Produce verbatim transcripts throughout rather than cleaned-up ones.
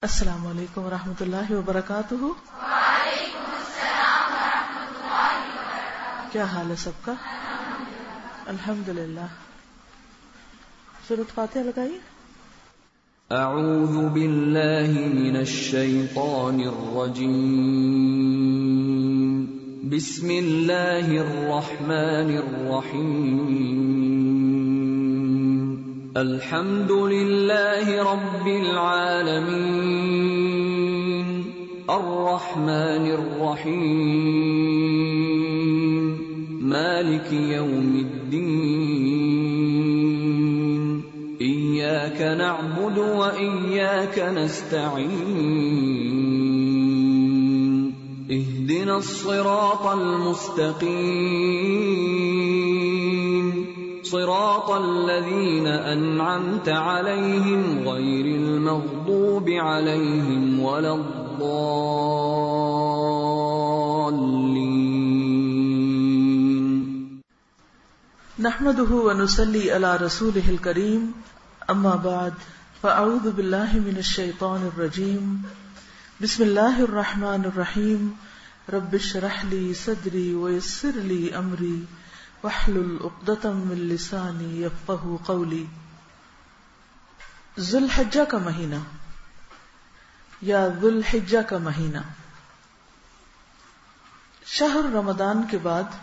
السلام علیکم ورحمۃ اللہ وبرکاتہ. وعلیکم السلام ورحمۃ اللہ وبرکاتہ. کیا حال ہے سب کا؟ الحمدللہ. سورۃ فاتحہ لگائیے. اعوذ باللہ من الشیطان الرجیم. بسم اللہ الرحمن الرحیم. الحمد للہ رب العالمین الرحمن الرحیم مالک یوم الدین ایاک نعبد و ایاک نستعین اہدنا الصراط المستقیم صراط الذين أنعمت عليهم غير المغضوب عليهم ولا الضالين. نحمده ونصلي على رسوله الكريم. أما بعد فأعوذ بالله من الشيطان الرجيم. بسم الله الرحمن الرحيم. رب اشرح لي صدري ويسر لي أمري وَاحْلُلْ عُقْدَةً مِّن لِّسَانِي يَفْقَهُوا قَوْلِي. ذو الحجہ کا مہینہ یا ذو الحجہ کا مہینہ شہر رمضان کے بعد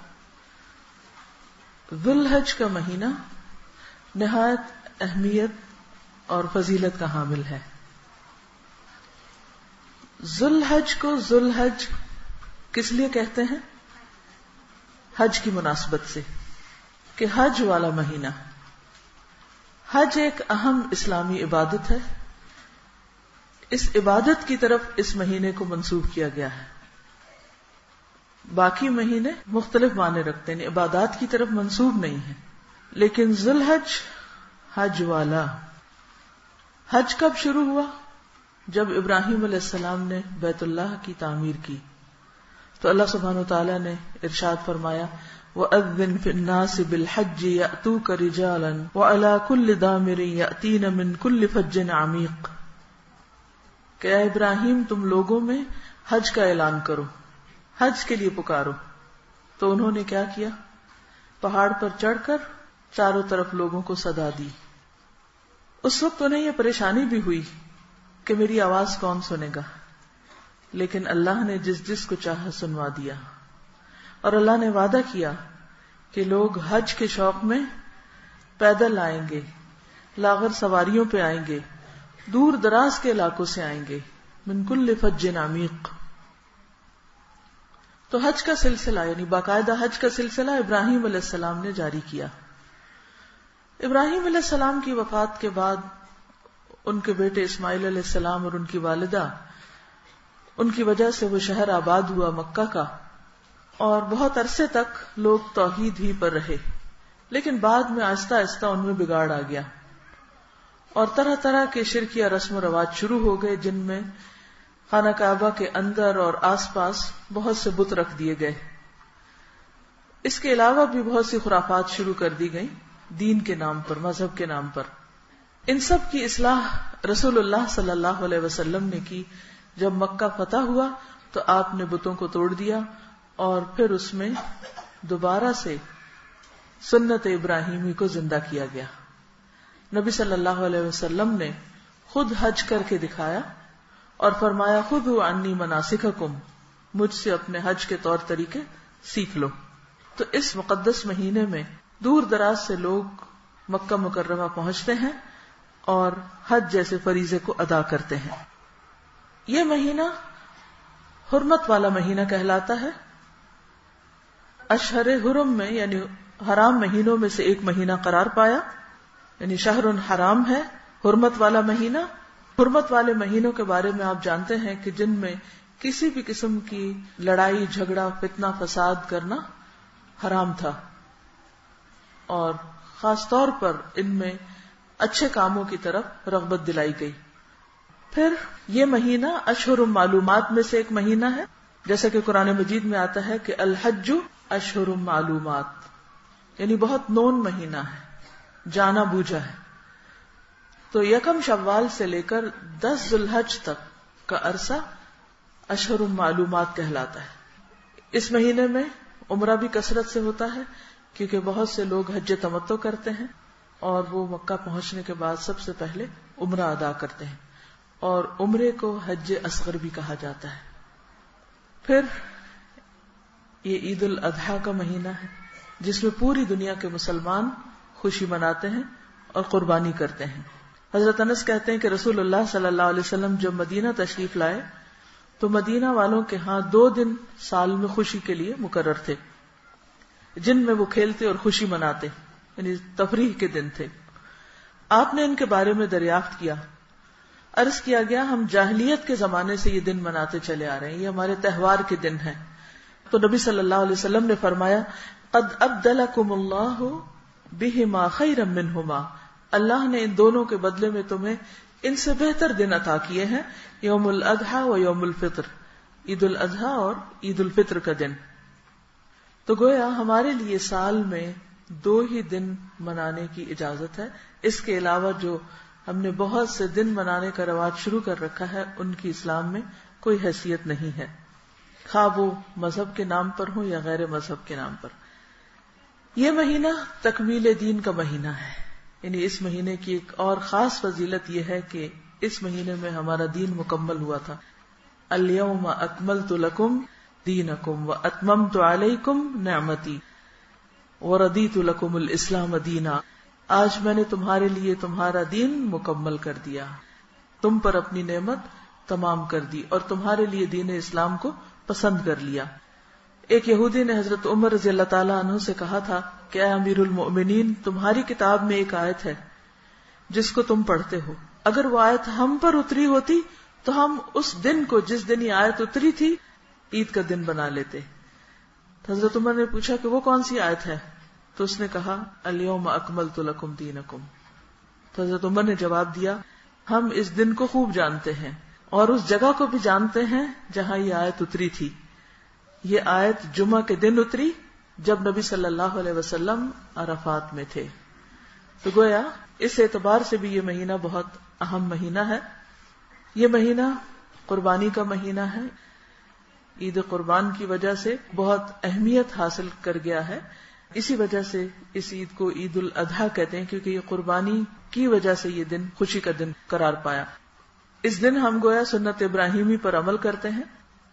ذو الحج کا مہینہ نہایت اہمیت اور فضیلت کا حامل ہے. ذو الحج کو ذو الحج کس لیے کہتے ہیں؟ حج کی مناسبت سے کہ حج والا مہینہ. حج ایک اہم اسلامی عبادت ہے. اس عبادت کی طرف اس مہینے کو منسوب کیا گیا ہے. باقی مہینے مختلف معنی رکھتے ہیں، عبادات کی طرف منسوب نہیں ہے، لیکن ذو الحج حج والا. حج کب شروع ہوا؟ جب ابراہیم علیہ السلام نے بیت اللہ کی تعمیر کی تو اللہ سبحانہ وتعالی نے ارشاد فرمایا وَأَذِّن فِي النَّاسِ بِالْحَجِّ يَأْتُوكَ رِجَالًا وَعَلَى كُلِّ ضَامِرٍ يَأْتِينَ مِنْ كُلِّ فَجٍّ عَمِيقٍ. کہ اے ابراہیم تم لوگوں میں حج کا اعلان کرو، حج کے لیے پکارو. تو انہوں نے کیا کیا؟ پہاڑ پر چڑھ کر چاروں طرف لوگوں کو صدا دی. اس وقت انہیں یہ پریشانی بھی ہوئی کہ میری آواز کون سنے گا، لیکن اللہ نے جس جس کو چاہا سنوا دیا. اور اللہ نے وعدہ کیا کہ لوگ حج کے شوق میں پیدل آئیں گے، لاغر سواریوں پہ آئیں گے، دور دراز کے علاقوں سے آئیں گے، من کل فج عمیق. تو حج کا سلسلہ یعنی باقاعدہ حج کا سلسلہ ابراہیم علیہ السلام نے جاری کیا. ابراہیم علیہ السلام کی وفات کے بعد ان کے بیٹے اسماعیل علیہ السلام اور ان کی والدہ، ان کی وجہ سے وہ شہر آباد ہوا مکہ کا، اور بہت عرصے تک لوگ توحید ہی پر رہے. لیکن بعد میں آہستہ آہستہ ان میں بگاڑ آ گیا اور طرح طرح کے شرکیہ رسم و رواج شروع ہو گئے، جن میں خانہ کعبہ کے اندر اور آس پاس بہت سے بت رکھ دیے گئے. اس کے علاوہ بھی بہت سی خرافات شروع کر دی گئیں دین کے نام پر، مذہب کے نام پر. ان سب کی اصلاح رسول اللہ صلی اللہ علیہ وسلم نے کی. جب مکہ فتح ہوا تو آپ نے بتوں کو توڑ دیا اور پھر اس میں دوبارہ سے سنت ابراہیمی کو زندہ کیا گیا. نبی صلی اللہ علیہ وسلم نے خود حج کر کے دکھایا اور فرمایا خذوا عنی مناسککم، مجھ سے اپنے حج کے طور طریقے سیکھ لو. تو اس مقدس مہینے میں دور دراز سے لوگ مکہ مکرمہ پہنچتے ہیں اور حج جیسے فریضے کو ادا کرتے ہیں. یہ مہینہ حرمت والا مہینہ کہلاتا ہے. اشہر حرم میں یعنی حرام مہینوں میں سے ایک مہینہ قرار پایا، یعنی شہر حرام ہے، حرمت والا مہینہ. حرمت والے مہینوں کے بارے میں آپ جانتے ہیں کہ جن میں کسی بھی قسم کی لڑائی جھگڑا فتنہ فساد کرنا حرام تھا، اور خاص طور پر ان میں اچھے کاموں کی طرف رغبت دلائی گئی. پھر یہ مہینہ اشہر معلومات میں سے ایک مہینہ ہے، جیسا کہ قرآن مجید میں آتا ہے کہ الحج اشہر معلومات، یعنی بہت نون مہینہ ہے، جانا بوجھا ہے. تو یکم شوال سے لے کر دس ذوالحج تک کا عرصہ اشہر معلومات کہلاتا ہے۔ اس مہینے میں عمرہ بھی کثرت سے ہوتا ہے کیونکہ بہت سے لوگ حج تمتع کرتے ہیں اور وہ مکہ پہنچنے کے بعد سب سے پہلے عمرہ ادا کرتے ہیں، اور عمرے کو حج اصغر بھی کہا جاتا ہے۔ پھر یہ عید الاضحیٰ کا مہینہ ہے جس میں پوری دنیا کے مسلمان خوشی مناتے ہیں اور قربانی کرتے ہیں۔ حضرت انس کہتے ہیں کہ رسول اللہ صلی اللہ علیہ وسلم جب مدینہ تشریف لائے تو مدینہ والوں کے ہاں دو دن سال میں خوشی کے لیے مقرر تھے جن میں وہ کھیلتے اور خوشی مناتے، یعنی تفریح کے دن تھے۔ آپ نے ان کے بارے میں دریافت کیا، عرض کیا گیا ہم جاہلیت کے زمانے سے یہ دن مناتے چلے آ رہے ہیں، یہ ہمارے تہوار کے دن ہیں۔ تو نبی صلی اللہ علیہ وسلم نے فرمایا قد ابدلکم اللہ بہما خیرا منہما، اللہ نے ان دونوں کے بدلے میں تمہیں ان سے بہتر دن عطا کیے ہیں، یوم الاضحیٰ و یوم الفطر، عید الاضحیٰ اور عید الفطر کا دن۔ تو گویا ہمارے لیے سال میں دو ہی دن منانے کی اجازت ہے، اس کے علاوہ جو ہم نے بہت سے دن منانے کا رواج شروع کر رکھا ہے ان کی اسلام میں کوئی حیثیت نہیں ہے، خواہ وہ مذہب کے نام پر ہو یا غیر مذہب کے نام پر۔ یہ مہینہ تکمیل دین کا مہینہ ہے، یعنی اس مہینے کی ایک اور خاص فضیلت یہ ہے کہ اس مہینے میں ہمارا دین مکمل ہوا تھا۔ الیوم اکملت لکم دینکم واتممت علیکم نعمتی وردیت لکم الاسلام دینا، آج میں نے تمہارے لیے تمہارا دین مکمل کر دیا، تم پر اپنی نعمت تمام کر دی اور تمہارے لیے دین اسلام کو پسند کر لیا۔ ایک یہودی نے حضرت عمر رضی اللہ تعالیٰ عنہ سے کہا تھا کہ اے امیر المؤمنین، تمہاری کتاب میں ایک آیت ہے جس کو تم پڑھتے ہو، اگر وہ آیت ہم پر اتری ہوتی تو ہم اس دن کو جس دن یہ آیت اتری تھی عید کا دن بنا لیتے۔ حضرت عمر نے پوچھا کہ وہ کون سی آیت ہے؟ تو اس نے کہا الیوم اکملت لکم دینکم۔ تو حضرت عمر نے جواب دیا ہم اس دن کو خوب جانتے ہیں اور اس جگہ کو بھی جانتے ہیں جہاں یہ آیت اتری تھی۔ یہ آیت جمعہ کے دن اتری جب نبی صلی اللہ علیہ وسلم عرفات میں تھے۔ تو گویا اس اعتبار سے بھی یہ مہینہ بہت اہم مہینہ ہے۔ یہ مہینہ قربانی کا مہینہ ہے، عید قربان کی وجہ سے بہت اہمیت حاصل کر گیا ہے، اسی وجہ سے اس عید کو عید الاضحیٰ کہتے ہیں کیونکہ یہ قربانی کی وجہ سے یہ دن خوشی کا دن قرار پایا۔ اس دن ہم گویا سنت ابراہیمی پر عمل کرتے ہیں۔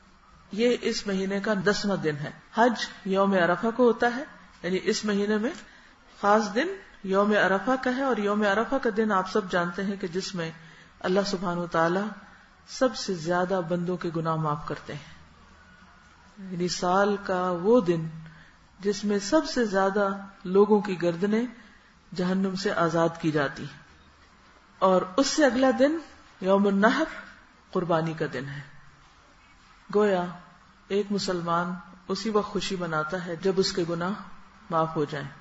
یہ اس مہینے کا دسواں دن ہے۔ حج یوم عرفہ کو ہوتا ہے، یعنی اس مہینے میں خاص دن یوم عرفہ کا ہے، اور یوم عرفہ کا دن آپ سب جانتے ہیں کہ جس میں اللہ سبحانہ وتعالی سب سے زیادہ بندوں کے گناہ معاف کرتے ہیں، یعنی سال کا وہ دن جس میں سب سے زیادہ لوگوں کی گردنیں جہنم سے آزاد کی جاتی ہیں۔ اور اس سے اگلا دن یوم النحر قربانی کا دن ہے۔ گویا ایک مسلمان اسی وقت خوشی مناتا ہے جب اس کے گناہ معاف ہو جائیں۔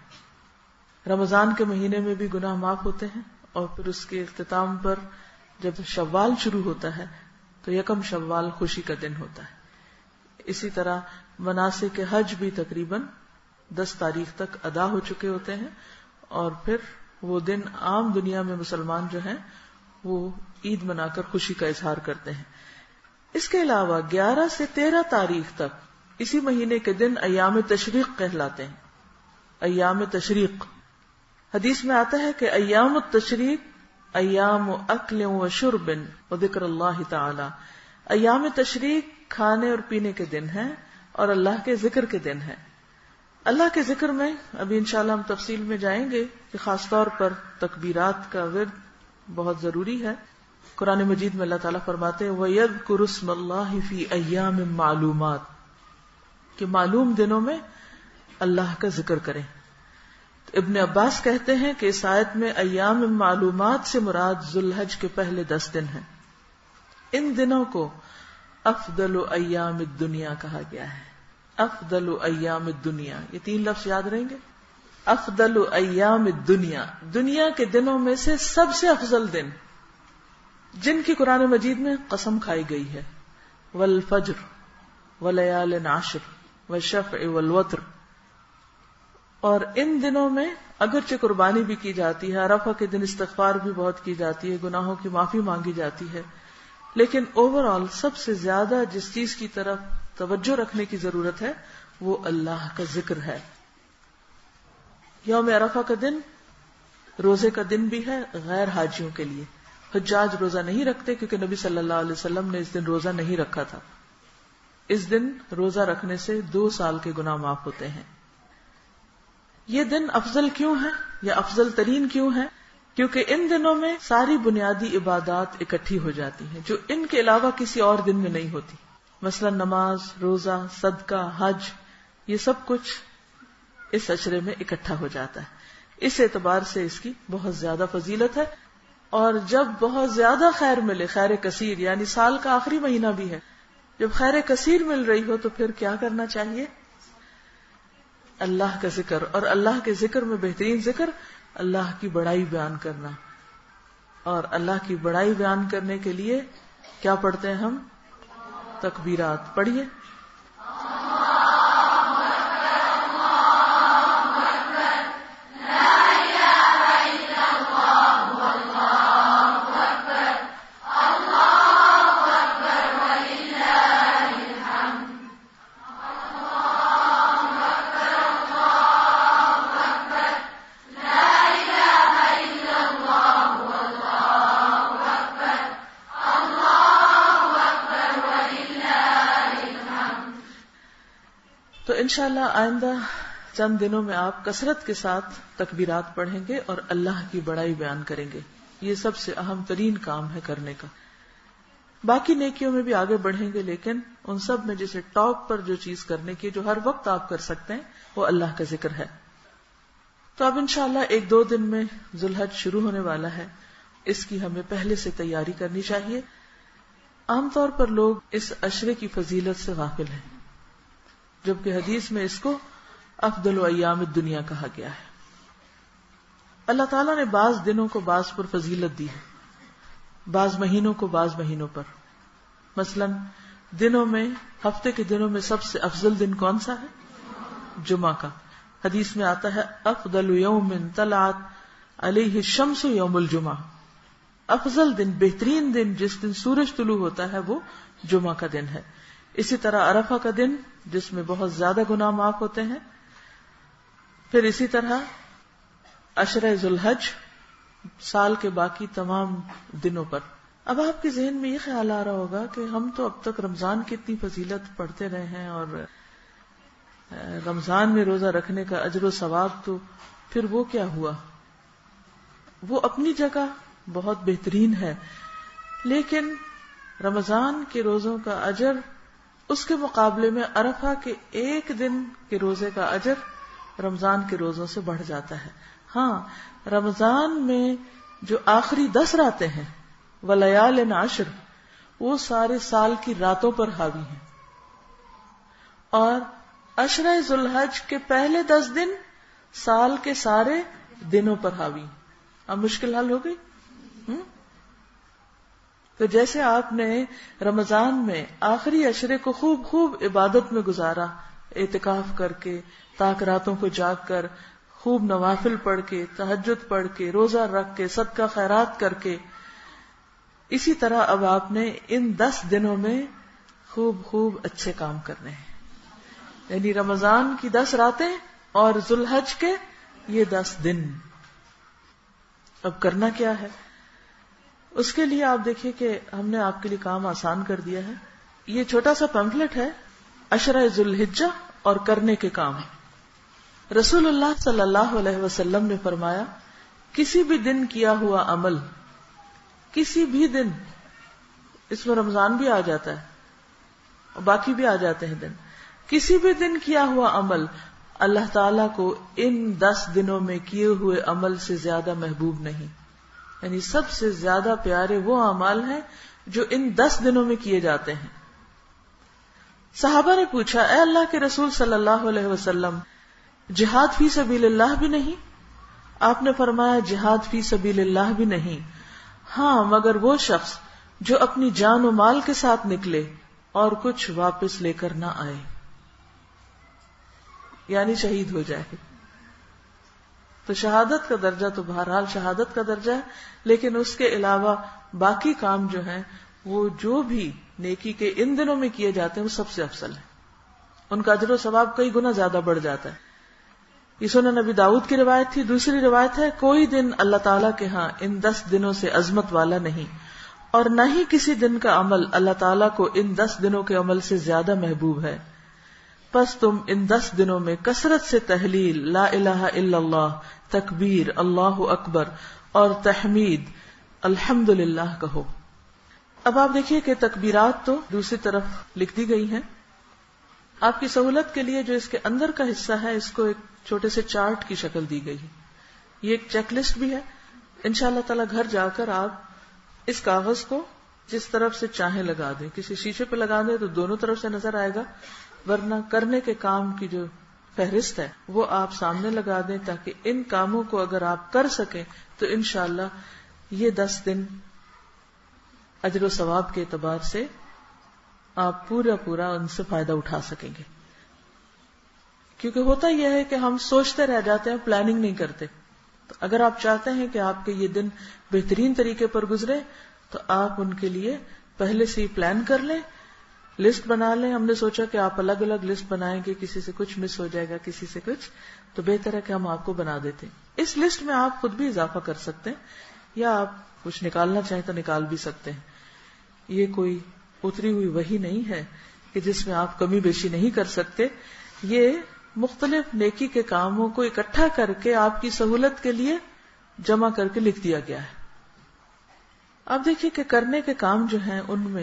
رمضان کے مہینے میں بھی گناہ معاف ہوتے ہیں، اور پھر اس کے اختتام پر جب شوال شروع ہوتا ہے تو یکم شوال خوشی کا دن ہوتا ہے۔ اسی طرح مناسک حج بھی تقریباً دس تاریخ تک ادا ہو چکے ہوتے ہیں، اور پھر وہ دن عام دنیا میں مسلمان جو ہیں وہ عید منا کر خوشی کا اظہار کرتے ہیں۔ اس کے علاوہ گیارہ سے تیرہ تاریخ تک اسی مہینے کے دن ایام تشریق کہلاتے ہیں۔ ایام تشریق حدیث میں آتا ہے کہ ایام التشریق ایام اکل و شرب و ذکر اللہ تعالی، ایام تشریق کھانے اور پینے کے دن ہیں اور اللہ کے ذکر کے دن ہیں۔ اللہ کے ذکر میں ابھی انشاءاللہ ہم تفصیل میں جائیں گے کہ خاص طور پر تکبیرات کا ورد بہت ضروری ہے۔ قرآن مجید میں اللہ تعالیٰ فرماتے ہیں وَيَذْكُرُ اسْمَ اللَّهِ فِي أَيَّامٍ مَّعْلُومَاتٍ، کہ معلوم دنوں میں اللہ کا ذکر کریں۔ ابن عباس کہتے ہیں کہ اس آیت میں ایام معلومات سے مراد ذوالحج کے پہلے دس دن ہیں۔ ان دنوں کو افضل ایام الدنیا کہا گیا ہے۔ افضل ایام الدنیا، یہ تین لفظ یاد رہیں گے۔ افضل ایام الدنیا، دنیا کے دنوں میں سے سب سے افضل دن جن کی قرآن مجید میں قسم کھائی گئی ہے، والفجر ولیال عشر والشفع والوتر۔ اور ان دنوں میں اگرچہ قربانی بھی کی جاتی ہے، عرفہ کے دن استغفار بھی بہت کی جاتی ہے، گناہوں کی معافی مانگی جاتی ہے، لیکن اوور آل سب سے زیادہ جس چیز کی طرف توجہ رکھنے کی ضرورت ہے وہ اللہ کا ذکر ہے. یوم عرفہ کا دن روزے کا دن بھی ہے غیر حاجیوں کے لیے. حجاج روزہ نہیں رکھتے کیونکہ نبی صلی اللہ علیہ وسلم نے اس دن روزہ نہیں رکھا تھا. اس دن روزہ رکھنے سے دو سال کے گناہ معاف ہوتے ہیں. یہ دن افضل کیوں ہے یا افضل ترین کیوں ہے؟ کیونکہ ان دنوں میں ساری بنیادی عبادات اکٹھی ہو جاتی ہیں جو ان کے علاوہ کسی اور دن میں نہیں ہوتی. مثلا نماز، روزہ، صدقہ، حج، یہ سب کچھ اس عشرے میں اکٹھا ہو جاتا ہے. اس اعتبار سے اس کی بہت زیادہ فضیلت ہے. اور جب بہت زیادہ خیر ملے، خیر کثیر، یعنی سال کا آخری مہینہ بھی ہے، جب خیر کثیر مل رہی ہو تو پھر کیا کرنا چاہیے؟ اللہ کا ذکر. اور اللہ کے ذکر میں بہترین ذکر اللہ کی بڑائی بیان کرنا. اور اللہ کی بڑائی بیان کرنے کے لیے کیا پڑھتے ہیں ہم؟ تکبیرات. پڑھیے. تو انشاءاللہ آئندہ چند دنوں میں آپ کثرت کے ساتھ تکبیرات پڑھیں گے اور اللہ کی بڑائی بیان کریں گے. یہ سب سے اہم ترین کام ہے کرنے کا. باقی نیکیوں میں بھی آگے بڑھیں گے، لیکن ان سب میں جسے ٹاپ پر جو چیز کرنے کی جو ہر وقت آپ کر سکتے ہیں وہ اللہ کا ذکر ہے. تو اب انشاءاللہ ایک دو دن میں ذوالحج شروع ہونے والا ہے. اس کی ہمیں پہلے سے تیاری کرنی چاہیے. عام طور پر لوگ اس عشرے کی فضیلت سے غافل ہیں، جبکہ حدیث میں اس کو افضل ایام الدنیا کہا گیا ہے. اللہ تعالیٰ نے بعض دنوں کو بعض پر فضیلت دی ہے، بعض مہینوں کو بعض مہینوں پر. مثلا دنوں میں، ہفتے کے دنوں میں سب سے افضل دن کون سا ہے؟ جمعہ کا. حدیث میں آتا ہے افضل یوم طلعت علیہ الشمس یوم الجمعہ. افضل دن، بہترین دن جس دن سورج طلوع ہوتا ہے وہ جمعہ کا دن ہے. اسی طرح عرفہ کا دن جس میں بہت زیادہ گناہ معاف ہوتے ہیں. پھر اسی طرح عشرہ ذوالحج، سال کے باقی تمام دنوں پر. اب آپ کے ذہن میں یہ خیال آ رہا ہوگا کہ ہم تو اب تک رمضان کی اتنی فضیلت پڑھتے رہے ہیں اور رمضان میں روزہ رکھنے کا اجر و ثواب، تو پھر وہ کیا ہوا؟ وہ اپنی جگہ بہت بہترین ہے، لیکن رمضان کے روزوں کا اجر اس کے مقابلے میں عرفہ کے ایک دن کے روزے کا اجر رمضان کے روزوں سے بڑھ جاتا ہے. ہاں، رمضان میں جو آخری دس راتیں ہیں ولیال عشر، وہ سارے سال کی راتوں پر حاوی ہیں، اور عشرہ ذوالحج کے پہلے دس دن سال کے سارے دنوں پر حاوی. اب مشکل حل ہو گئی. تو جیسے آپ نے رمضان میں آخری عشرے کو خوب خوب عبادت میں گزارا، اعتکاف کر کے، تاک راتوں کو جاگ کر، خوب نوافل پڑھ کے، تہجد پڑھ کے، روزہ رکھ کے، صدقہ خیرات کر کے، اسی طرح اب آپ نے ان دس دنوں میں خوب خوب اچھے کام کرنے ہیں. یعنی رمضان کی دس راتیں اور ذوالحج کے یہ دس دن. اب کرنا کیا ہے؟ اس کے لیے آپ دیکھیے کہ ہم نے آپ کے لیے کام آسان کر دیا ہے. یہ چھوٹا سا پیمفلٹ ہے، عشرہ ذوالحجہ اور کرنے کے کام. رسول اللہ صلی اللہ علیہ وسلم نے فرمایا، کسی بھی دن کیا ہوا عمل، کسی بھی دن، اس میں رمضان بھی آ جاتا ہے اور باقی بھی آ جاتے ہیں دن، کسی بھی دن کیا ہوا عمل اللہ تعالیٰ کو ان دس دنوں میں کیے ہوئے عمل سے زیادہ محبوب نہیں. یعنی سب سے زیادہ پیارے وہ اعمال ہیں جو ان دس دنوں میں کیے جاتے ہیں. صحابہ نے پوچھا، اے اللہ کے رسول صلی اللہ علیہ وسلم، جہاد فی سبیل اللہ بھی نہیں؟ آپ نے فرمایا، جہاد فی سبیل اللہ بھی نہیں، ہاں مگر وہ شخص جو اپنی جان و مال کے ساتھ نکلے اور کچھ واپس لے کر نہ آئے، یعنی شہید ہو جائے. تو شہادت کا درجہ تو بہرحال شہادت کا درجہ ہے، لیکن اس کے علاوہ باقی کام جو ہیں وہ جو بھی نیکی کے ان دنوں میں کیے جاتے ہیں وہ سب سے افضل ہے، ان کا اجر و ثواب کئی گنا زیادہ بڑھ جاتا ہے. یہ سنن نبی داؤد کی روایت تھی. دوسری روایت ہے کوئی دن اللہ تعالیٰ کے ہاں ان دس دنوں سے عظمت والا نہیں، اور نہ ہی کسی دن کا عمل اللہ تعالیٰ کو ان دس دنوں کے عمل سے زیادہ محبوب ہے. پس تم ان دس دنوں میں کثرت سے تحلیل، لا الہ الا اللہ، تکبیر، اللہ اکبر اور تحمید، الحمدللہ کہو. اب آپ دیکھیے کہ تکبیرات تو دوسری طرف لکھ دی گئی ہیں. آپ کی سہولت کے لیے جو اس کے اندر کا حصہ ہے اس کو ایک چھوٹے سے چارٹ کی شکل دی گئی ہے. یہ ایک چیک لسٹ بھی ہے. انشاءاللہ تعالی گھر جا کر آپ اس کاغذ کو جس طرف سے چاہیں لگا دیں. کسی شیشے پہ لگا دیں تو دونوں طرف سے نظر آئے گا، ورنہ کرنے کے کام کی جو فہرست ہے وہ آپ سامنے لگا دیں تاکہ ان کاموں کو اگر آپ کر سکیں تو انشاءاللہ یہ دس دن اجر و ثواب کے اعتبار سے آپ پورا پورا ان سے فائدہ اٹھا سکیں گے. کیونکہ ہوتا یہ ہے کہ ہم سوچتے رہ جاتے ہیں، پلاننگ نہیں کرتے. تو اگر آپ چاہتے ہیں کہ آپ کے یہ دن بہترین طریقے پر گزرے تو آپ ان کے لیے پہلے سے ہی پلان کر لیں، لسٹ بنا لیں. ہم نے سوچا کہ آپ الگ الگ لسٹ بنائیں گے، کسی سے کچھ مس ہو جائے گا، کسی سے کچھ، تو بہتر ہے کہ ہم آپ کو بنا دیتے ہیں. اس لسٹ میں آپ خود بھی اضافہ کر سکتے ہیں یا آپ کچھ نکالنا چاہیں تو نکال بھی سکتے ہیں. یہ کوئی اتری ہوئی وحی نہیں ہے کہ جس میں آپ کمی بیشی نہیں کر سکتے. یہ مختلف نیکی کے کاموں کو اکٹھا کر کے آپ کی سہولت کے لیے جمع کر کے لکھ دیا گیا ہے. آپ دیکھیے کہ کرنے کے کام جو ہیں ان میں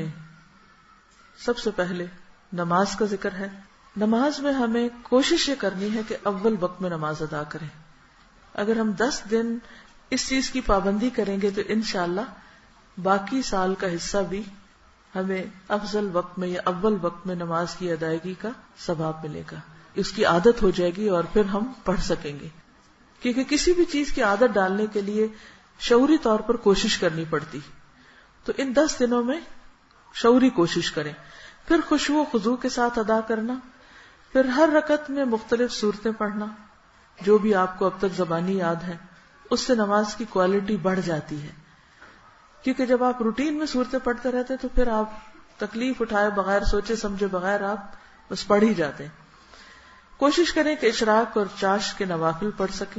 سب سے پہلے نماز کا ذکر ہے. نماز میں ہمیں کوشش یہ کرنی ہے کہ اول وقت میں نماز ادا کریں. اگر ہم دس دن اس چیز کی پابندی کریں گے تو انشاءاللہ باقی سال کا حصہ بھی ہمیں افضل وقت میں یا اول وقت میں نماز کی ادائیگی کا ثواب ملے گا. اس کی عادت ہو جائے گی اور پھر ہم پڑھ سکیں گے. کیونکہ کسی بھی چیز کی عادت ڈالنے کے لیے شعوری طور پر کوشش کرنی پڑتی. تو ان دس دنوں میں شعوری کوشش کریں. پھر خشوع و خضوع کے ساتھ ادا کرنا. پھر ہر رکعت میں مختلف صورتیں پڑھنا جو بھی آپ کو اب تک زبانی یاد ہے. اس سے نماز کی کوالٹی بڑھ جاتی ہے. کیونکہ جب آپ روٹین میں صورتیں پڑھتے رہتے تو پھر آپ تکلیف اٹھائے بغیر، سوچے سمجھے بغیر آپ بس پڑھ ہی جاتے ہیں. کوشش کریں کہ اشراق اور چاش کے نوافل پڑھ سکیں.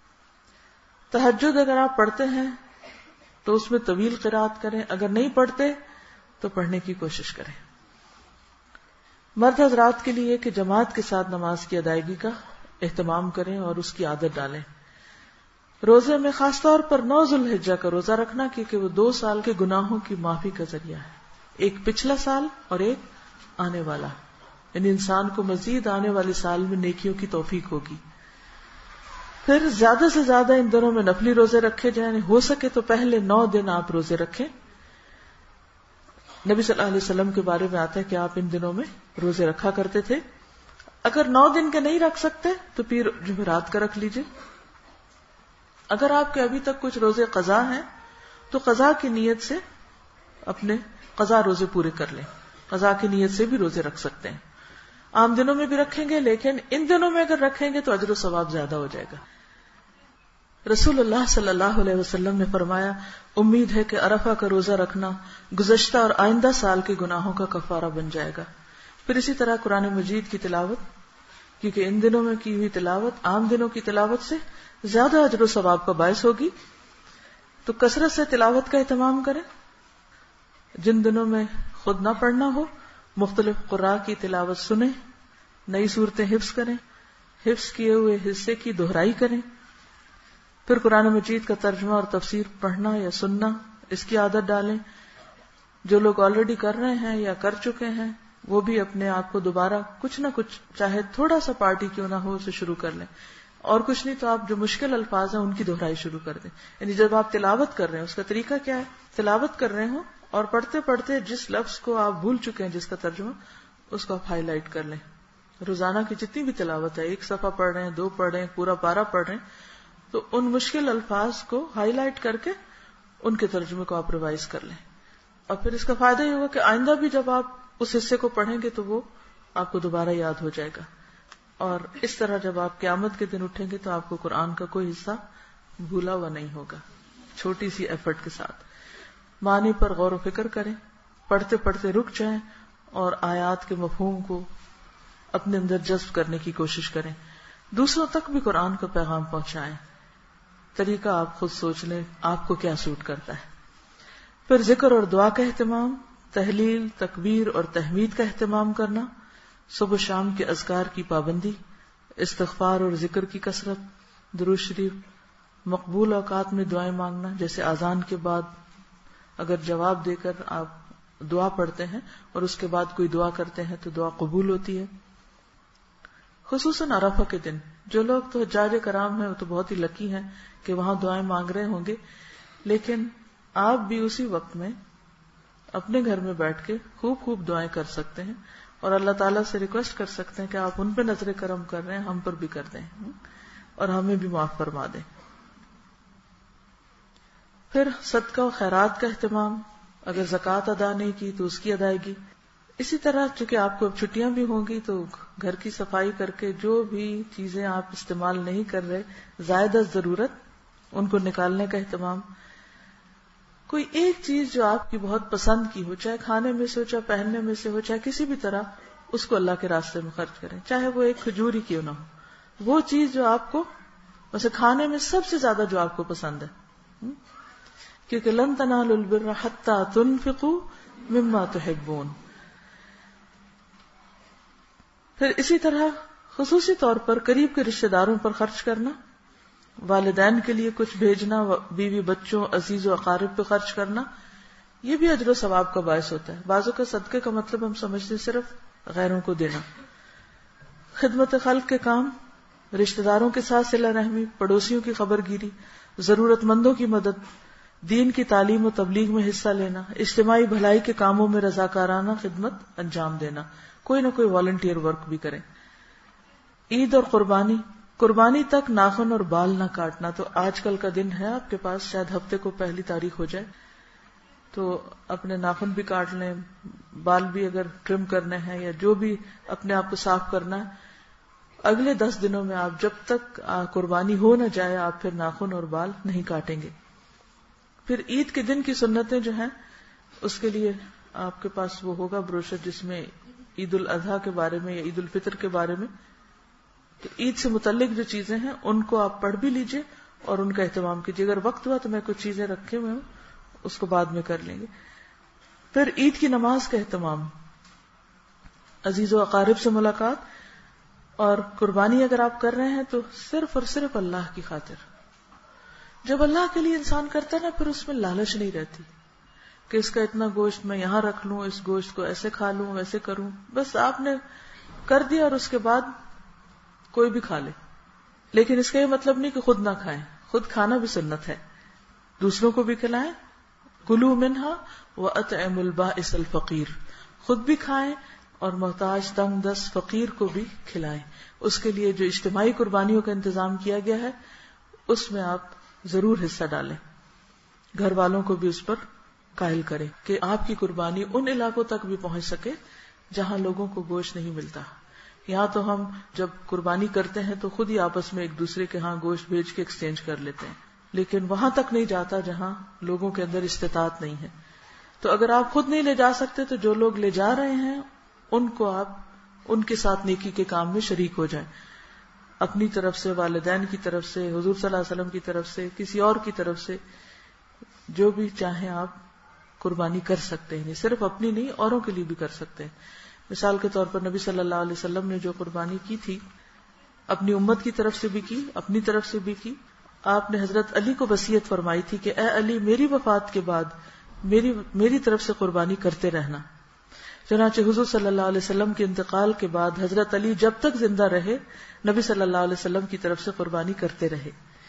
تہجد اگر آپ پڑھتے ہیں تو اس میں طویل قرات کریں، اگر نہیں پڑھتے تو پڑھنے کی کوشش کریں. مرد حضرات کے لیے کہ جماعت کے ساتھ نماز کی ادائیگی کا اہتمام کریں اور اس کی عادت ڈالیں. روزے میں خاص طور پر نو ذوالحجہ کا روزہ رکھنا کیونکہ وہ دو سال کے گناہوں کی معافی کا ذریعہ ہے. ایک پچھلا سال اور ایک آنے والا، یعنی انسان کو مزید آنے والے سال میں نیکیوں کی توفیق ہوگی. پھر زیادہ سے زیادہ ان دنوں میں نفلی روزے رکھے جائیں. ہو سکے تو پہلے نو دن آپ روزے رکھیں. نبی صلی اللہ علیہ وسلم کے بارے میں آتا ہے کہ آپ ان دنوں میں روزے رکھا کرتے تھے. اگر نو دن کے نہیں رکھ سکتے تو پھر جمعرات کا رکھ لیجئے. اگر آپ کے ابھی تک کچھ روزے قضا ہیں تو قضا کی نیت سے اپنے قضا روزے پورے کر لیں. قضا کی نیت سے بھی روزے رکھ سکتے ہیں. عام دنوں میں بھی رکھیں گے لیکن ان دنوں میں اگر رکھیں گے تو اجر و ثواب زیادہ ہو جائے گا. رسول اللہ صلی اللہ علیہ وسلم نے فرمایا امید ہے کہ عرفہ کا روزہ رکھنا گزشتہ اور آئندہ سال کے گناہوں کا کفارہ بن جائے گا. پھر اسی طرح قرآن مجید کی تلاوت، کیونکہ ان دنوں میں کی ہوئی تلاوت عام دنوں کی تلاوت سے زیادہ اجر و ثواب کا باعث ہوگی. تو کثرت سے تلاوت کا اہتمام کریں. جن دنوں میں خود نہ پڑھنا ہو مختلف قراء کی تلاوت سنیں، نئی صورتیں حفظ کریں، حفظ کیے ہوئے حصے کی دہرائی کریں. پھر قرآن مجید کا ترجمہ اور تفسیر پڑھنا یا سننا، اس کی عادت ڈالیں. جو لوگ آلریڈی کر رہے ہیں یا کر چکے ہیں وہ بھی اپنے آپ کو دوبارہ کچھ نہ کچھ، چاہے تھوڑا سا پارٹی کیوں نہ ہو، اسے شروع کر لیں. اور کچھ نہیں تو آپ جو مشکل الفاظ ہیں ان کی دہرائی شروع کر دیں. یعنی جب آپ تلاوت کر رہے ہیں اس کا طریقہ کیا ہے، تلاوت کر رہے ہوں اور پڑھتے پڑھتے جس لفظ کو آپ بھول چکے ہیں جس کا ترجمہ، اس کو آپ ہائی لائٹ کر لیں. روزانہ کی جتنی بھی تلاوت ہے، ایک صفحہ پڑھ رہے ہیں، دو پڑھ رہے ہیں، پورا پارہ پڑھ رہے ہیں، تو ان مشکل الفاظ کو ہائی لائٹ کر کے ان کے ترجمے کو آپ ریوائز کر لیں. اور پھر اس کا فائدہ یہ ہوگا کہ آئندہ بھی جب آپ اس حصے کو پڑھیں گے تو وہ آپ کو دوبارہ یاد ہو جائے گا. اور اس طرح جب آپ قیامت کے دن اٹھیں گے تو آپ کو قرآن کا کوئی حصہ بھولا ہوا نہیں ہوگا. چھوٹی سی ایفرٹ کے ساتھ معنی پر غور و فکر کریں. پڑھتے پڑھتے رک جائیں اور آیات کے مفہوم کو اپنے اندر جذب کرنے کی کوشش کریں. دوسروں تک بھی قرآن کا پیغام پہنچائیں. طریقہ آپ خود سوچ لیں آپ کو کیا سوٹ کرتا ہے. پھر ذکر اور دعا کا اہتمام، تحلیل، تکبیر اور تحمید کا اہتمام کرنا، صبح شام کے اذکار کی پابندی، استغفار اور ذکر کی کثرت، درود شریف، مقبول اوقات میں دعائیں مانگنا، جیسے اذان کے بعد اگر جواب دے کر آپ دعا پڑھتے ہیں اور اس کے بعد کوئی دعا کرتے ہیں تو دعا قبول ہوتی ہے. خصوصاً عرفہ کے دن جو لوگ تو حجاج کرام ہیں وہ تو بہت ہی لکی ہیں کہ وہاں دعائیں مانگ رہے ہوں گے، لیکن آپ بھی اسی وقت میں اپنے گھر میں بیٹھ کے خوب خوب دعائیں کر سکتے ہیں اور اللہ تعالیٰ سے ریکویسٹ کر سکتے ہیں کہ آپ ان پہ نظر کرم کر رہے ہیں، ہم پر بھی کر دیں اور ہمیں بھی معاف فرما دیں. پھر صدقہ و خیرات کا اہتمام، اگر زکوٰۃ ادا نہیں کی تو اس کی ادائیگی. اسی طرح چونکہ آپ کو اب چھٹیاں بھی ہوں گی تو گھر کی صفائی کر کے جو بھی چیزیں آپ استعمال نہیں کر رہے زائد از ضرورت ان کو نکالنے کا اہتمام. کوئی ایک چیز جو آپ کی بہت پسند کی ہو، چاہے کھانے میں سے ہو، چاہے پہننے میں سے ہو، چاہے کسی بھی طرح، اس کو اللہ کے راستے میں خرچ کریں، چاہے وہ ایک کھجور ہی کیوں نہ ہو. وہ چیز جو آپ کو ویسے کھانے میں سب سے زیادہ جو آپ کو پسند ہے، کیونکہ لن تنالوا البر حتى تنفقوا مما تحبون. پھر اسی طرح خصوصی طور پر قریب کے رشتہ داروں پر خرچ کرنا، والدین کے لیے کچھ بھیجنا، بیوی بچوں عزیز و اقارب پہ خرچ کرنا، یہ بھی اجر و ثواب کا باعث ہوتا ہے. بعضوں کا صدقے کا مطلب ہم سمجھتے صرف غیروں کو دینا. خدمت خلق کے کام، رشتہ داروں کے ساتھ صلہ رحمی، پڑوسیوں کی خبر گیری، ضرورت مندوں کی مدد، دین کی تعلیم و تبلیغ میں حصہ لینا، اجتماعی بھلائی کے کاموں میں رضاکارانہ خدمت انجام دینا، کوئی نہ کوئی والنٹیئر ورک بھی کریں. عید اور قربانی، قربانی تک ناخن اور بال نہ کاٹنا. تو آج کل کا دن ہے آپ کے پاس، شاید ہفتے کو پہلی تاریخ ہو جائے تو اپنے ناخن بھی کاٹ لیں، بال بھی اگر ٹرم کرنے ہیں یا جو بھی اپنے آپ کو صاف کرنا ہے. اگلے دس دنوں میں آپ جب تک قربانی ہو نہ جائے آپ پھر ناخن اور بال نہیں کاٹیں گے. پھر عید کے دن کی سنتیں جو ہیں اس کے لیے آپ کے پاس وہ ہوگا بروشر جس میں عید الاضحیٰ کے بارے میں یا عید الفطر کے بارے میں، تو عید سے متعلق جو چیزیں ہیں ان کو آپ پڑھ بھی لیجئے اور ان کا اہتمام کیجیے. اگر وقت ہوا تو میں کچھ چیزیں رکھے ہوئے ہوں اس کو بعد میں کر لیں گے. پھر عید کی نماز کا اہتمام، عزیز و اقارب سے ملاقات، اور قربانی اگر آپ کر رہے ہیں تو صرف اور صرف اللہ کی خاطر. جب اللہ کے لیے انسان کرتا ہے نا پھر اس میں لالچ نہیں رہتی کہ اس کا اتنا گوشت میں یہاں رکھ لوں، اس گوشت کو ایسے کھا لوں ویسے کروں. بس آپ نے کر دیا اور اس کے بعد کوئی بھی کھا لے. لیکن اس کا یہ مطلب نہیں کہ خود نہ کھائیں، خود کھانا بھی سنت ہے، دوسروں کو بھی کھلائیں. کلوا منہا واطعموا البائس الفقیر، خود بھی کھائیں اور محتاج تنگ دست فقیر کو بھی کھلائیں. اس کے لیے جو اجتماعی قربانیوں کا انتظام کیا گیا ہے اس میں آپ ضرور حصہ ڈالیں. گھر والوں کو بھی اس پر قائل کریں کہ آپ کی قربانی ان علاقوں تک بھی پہنچ سکے جہاں لوگوں کو گوشت نہیں ملتا. یہاں تو ہم جب قربانی کرتے ہیں تو خود ہی آپس میں ایک دوسرے کے ہاں گوشت بھیج کے ایکسچینج کر لیتے ہیں، لیکن وہاں تک نہیں جاتا جہاں لوگوں کے اندر استطاعت نہیں ہے. تو اگر آپ خود نہیں لے جا سکتے تو جو لوگ لے جا رہے ہیں ان کو آپ ان کے ساتھ نیکی کے کام میں شریک ہو جائیں. اپنی طرف سے، والدین کی طرف سے، حضور صلی اللہ علیہ وسلم کی طرف سے، کسی اور کی طرف سے، جو بھی چاہیں آپ قربانی کر سکتے ہیں. صرف اپنی نہیں، اوروں کے لیے بھی کر سکتے ہیں. مثال کے طور پر نبی صلی اللہ علیہ وسلم نے جو قربانی کی تھی اپنی امت کی طرف سے بھی کی، اپنی طرف سے بھی کی. آپ نے حضرت علی کو وصیت فرمائی تھی کہ اے علی میری وفات کے بعد میری میری طرف سے قربانی کرتے رہنا. چنانچہ حضور صلی اللہ علیہ وسلم کے انتقال کے بعد حضرت علی جب تک زندہ رہے نبی صلی اللہ علیہ وسلم کی طرف سے قربانی کرتے رہے.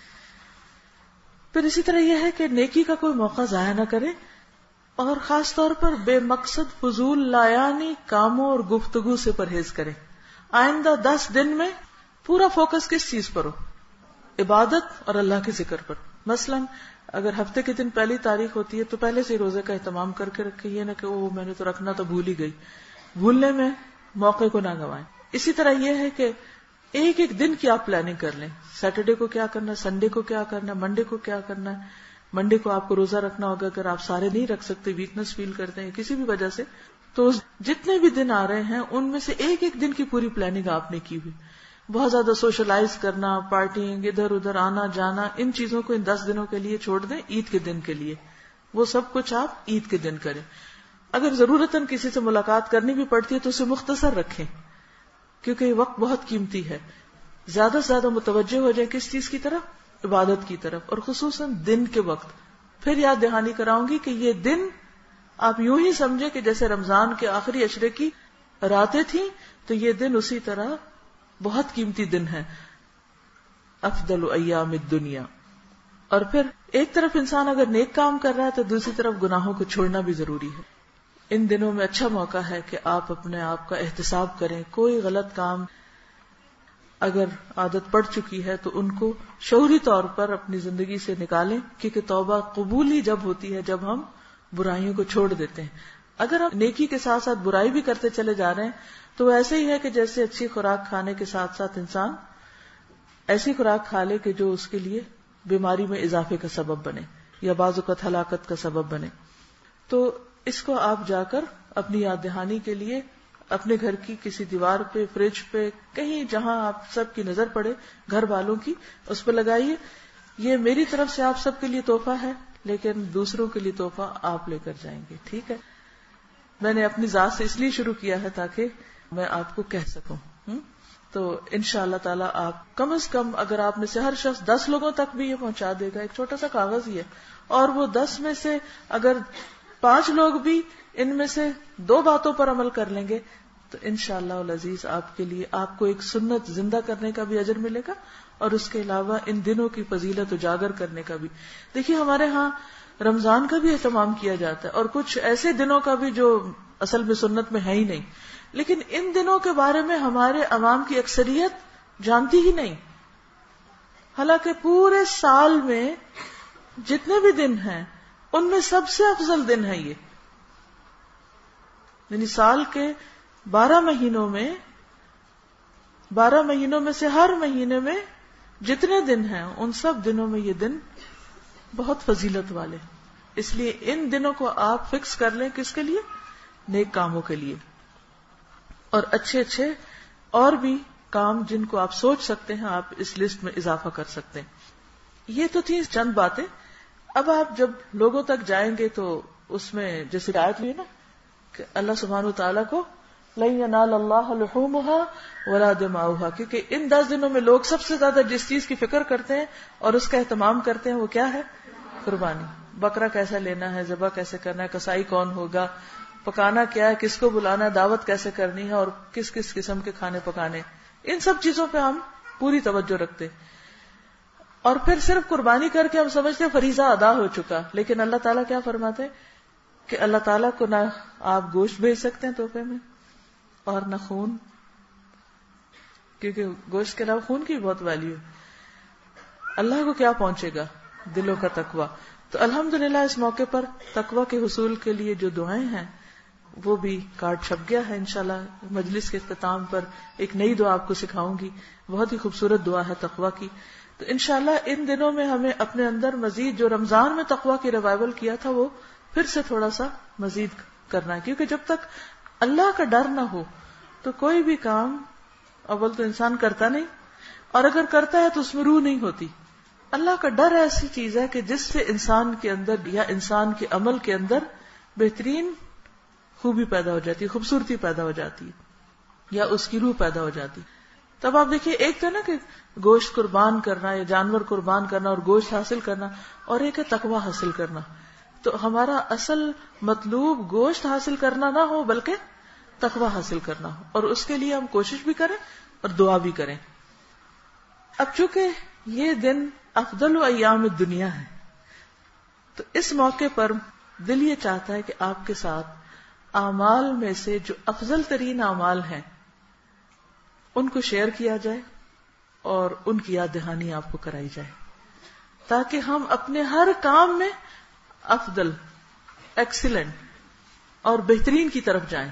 پھر اسی طرح یہ ہے کہ نیکی کا کوئی موقع ضائع نہ کرے اور خاص طور پر بے مقصد فضول لایانی کاموں اور گفتگو سے پرہیز کریں. آئندہ دس دن میں پورا فوکس کس چیز پر ہو؟ عبادت اور اللہ کے ذکر پر. مثلاً اگر ہفتے کے دن پہلی تاریخ ہوتی ہے تو پہلے سے روزے کا اہتمام کر کے رکھے، یہ نہ کہ وہ میں نے تو رکھنا تو بھول ہی گئی. بھولنے میں موقع کو نہ گوائیں. اسی طرح یہ ہے کہ ایک ایک دن کی آپ پلاننگ کر لیں. سیٹرڈے کو کیا کرنا ہے، سنڈے کو کیا کرنا ہے، منڈے کو کیا کرنا ہے. منڈے کو آپ کو روزہ رکھنا ہوگا، اگر آپ سارے نہیں رکھ سکتے، ویکنس فیل کرتے ہیں کسی بھی وجہ سے، تو جتنے بھی دن آ رہے ہیں ان میں سے ایک ایک دن کی پوری پلاننگ آپ نے کی ہوئی. بہت زیادہ سوشلائز کرنا، پارٹیing، ادھر ادھر آنا جانا، ان چیزوں کو ان دس دنوں کے لیے چھوڑ دیں، عید کے دن کے لیے وہ سب کچھ آپ عید کے دن کریں. اگر ضرورتاً کسی سے ملاقات کرنی بھی پڑتی ہے تو اسے مختصر رکھیں، کیونکہ یہ وقت بہت قیمتی ہے. زیادہ سے زیادہ متوجہ ہو جائیں کس چیز کی طرف؟ عبادت کی طرف، اور خصوصاً دن کے وقت. پھر یاد دہانی کراؤں گی کہ یہ دن آپ یوں ہی سمجھے کہ جیسے رمضان کے آخری عشرے کی راتیں تھیں، تو یہ دن اسی طرح بہت قیمتی دن ہے، افضل ایام الدنیا. اور پھر ایک طرف انسان اگر نیک کام کر رہا ہے تو دوسری طرف گناہوں کو چھوڑنا بھی ضروری ہے. ان دنوں میں اچھا موقع ہے کہ آپ اپنے آپ کا احتساب کریں. کوئی غلط کام اگر عادت پڑ چکی ہے تو ان کو شعوری طور پر اپنی زندگی سے نکالیں، کیونکہ توبہ قبول ہی جب ہوتی ہے جب ہم برائیوں کو چھوڑ دیتے ہیں. اگر ہم نیکی کے ساتھ ساتھ برائی بھی کرتے چلے جا رہے ہیں تو ایسے ہی ہے کہ جیسے اچھی خوراک کھانے کے ساتھ ساتھ انسان ایسی خوراک کھا لے کہ جو اس کے لیے بیماری میں اضافے کا سبب بنے یا بعض اوقات ہلاکت کا سبب بنے. تو اس کو آپ جا کر اپنی یاد دہانی کے لیے اپنے گھر کی کسی دیوار پہ، فریج پہ، کہیں جہاں آپ سب کی نظر پڑے، گھر والوں کی، اس پہ لگائیے. یہ میری طرف سے آپ سب کے لیے تحفہ ہے، لیکن دوسروں کے لیے تحفہ آپ لے کر جائیں گے. ٹھیک ہے؟ میں نے اپنی ذات سے اس لیے شروع کیا ہے تاکہ میں آپ کو کہہ سکوں. تو انشاءاللہ تعالی آپ کم از کم، اگر آپ میں سے ہر شخص دس لوگوں تک بھی یہ پہنچا دے گا، ایک چھوٹا سا کاغذ ہی ہے، اور وہ دس میں سے اگر پانچ لوگ بھی ان میں سے دو باتوں پر عمل کر لیں گے تو انشاءاللہ العزیز آپ کے لیے، آپ کو ایک سنت زندہ کرنے کا بھی اجر ملے گا، اور اس کے علاوہ ان دنوں کی فضیلت اجاگر کرنے کا بھی. دیکھیے ہمارے ہاں رمضان کا بھی اہتمام کیا جاتا ہے، اور کچھ ایسے دنوں کا بھی جو اصل میں سنت میں ہے ہی نہیں، لیکن ان دنوں کے بارے میں ہمارے عوام کی اکثریت جانتی ہی نہیں. حالانکہ پورے سال میں جتنے بھی دن ہیں ان میں سب سے افضل دن ہے یہ. یعنی سال کے بارہ مہینوں میں بارہ مہینوں میں سے ہر مہینے میں جتنے دن ہیں ان سب دنوں میں یہ دن بہت فضیلت والے. اس لیے ان دنوں کو آپ فکس کر لیں، کس کے لیے؟ نیک کاموں کے لیے، اور اچھے اچھے اور بھی کام جن کو آپ سوچ سکتے ہیں آپ اس لسٹ میں اضافہ کر سکتے ہیں. یہ تو تھی چند باتیں. اب آپ جب لوگوں تک جائیں گے تو اس میں جیسے آیت ہوئی نا کہ اللہ سبحانہ وتعالیٰ کو لَن يَنَالَ اللَّهَ لُحُومُهَا وَلَا دِمَاؤُهَا، کیونکہ ان دس دنوں میں لوگ سب سے زیادہ جس چیز کی فکر کرتے ہیں اور اس کا اہتمام کرتے ہیں وہ کیا ہے؟ قربانی. بکرا کیسا لینا ہے، ذبح کیسے کرنا ہے، کسائی کون ہوگا، پکانا کیا ہے، کس کو بلانا ہے، دعوت کیسے کرنی ہے، اور کس کس قسم کے کھانے پکانے. ان سب چیزوں پہ ہم پوری توجہ رکھتے ہیں. اور پھر صرف قربانی کر کے ہم سمجھتے ہیں فریضہ ادا ہو چکا، لیکن اللہ تعالیٰ کیا فرماتے ہیں کہ اللہ تعالیٰ کو نہ آپ گوشت بھیج سکتے ہیں تحفے میں، اور نہ خون، کیونکہ گوشت کے علاوہ خون کی بہت ویلیو ہے. اللہ کو کیا پہنچے گا؟ دلوں کا تقویٰ. تو الحمدللہ اس موقع پر تقویٰ کے حصول کے لیے جو دعائیں ہیں وہ بھی کارڈ چھپ گیا ہے. انشاءاللہ مجلس کے اختتام پر ایک نئی دعا آپ کو سکھاؤں گی، بہت ہی خوبصورت دعا ہے تقویٰ کی. تو انشاءاللہ ان دنوں میں ہمیں اپنے اندر مزید جو رمضان میں تقویٰ کی ریوائول کیا تھا وہ پھر سے تھوڑا سا مزید کرنا ہے، کیونکہ جب تک اللہ کا ڈر نہ ہو تو کوئی بھی کام اول تو انسان کرتا نہیں، اور اگر کرتا ہے تو اس میں روح نہیں ہوتی. اللہ کا ڈر ایسی چیز ہے کہ جس سے انسان کے اندر یا انسان کے عمل کے اندر بہترین خوبی پیدا ہو جاتی ہے، خوبصورتی پیدا ہو جاتی ہے، یا اس کی روح پیدا ہو جاتی. تب آپ دیکھیے ایک تو نا کہ گوشت قربان کرنا یا جانور قربان کرنا اور گوشت حاصل کرنا، اور ایک ہے تقویٰ حاصل کرنا. تو ہمارا اصل مطلوب گوشت حاصل کرنا نہ ہو بلکہ تقویٰ حاصل کرنا ہو، اور اس کے لیے ہم کوشش بھی کریں اور دعا بھی کریں. اب چونکہ یہ دن افضل ایام الدنیا ہے تو اس موقع پر دل یہ چاہتا ہے کہ آپ کے ساتھ اعمال میں سے جو افضل ترین اعمال ہیں ان کو شیئر کیا جائے اور ان کی یاد دہانی آپ کو کرائی جائے، تاکہ ہم اپنے ہر کام میں افضل، ایکسیلنٹ اور بہترین کی طرف جائیں.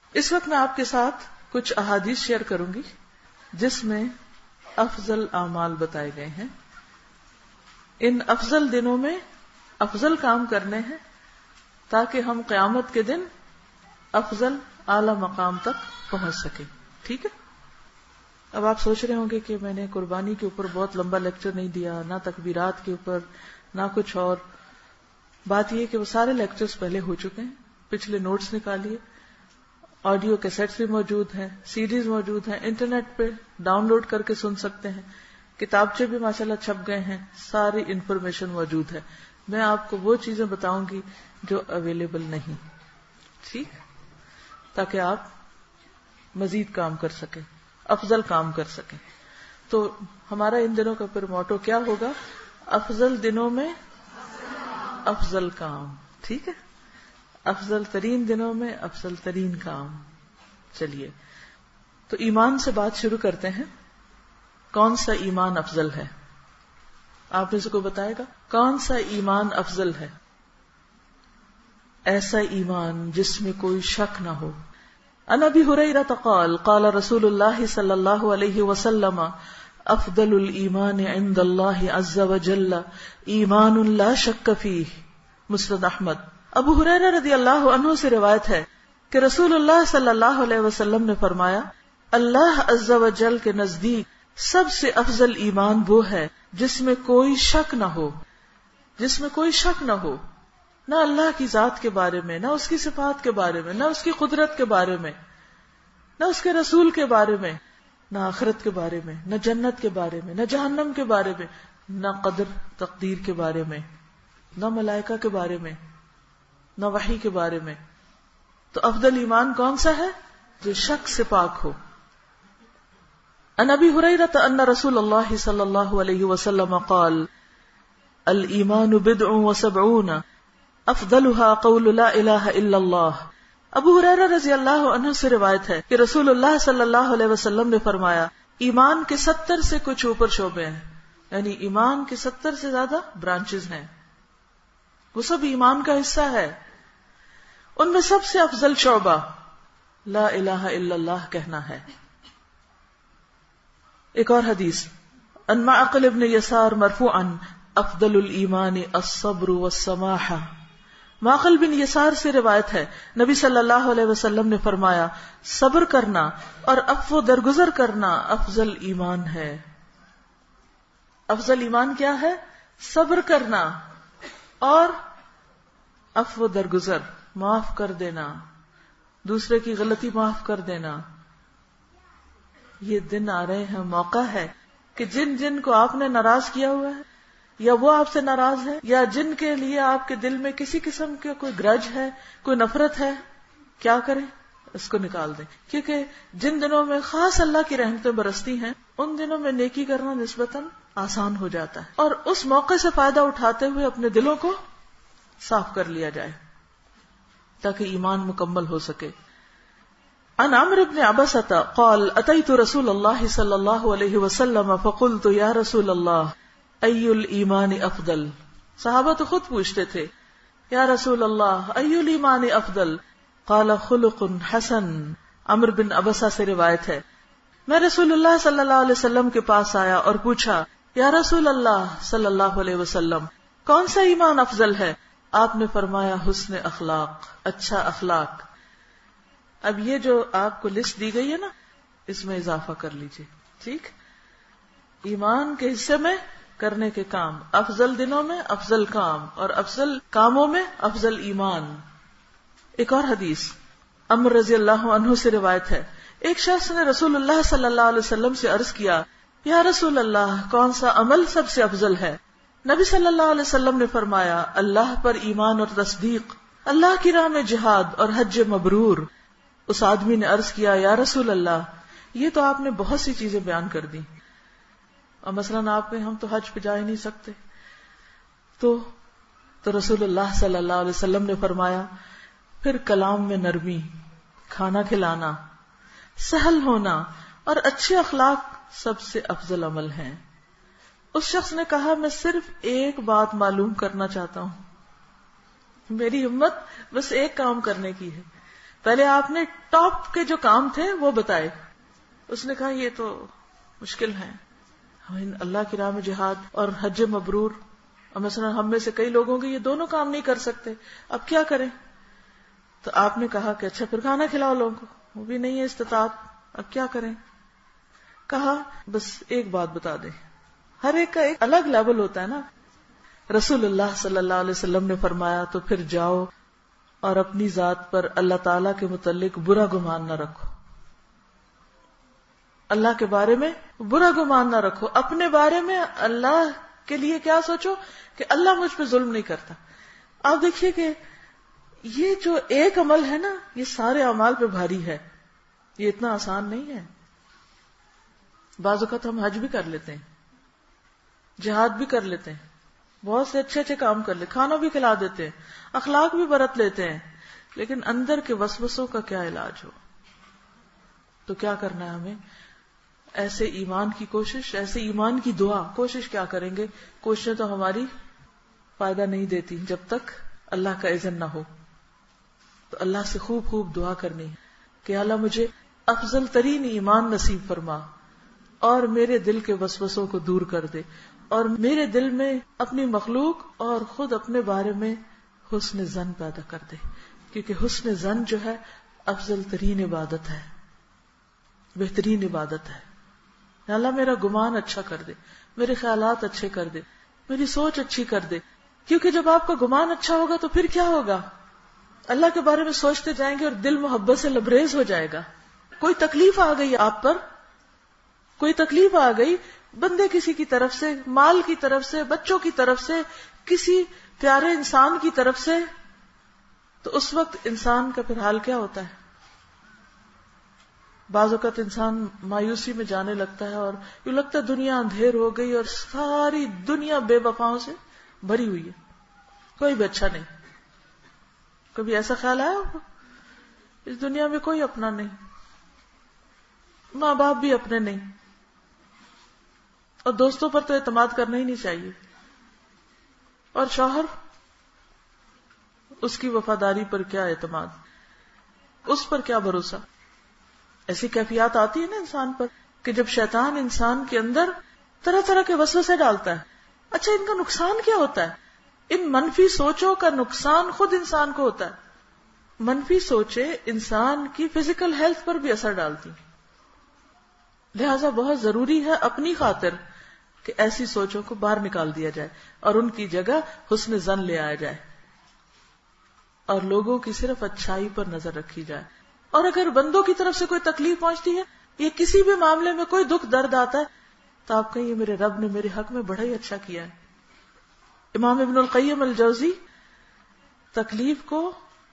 اس وقت میں آپ کے ساتھ کچھ احادیث شیئر کروں گی جس میں افضل اعمال بتائے گئے ہیں. ان افضل دنوں میں افضل کام کرنے ہیں تاکہ ہم قیامت کے دن افضل اعلی مقام تک پہنچ سکیں. ٹھیک ہے. اب آپ سوچ رہے ہوں گے کہ میں نے قربانی کے اوپر بہت لمبا لیکچر نہیں دیا، نہ تکبیرات کے اوپر، نہ کچھ اور. بات یہ کہ وہ سارے لیکچرز پہلے ہو چکے ہیں، پچھلے نوٹس نکالیے، آڈیو کیسٹس بھی موجود ہیں، سیڈیز موجود ہیں، انٹرنیٹ پہ ڈاؤن لوڈ کر کے سن سکتے ہیں، کتابچے بھی ماشاءاللہ چھپ گئے ہیں، ساری انفارمیشن موجود ہے. میں آپ کو وہ چیزیں بتاؤں گی جو اویلیبل نہیں، ٹھیک، تاکہ آپ مزید کام کر سکیں، افضل کام کر سکیں. تو ہمارا ان دنوں کا پھر موٹو کیا ہوگا؟ افضل دنوں میں افضل کام. ٹھیک ہے، افضل ترین دنوں میں افضل ترین کام. چلیے تو ایمان سے بات شروع کرتے ہیں. کون سا ایمان افضل ہے؟ آپ میں سے کوئی بتائے گا کون سا ایمان افضل ہے؟ ایسا ایمان جس میں کوئی شک نہ ہو. عن ابی ہریرہ قال قال رسول اللہ صلی اللہ علیہ وسلم افضل الایمان عند اللہ عز وجل ایمان لا شک فیہ. مسند احمد. ابو ہریرہ رضی اللہ عنہ سے روایت ہے کہ رسول اللہ صلی اللہ علیہ وسلم نے فرمایا اللہ عز وجل کے نزدیک سب سے افضل ایمان وہ ہے جس میں کوئی شک نہ ہو. جس میں کوئی شک نہ ہو، نہ اللہ کی ذات کے بارے میں، نہ اس کی صفات کے بارے میں، نہ اس کی قدرت کے بارے میں، نہ اس کے رسول کے بارے میں، نہ آخرت کے بارے میں، نہ جنت کے بارے میں، نہ جہنم کے بارے میں، نہ قدر تقدیر کے بارے میں، نہ ملائکہ کے بارے میں، نہ وحی کے بارے میں. تو افضل ایمان کون سا ہے؟ جو شک سے پاک ہو. عن ابی ہریرہ ان رسول اللہ صلی اللہ علیہ وسلم قال الایمان بضع وسبعون افضلها قول لا الہ الا اللہ. ابو ہریرہ رضی اللہ عنہ سے روایت ہے کہ رسول اللہ صلی اللہ علیہ وسلم نے فرمایا ایمان کے ستر سے کچھ اوپر شعبے ہیں، یعنی ایمان کے ستر سے زیادہ برانچز ہیں، وہ سب ایمان کا حصہ ہے. ان میں سب سے افضل شعبہ لا الہ الا اللہ کہنا ہے. ایک اور حدیث ان معقل ابن یسار مرفوعا افضل الایمان الصبر والسماحہ. معقل بن یسار سے روایت ہے نبی صلی اللہ علیہ وسلم نے فرمایا صبر کرنا اور عفو درگزر کرنا افضل ایمان ہے. افضل ایمان کیا ہے؟ صبر کرنا اور عفو درگزر، معاف کر دینا، دوسرے کی غلطی معاف کر دینا. یہ دن آ رہے ہیں، موقع ہے کہ جن جن کو آپ نے ناراض کیا ہوا ہے یا وہ آپ سے ناراض ہے یا جن کے لیے آپ کے دل میں کسی قسم کے کوئی گرج ہے، کوئی نفرت ہے، کیا کریں؟ اس کو نکال دیں. کیونکہ جن دنوں میں خاص اللہ کی رحمتیں برستی ہیں ان دنوں میں نیکی کرنا نسبتاً آسان ہو جاتا ہے، اور اس موقع سے فائدہ اٹھاتے ہوئے اپنے دلوں کو صاف کر لیا جائے تاکہ ایمان مکمل ہو سکے. عن عمرو بن عبسة قال اتيت رسول الله صلى الله عليه وسلم فقلت يا رسول الله اي الايمان افضل. صحابہ تو خود پوچھتے تھے یا رسول اللہ اي الايمان افضل؟ قال خلق حسن. عمرو بن عبسة سے روایت ہے میں رسول اللہ صلی اللہ علیہ وسلم کے پاس آیا اور پوچھا یا رسول اللہ صلی اللہ علیہ وسلم کون سا ایمان افضل ہے؟ آپ نے فرمایا حسن اخلاق، اچھا اخلاق. اب یہ جو آپ کو لسٹ دی گئی ہے نا، اس میں اضافہ کر لیجئے. ٹھیک، ایمان کے حصے میں کرنے کے کام، افضل دنوں میں افضل کام، اور افضل کاموں میں افضل ایمان. ایک اور حدیث عمر رضی اللہ عنہ سے روایت ہے ایک شخص نے رسول اللہ صلی اللہ علیہ وسلم سے عرض کیا یا رسول اللہ کون سا عمل سب سے افضل ہے؟ نبی صلی اللہ علیہ وسلم نے فرمایا اللہ پر ایمان اور تصدیق، اللہ کی راہ میں جہاد اور حج مبرور. اس آدمی نے عرض کیا یا رسول اللہ یہ تو آپ نے بہت سی چیزیں بیان کر دی، اور مثلاً آپ میں ہم تو حج پہ جا ہی نہیں سکتے. تو تو رسول اللہ صلی اللہ علیہ وسلم نے فرمایا پھر کلام میں نرمی، کھانا کھلانا، سہل ہونا اور اچھے اخلاق سب سے افضل عمل ہیں. اس شخص نے کہا میں صرف ایک بات معلوم کرنا چاہتا ہوں، میری ہمت بس ایک کام کرنے کی ہے. پہلے آپ نے ٹاپ کے جو کام تھے وہ بتائے. اس نے کہا یہ تو مشکل ہے, اللہ کی راہ میں جہاد اور حج مبرور, اور مثلا ہم میں سے کئی لوگوں کے یہ دونوں کام نہیں کر سکتے, اب کیا کریں؟ تو آپ نے کہا کہ اچھا پھر کھانا کھلاؤ لوگوں کو, وہ بھی نہیں ہے استطاعت, اب کیا کریں؟ کہا بس ایک بات بتا دیں. ہر ایک کا ایک الگ لیول ہوتا ہے نا. رسول اللہ صلی اللہ علیہ وسلم نے فرمایا تو پھر جاؤ اور اپنی ذات پر اللہ تعالی کے متعلق برا گمان نہ رکھو, اللہ کے بارے میں برا گمان نہ رکھو, اپنے بارے میں اللہ کے لیے کیا سوچو کہ اللہ مجھ پہ ظلم نہیں کرتا. آپ دیکھیے کہ یہ جو ایک عمل ہے نا, یہ سارے اعمال پہ بھاری ہے, یہ اتنا آسان نہیں ہے. بعض اوقات ہم حج بھی کر لیتے ہیں, جہاد بھی کر لیتے ہیں, بہت سے اچھے اچھے کام کر لیتے, کھانا بھی کھلا دیتے ہیں, اخلاق بھی برت لیتے ہیں, لیکن اندر کے وسوسوں کا کیا علاج ہو؟ تو کیا کرنا ہے ہمیں؟ ایسے ایمان کی کوشش, ایسے ایمان کی دعا, کوشش کیا کریں گے؟ کوششیں تو ہماری فائدہ نہیں دیتی جب تک اللہ کا اذن نہ ہو. تو اللہ سے خوب خوب دعا کرنی ہے کہ اللہ مجھے افضل ترین ایمان نصیب فرما, اور میرے دل کے وسوسوں کو دور کر دے, اور میرے دل میں اپنی مخلوق اور خود اپنے بارے میں حسن ظن پیدا کر دے, کیونکہ حسن ظن جو ہے افضل ترین عبادت ہے, بہترین عبادت ہے. اللہ میرا گمان اچھا کر دے, میرے خیالات اچھے کر دے, میری سوچ اچھی کر دے, کیونکہ جب آپ کا گمان اچھا ہوگا تو پھر کیا ہوگا؟ اللہ کے بارے میں سوچتے جائیں گے اور دل محبت سے لبریز ہو جائے گا. کوئی تکلیف آ گئی آپ پر, کوئی تکلیف آ گئی بندے کسی کی طرف سے, مال کی طرف سے, بچوں کی طرف سے, کسی پیارے انسان کی طرف سے, تو اس وقت انسان کا پھر حال کیا ہوتا ہے؟ بعض اوقات انسان مایوسی میں جانے لگتا ہے اور یوں لگتا ہے دنیا اندھیر ہو گئی اور ساری دنیا بے وفاؤں سے بھری ہوئی ہے, کوئی بھی اچھا نہیں. کبھی ایسا خیال آیا ہوگا؟ اس دنیا میں کوئی اپنا نہیں, ماں باپ بھی اپنے نہیں, اور دوستوں پر تو اعتماد کرنا ہی نہیں چاہیے, اور شوہر, اس کی وفاداری پر کیا اعتماد, اس پر کیا بھروسہ. ایسی کیفیات آتی ہے نا انسان پر کہ جب شیطان انسان کے اندر طرح طرح کے وسوسے ڈالتا ہے. اچھا ان کا نقصان کیا ہوتا ہے؟ ان منفی سوچوں کا نقصان خود انسان کو ہوتا ہے. منفی سوچیں انسان کی فزیکل ہیلتھ پر بھی اثر ڈالتی, لہذا بہت ضروری ہے اپنی خاطر کہ ایسی سوچوں کو باہر نکال دیا جائے اور ان کی جگہ حسن ظن لے آیا جائے, اور لوگوں کی صرف اچھائی پر نظر رکھی جائے. اور اگر بندوں کی طرف سے کوئی تکلیف پہنچتی ہے یا کسی بھی معاملے میں کوئی دکھ درد آتا ہے تو آپ کہیں میرے رب نے میرے حق میں بڑا ہی اچھا کیا ہے. امام ابن القیم الجوزی تکلیف کو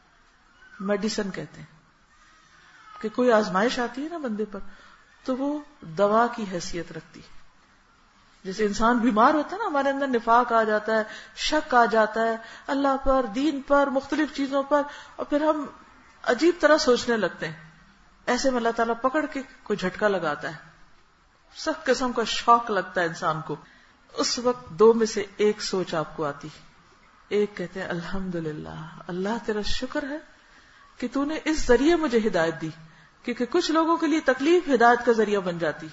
میڈیسن کہتے ہیں, کہ کوئی آزمائش آتی ہے نا بندے پر تو وہ دوا کی حیثیت رکھتی ہے. جیسے انسان بیمار ہوتا ہے نا, ہمارے اندر نفاق آ جاتا ہے, شک آ جاتا ہے اللہ پر, دین پر, مختلف چیزوں پر, اور پھر ہم عجیب طرح سوچنے لگتے ہیں. ایسے میں اللہ تعالیٰ پکڑ کے کوئی جھٹکا لگاتا ہے, سخت قسم کا شوق لگتا ہے انسان کو. اس وقت دو میں سے ایک سوچ آپ کو آتی, ایک کہتے ہیں الحمدللہ, اللہ تیرا شکر ہے کہ تو نے اس ذریعے مجھے ہدایت دی, کیونکہ کچھ لوگوں کے لیے تکلیف ہدایت کا ذریعہ بن جاتی.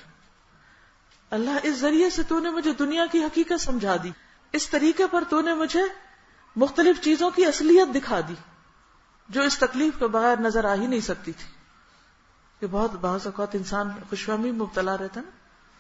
اللہ اس ذریعے سے تو نے مجھے دنیا کی حقیقت سمجھا دی, اس طریقے پر تو نے مجھے مختلف چیزوں کی اصلیت دکھا دی جو اس تکلیف کے بغیر نظر آ ہی نہیں سکتی تھی. کہ بہت بعض اوقات انسان خوشفہمی میں مبتلا رہتا نا,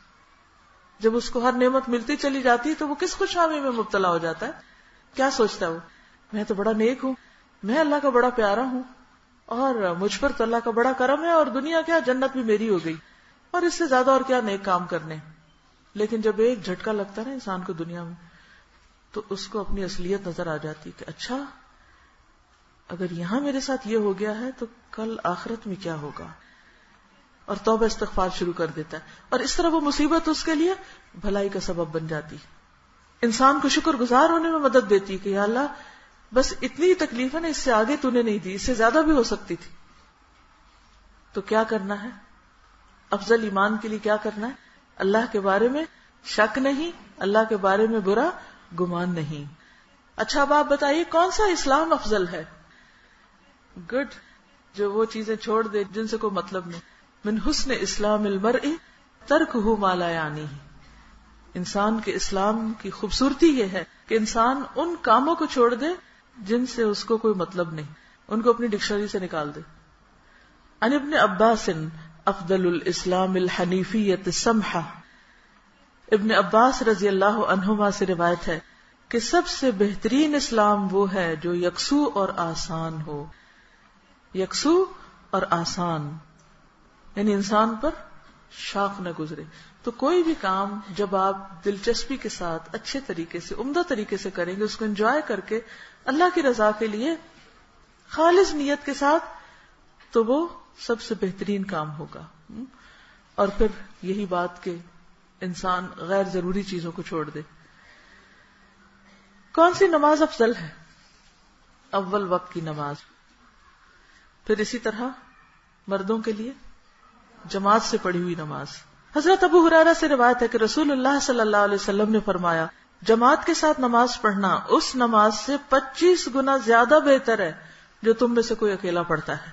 جب اس کو ہر نعمت ملتی چلی جاتی ہے تو وہ کس خوشفہمی میں مبتلا ہو جاتا ہے. کیا سوچتا ہے وہ, میں تو بڑا نیک ہوں, میں اللہ کا بڑا پیارا ہوں, اور مجھ پر تو اللہ کا بڑا کرم ہے, اور دنیا کیا جنت بھی میری ہو گئی, اور اس سے زیادہ اور کیا نیک کام کرنے. لیکن جب ایک جھٹکا لگتا ہے نا انسان کو دنیا میں, تو اس کو اپنی اصلیت نظر آ جاتی کہ اچھا اگر یہاں میرے ساتھ یہ ہو گیا ہے تو کل آخرت میں کیا ہوگا, اور توبہ استغفار شروع کر دیتا ہے. اور اس طرح وہ مصیبت اس کے لیے بھلائی کا سبب بن جاتی, انسان کو شکر گزار ہونے میں مدد دیتی کہ یا اللہ بس اتنی تکلیف ہے نا, اس سے آگے تو نے نہیں دی, اس سے زیادہ بھی ہو سکتی تھی. تو کیا کرنا ہے؟ افضل ایمان کے لیے کیا کرنا ہے؟ اللہ کے بارے میں شک نہیں, اللہ کے بارے میں برا گمان نہیں. اچھا اب آپ بتائیے کون سا اسلام افضل ہے؟ گڈ. جو وہ چیزیں چھوڑ دے جن سے کوئی مطلب نہیں. من حسن اسلام المرء ترکہ ما لا یعنیہ. انسان کے اسلام کی خوبصورتی یہ ہے کہ انسان ان کاموں کو چھوڑ دے جن سے اس کو کوئی مطلب نہیں، ان کو اپنی ڈکشنری سے نکال دے. عن ابن عباس افضل الاسلام الحنیفیۃ السمحہ. ابن عباس رضی اللہ عنہما سے روایت ہے کہ سب سے بہترین اسلام وہ ہے جو یکسو اور آسان ہو. یکسو اور آسان یعنی انسان پر شاق نہ گزرے. تو کوئی بھی کام جب آپ دلچسپی کے ساتھ اچھے طریقے سے عمدہ طریقے سے کریں گے، اس کو انجوائے کر کے اللہ کی رضا کے لیے خالص نیت کے ساتھ، تو وہ سب سے بہترین کام ہوگا. اور پھر یہی بات کہ انسان غیر ضروری چیزوں کو چھوڑ دے. کون سی نماز افضل ہے؟ اول وقت کی نماز. پھر اسی طرح مردوں کے لیے جماعت سے پڑھی ہوئی نماز. حضرت ابو ہریرہ سے روایت ہے کہ رسول اللہ صلی اللہ علیہ وسلم نے فرمایا، جماعت کے ساتھ نماز پڑھنا اس نماز سے پچیس گنا زیادہ بہتر ہے جو تم میں سے کوئی اکیلا پڑھتا ہے.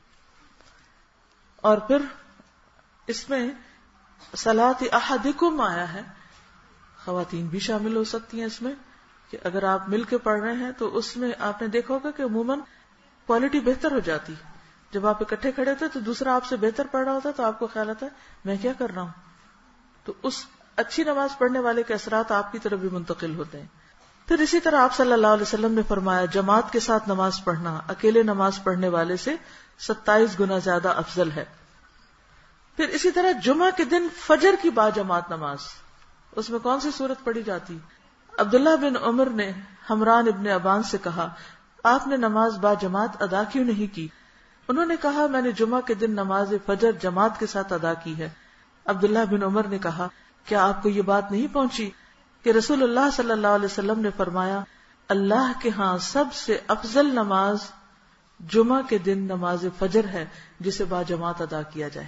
اور پھر اس میں صلاۃ احدکم آیا ہے، خواتین بھی شامل ہو سکتی ہیں اس میں، کہ اگر آپ مل کے پڑھ رہے ہیں تو اس میں آپ نے دیکھا ہوگا کہ عموماً کوالٹی بہتر ہو جاتی. جب آپ اکٹھے کھڑے ہوتے تو دوسرا آپ سے بہتر پڑھ رہا ہوتا ہے تو آپ کو خیال آتا ہے میں کیا کر رہا ہوں. تو اس اچھی نماز پڑھنے والے کے اثرات آپ کی طرف بھی منتقل ہوتے ہیں. پھر اسی طرح آپ صلی اللہ علیہ وسلم نے فرمایا، جماعت کے ساتھ نماز پڑھنا اکیلے نماز پڑھنے والے سے ستائیس گنا زیادہ افضل ہے. پھر اسی طرح جمعہ کے دن فجر کی با جماعت نماز، اس میں کون سی صورت پڑھی جاتی؟ عبداللہ بن عمر نے حمران ابن ابان سے کہا، آپ نے نماز با جماعت ادا کیوں نہیں کی؟ انہوں نے کہا، میں نے جمعہ کے دن نماز فجر جماعت کے ساتھ ادا کی ہے. عبداللہ بن عمر نے کہا، کیا آپ کو یہ بات نہیں پہنچی کہ رسول اللہ صلی اللہ علیہ وسلم نے فرمایا، اللہ کے ہاں سب سے افضل نماز جمعہ کے دن نماز فجر ہے جسے با جماعت ادا کیا جائے.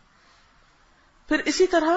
پھر اسی طرح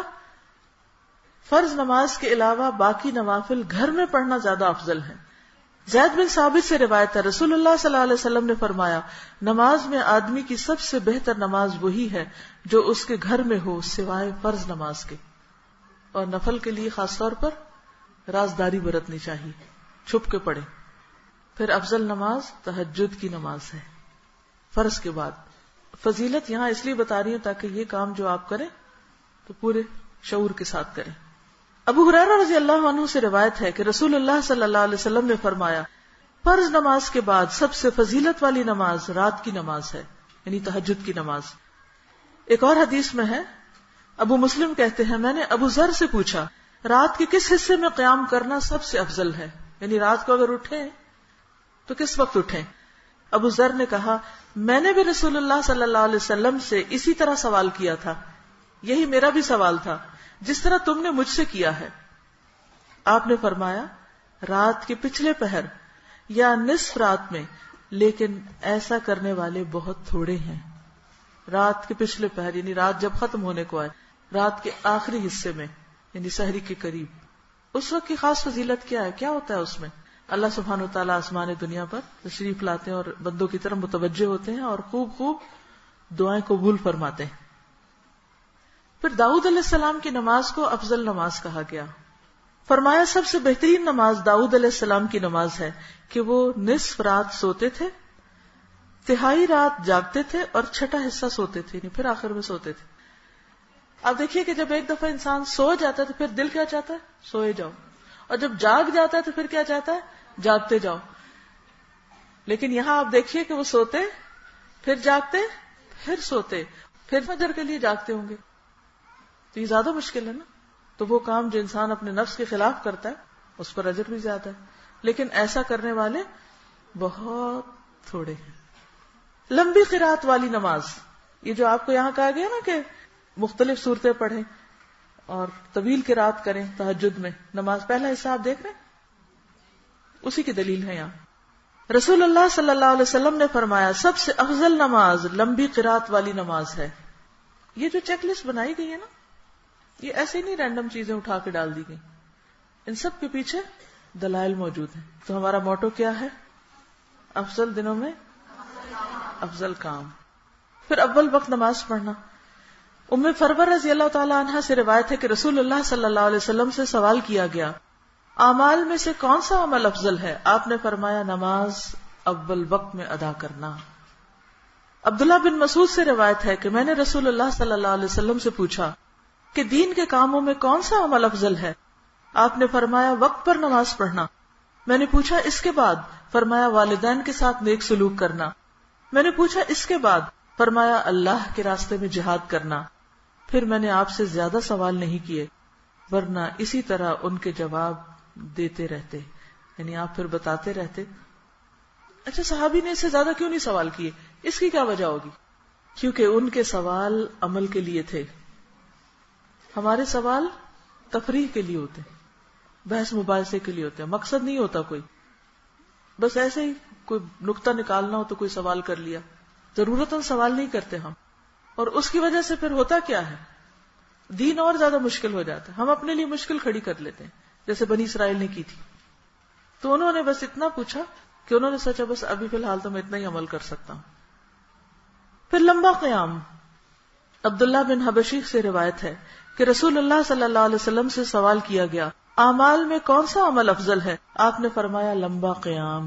فرض نماز کے علاوہ باقی نوافل گھر میں پڑھنا زیادہ افضل ہے. زید بن ثابت سے روایت ہے، رسول اللہ صلی اللہ علیہ وسلم نے فرمایا، نماز میں آدمی کی سب سے بہتر نماز وہی ہے جو اس کے گھر میں ہو سوائے فرض نماز کے. اور نفل کے لیے خاص طور پر رازداری برتنی چاہیے، چھپ کے پڑھے. پھر افضل نماز تہجد کی نماز ہے فرض کے بعد. فضیلت یہاں اس لیے بتا رہی ہوں تاکہ یہ کام جو آپ کریں تو پورے شعور کے ساتھ کریں. ابو ہریرہ رضی اللہ عنہ سے روایت ہے کہ رسول اللہ صلی اللہ علیہ وسلم نے فرمایا، فرض نماز کے بعد سب سے فضیلت والی نماز رات کی نماز ہے، یعنی تہجد کی نماز. ایک اور حدیث میں ہے، ابو مسلم کہتے ہیں، میں نے ابو ذر سے پوچھا، رات کے کس حصے میں قیام کرنا سب سے افضل ہے؟ یعنی رات کو اگر اٹھیں تو کس وقت اٹھیں؟ ابو ذر نے کہا، میں نے بھی رسول اللہ صلی اللہ علیہ وسلم سے اسی طرح سوال کیا تھا، یہی میرا بھی سوال تھا جس طرح تم نے مجھ سے کیا ہے. آپ نے فرمایا، رات کے پچھلے پہر یا نصف رات میں، لیکن ایسا کرنے والے بہت تھوڑے ہیں. رات کے پچھلے پہر یعنی رات جب ختم ہونے کو آئے، رات کے آخری حصے میں یعنی سحری کے قریب. اس وقت کی خاص فضیلت کیا ہے؟ کیا ہوتا ہے اس میں؟ اللہ سبحانہ و تعالیٰ آسمان دنیا پر تشریف لاتے ہیں اور بندوں کی طرف متوجہ ہوتے ہیں اور خوب خوب دعائیں قبول فرماتے ہیں. پھر داؤد علیہ السلام کی نماز کو افضل نماز کہا گیا. فرمایا، سب سے بہترین نماز داؤد علیہ السلام کی نماز ہے کہ وہ نصف رات سوتے تھے، تہائی رات جاگتے تھے اور چھٹا حصہ سوتے تھے، یعنی پھر آخر میں سوتے تھے. آپ دیکھیے کہ جب ایک دفعہ انسان سو جاتا ہے تو پھر دل کیا چاہتا ہے؟ سوئے جاؤ. اور جب جاگ جاتا ہے تو پھر کیا چاہتا ہے؟ جاگتے جاؤ. لیکن یہاں آپ دیکھیے کہ وہ سوتے، پھر جاگتے، پھر سوتے، پھر فجر کے لیے جاگتے ہوں گے. تو یہ زیادہ مشکل ہے نا. تو وہ کام جو انسان اپنے نفس کے خلاف کرتا ہے اس پر اجر بھی زیادہ ہے، لیکن ایسا کرنے والے بہت تھوڑے ہیں. لمبی قرات والی نماز، یہ جو آپ کو یہاں کہا گیا نا کہ مختلف صورتیں پڑھیں اور طویل قرات کریں تہجد میں نماز، پہلا حصہ آپ دیکھ رہے ہیں، اسی کی دلیل ہے یہاں. رسول اللہ صلی اللہ علیہ وسلم نے فرمایا، سب سے افضل نماز لمبی قرات والی نماز ہے. یہ جو چیک لسٹ بنائی گئی ہے نا، یہ ایسے نہیں رینڈم چیزیں اٹھا کے ڈال دی گئی، ان سب کے پیچھے دلائل موجود ہیں. تو ہمارا موٹو کیا ہے؟ افضل دنوں میں افضل کام. پھر اول وقت نماز پڑھنا. ام فرور رضی اللہ تعالی عنہا سے روایت ہے کہ رسول اللہ صلی اللہ علیہ وسلم سے سوال کیا گیا اعمال میں سے کون سا عمل افضل ہے؟ آپ نے فرمایا نماز اول وقت میں ادا کرنا. عبداللہ بن مسعود سے روایت ہے کہ میں نے رسول اللہ صلی اللہ علیہ وسلم سے پوچھا کہ دین کے کاموں میں کون سا عمل افضل ہے؟ آپ نے فرمایا وقت پر نماز پڑھنا. میں نے پوچھا اس کے بعد؟ فرمایا والدین کے ساتھ نیک سلوک کرنا. میں نے پوچھا اس کے بعد؟ فرمایا اللہ کے راستے میں جہاد کرنا. پھر میں نے آپ سے زیادہ سوال نہیں کیے ورنہ اسی طرح ان کے جواب دیتے رہتے، یعنی آپ پھر بتاتے رہتے. اچھا صحابی نے اس سے زیادہ کیوں نہیں سوال کیے؟ اس کی کیا وجہ ہوگی؟ کیونکہ ان کے سوال عمل کے لیے تھے، ہمارے سوال تفریح کے لیے ہوتے ہیں، بحث مباحثے کے لیے ہوتے ہیں، مقصد نہیں ہوتا کوئی، بس ایسے ہی کوئی نقطہ نکالنا ہو تو کوئی سوال کر لیا، ضرورتاً سوال نہیں کرتے ہم. اور اس کی وجہ سے پھر ہوتا کیا ہے، دین اور زیادہ مشکل ہو جاتا ہے، ہم اپنے لیے مشکل کھڑی کر لیتے ہیں، جیسے بنی اسرائیل نے کی تھی. تو انہوں نے بس اتنا پوچھا کہ انہوں نے سوچا بس ابھی فی الحال تو میں اتنا ہی عمل کر سکتا ہوں. پھر لمبا قیام. عبداللہ بن حبشی سے روایت ہے کہ رسول اللہ صلی اللہ علیہ وسلم سے سوال کیا گیا اعمال میں کون سا عمل افضل ہے؟ آپ نے فرمایا لمبا قیام.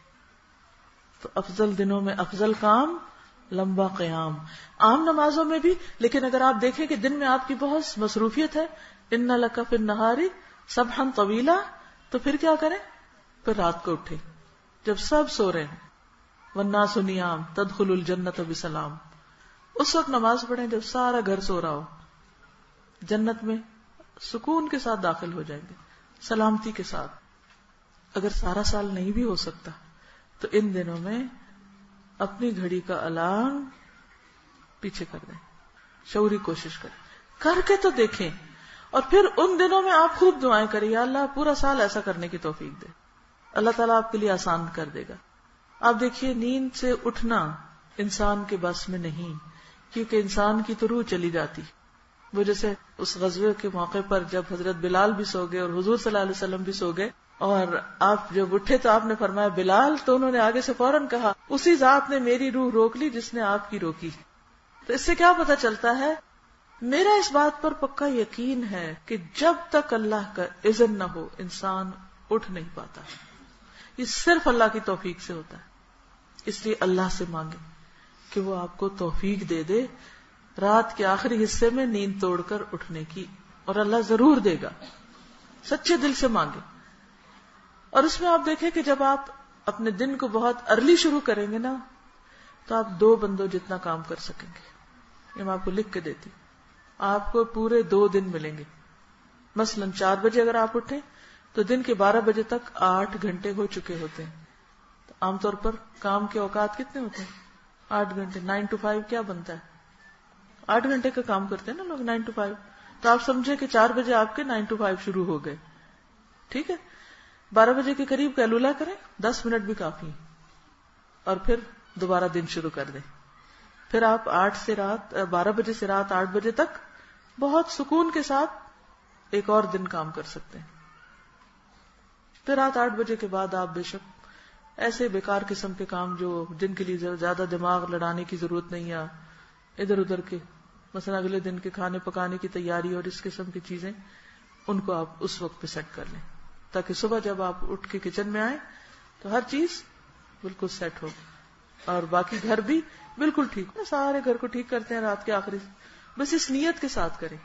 تو افضل دنوں میں افضل کام لمبا قیام، عام نمازوں میں بھی. لیکن اگر آپ دیکھیں کہ دن میں آپ کی بہت مصروفیت ہے، ان لک فی النہار سبحا طویلا، تو پھر کیا کریں؟ پھر رات کو اٹھے جب سب سو رہے ہیں، والناس نیام تدخل الجنت بسلام، اس وقت نماز پڑھیں جب سارا گھر سو رہا ہو، جنت میں سکون کے ساتھ داخل ہو جائیں گے، سلامتی کے ساتھ. اگر سارا سال نہیں بھی ہو سکتا تو ان دنوں میں اپنی گھڑی کا الارم پیچھے کر دیں، شعوری کوشش کریں، کر کے تو دیکھیں. اور پھر ان دنوں میں آپ خوب دعائیں کریں، یا اللہ پورا سال ایسا کرنے کی توفیق دے. اللہ تعالیٰ آپ کے لیے آسان کر دے گا. آپ دیکھیے نیند سے اٹھنا انسان کے بس میں نہیں، کیونکہ انسان کی تو روح چلی جاتی. وہ جیسے اس غزوے کے موقع پر جب حضرت بلال بھی سو گئے اور حضور صلی اللہ علیہ وسلم بھی سو گئے، اور آپ جب اٹھے تو آپ نے فرمایا بلال، تو انہوں نے آگے سے فوراً کہا اسی ذات نے میری روح روک لی جس نے آپ کی روکی. تو اس سے کیا پتہ چلتا ہے؟ میرا اس بات پر پکا یقین ہے کہ جب تک اللہ کا اذن نہ ہو انسان اٹھ نہیں پاتا. یہ صرف اللہ کی توفیق سے ہوتا ہے. اس لیے اللہ سے مانگے کہ وہ آپ کو توفیق دے دے رات کے آخری حصے میں نیند توڑ کر اٹھنے کی، اور اللہ ضرور دے گا. سچے دل سے مانگے. اور اس میں آپ دیکھیں کہ جب آپ اپنے دن کو بہت ارلی شروع کریں گے نا، تو آپ دو بندوں جتنا کام کر سکیں گے. یہ میں آپ کو لکھ کے دیتی، آپ کو پورے دو دن ملیں گے. مثلا چار بجے اگر آپ اٹھیں تو دن کے بارہ بجے تک آٹھ گھنٹے ہو چکے ہوتے ہیں. تو عام طور پر کام کے اوقات کتنے ہوتے ہیں؟ آٹھ گھنٹے. نائن ٹو فائیو کیا بنتا ہے؟ آٹھ گھنٹے کا کام کرتے ہیں نا لوگ، نائن ٹو فائیو. تو آپ سمجھے کہ چار بجے آپ کے نائن ٹو فائیو شروع ہو گئے. ٹھیک ہے، بارہ بجے کے قریب کیلولا کریں، دس منٹ بھی کافی، اور پھر دوبارہ دن شروع کر دیں. پھر آپ آٹھ سے رات بارہ بجے سے رات آٹھ بجے تک بہت سکون کے ساتھ ایک اور دن کام کر سکتے ہیں. پھر رات آٹھ بجے کے بعد آپ بے شک ایسے بیکار قسم کے کام جو جن کے لیے زیادہ دماغ لڑانے کی ضرورت نہیں ہے، ادھر ادھر کے، مثلا اگلے دن کے کھانے پکانے کی تیاری اور اس قسم کی چیزیں، ان کو آپ اس وقت پہ سیٹ کر لیں، تاکہ صبح جب آپ اٹھ کے کچن میں آئیں تو ہر چیز بالکل سیٹ ہو، اور باقی گھر بھی بالکل ٹھیک. سارے گھر کو ٹھیک کرتے ہیں رات کے آخری، بس اس نیت کے ساتھ کریں